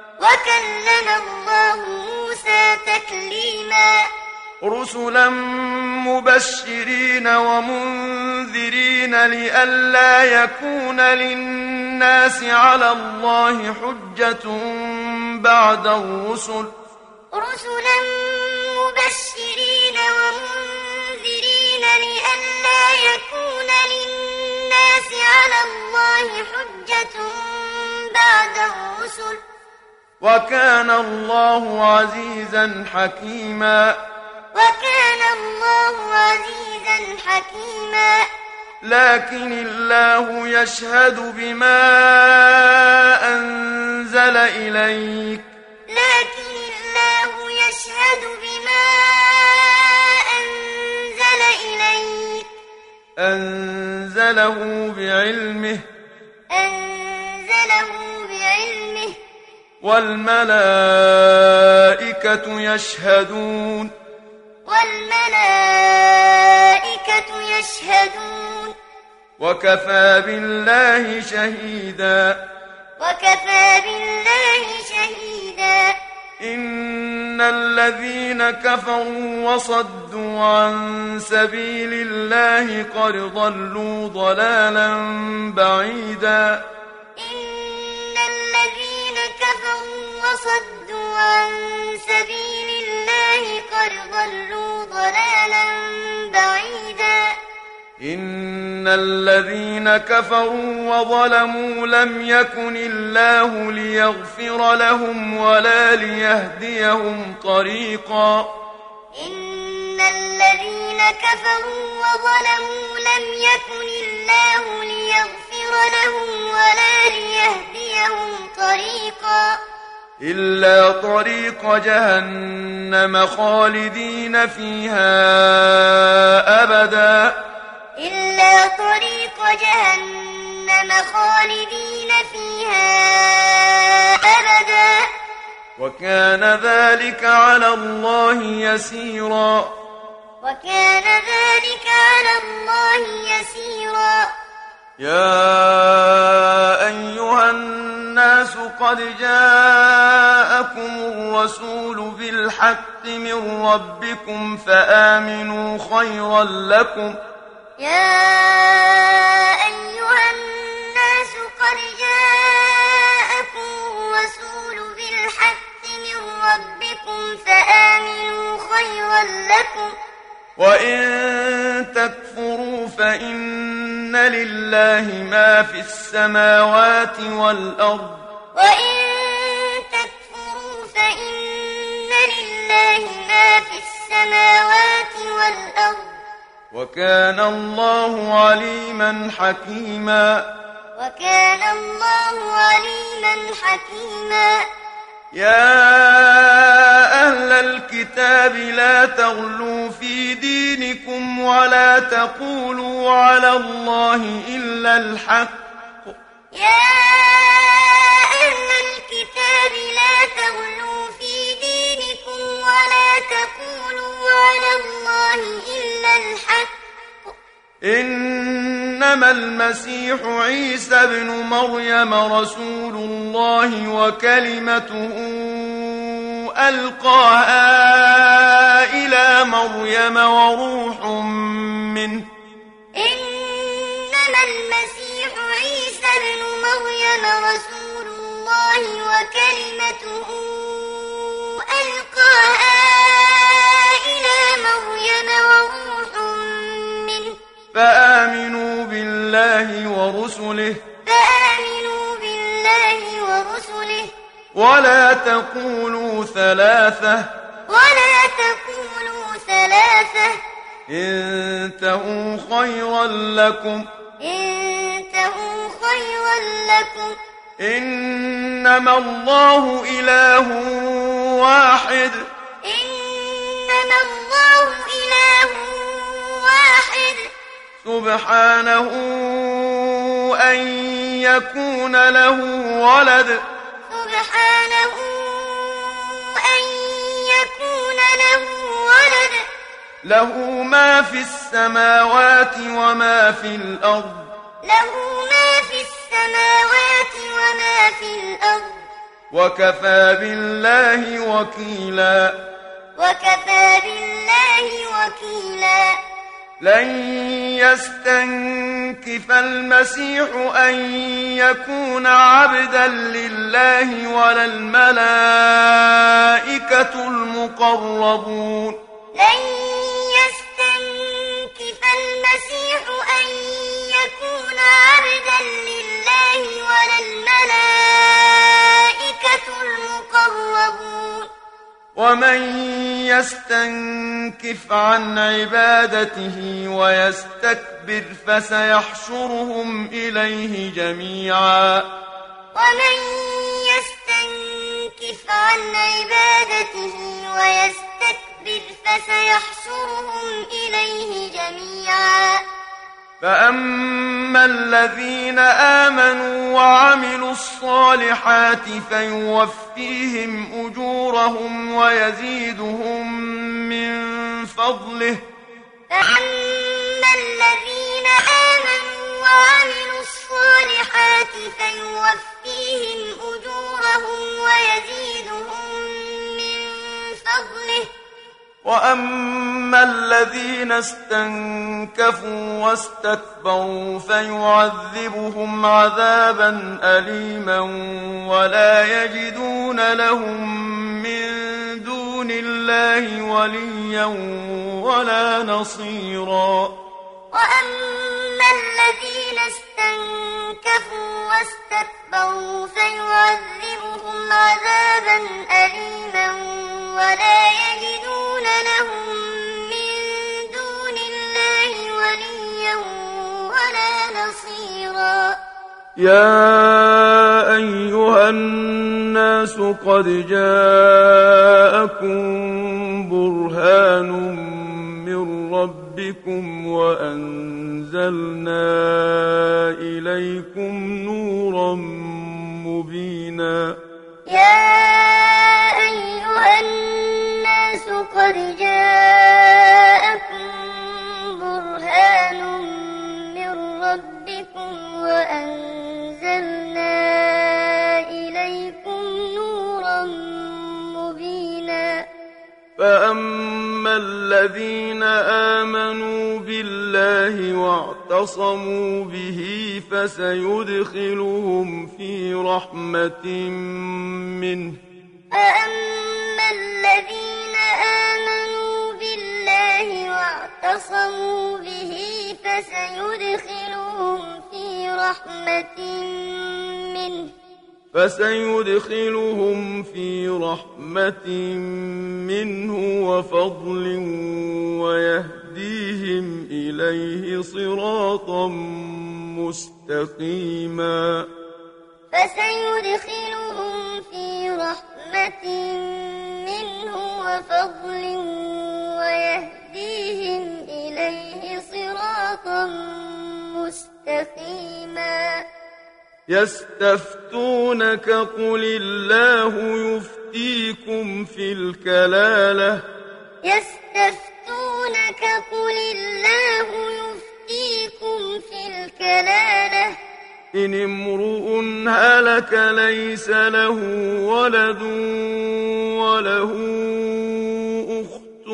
رسلا مبشرين ومنذرين لئلا يكون للناس على الله حجة بعد الرسل وكان الله عزيزا حكيما لكن الله يشهد بما أنزل إليك أنزله بعلمه والملائكة يشهدون وكفى بالله شهيدا إن الذين كفروا وصدوا عن سبيل الله قد ضلوا ضلالا بعيدا إن الذين كفروا وظلموا لم يكن الله ليغفر لهم ولا ليهديهم طريقا إن الذين كفروا وظلموا لم يكن الله ليغفر لهم ولا ليهديهم طريقا إلا طريق جهنم خالدين فيها أبدا وكان ذلك على الله يسيرا. وكان ذلك على الله يسيرا. يا أيها الناس قد جاءكم الرسول بالحق من ربكم فآمنوا خيرا لكم. يا أيها الناس قد جاءكم الرسول بالحق من ربكم فآمنوا خيرا لكم. وإن تكفروا فإن لله ما في السماوات والأرض. وإن تكفروا فإن لله ما في السماوات والأرض. وكان الله عليما حكيما. وكان الله عليما حكيما. يا أهل الكتاب لا تغلوا في دينكم ولا تقولوا على الله إلا الحق. يا أهل الكتاب لا تغلوا في دينكم ولا تقولوا على الله إلا الحق. إنما المسيح عيسى ابن مريم رسول الله وكلمته ألقاها إلى مريم وروح منه. إنما المسيح عيسى ابن مريم رسول الله وكلمته ألقاها إلى مريم وروح منه. فآمنوا بالله ورسله. فآمنوا بالله ورسله. ولا تقولوا ثلاثة. ولا تقولوا ثلاثة. انتهوا خيرا لكم. انتهوا خيرا لكم. إنما الله إله واحد. إنما الله إله واحد. سبحانه أن يكون له ولد. سبحانه أن يكون له ولد. له ما في السماوات وما في الأرض. له ما في السماوات وما في الأرض. وكفى بالله وكيلا. وكفى بالله وكيلا. لن يستنكف المسيح أن يكون عبدا لله ولا الملائكة المقربون. لن يستنكف المسيح أن يكون عبدا لله ولا الملائكة المقربون. ومن يستنكف عن عبادته ويستكبر فسيحشرهم إليه جميعا. ومن يستنكف عن عبادته ويستكبر فسيحشرهم إليه جميعا. فأما الذين آمنوا وعملوا الصالحات فيوفيهم أجورهم ويزيدهم من فضله. فأما الذين آمنوا وعملوا الصالحات فيوفيهم أجورهم ويزيدهم من فضله. وأما الذين استنكفوا واستكبروا فيعذبهم عذابا أليما ولا يجدون لهم من دون الله وليا ولا نصيرا. وأما الذين استنكفوا واستكبروا فيعذبهم عذابا أليما ولا يجدون لهم من دون الله وليا ولا نصيرا. يا أيها الناس قد جاءكم برهان من ربكم وأنزلنا إليكم نورا مبينا. يا فأما الذين آمنوا بالله واعتصموا به فسيدخلهم في رحمة منه. فأما الذين آمنوا بالله واعتصموا به فسيدخلهم في رحمة منه. فسيدخلهم في رحمة منه وفضل ويهديهم إليه صراطا مستقيما. فسيدخلهم في رحمة منه وفضل ويهديهم إليه صراطا مستقيما. يستفتونك قل الله يفتيكم في الكلالة. يستفتونك قل الله يفتيكم في الكلالة. إن امرؤ هلك ليس له ولد وله أخت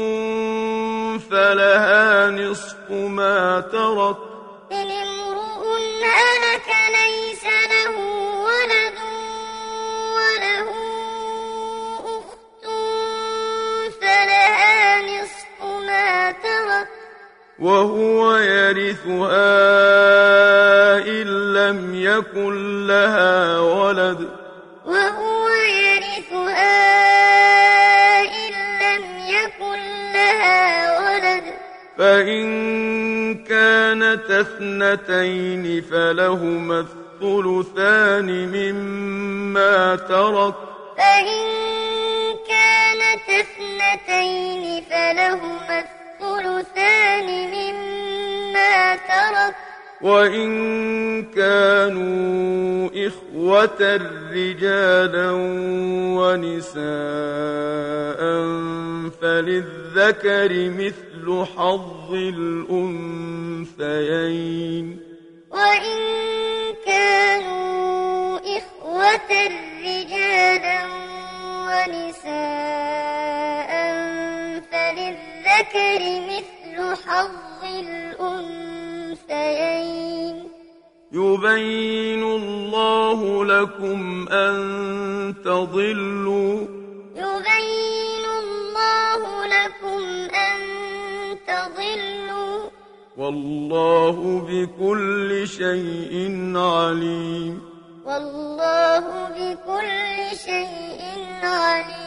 فلها نصف ما ترك. إن امرؤ هلك ليس له ولد وله أخت فلها نصف ما ترك. وهو يرثها إن لم يكن لها ولد. وهو يرثها إن لم يكن لها ولد. فإن كانتا اثنتين فلهما الثلثان مما ترك. فإن كانتا اثنتين فلهما الثلثان مما ترك. وإن كانوا إخوة رجالا ونساء فللذكر مثل حظ الأنثيين. وإن كانوا إخوة رجالا ونساء فللذكر مثل حظ الأنثيين. يبين الله لكم أن تضلوا. يبين الله لكم أن تضلوا. والله بكل شيء عليم. والله بكل شيء عليم.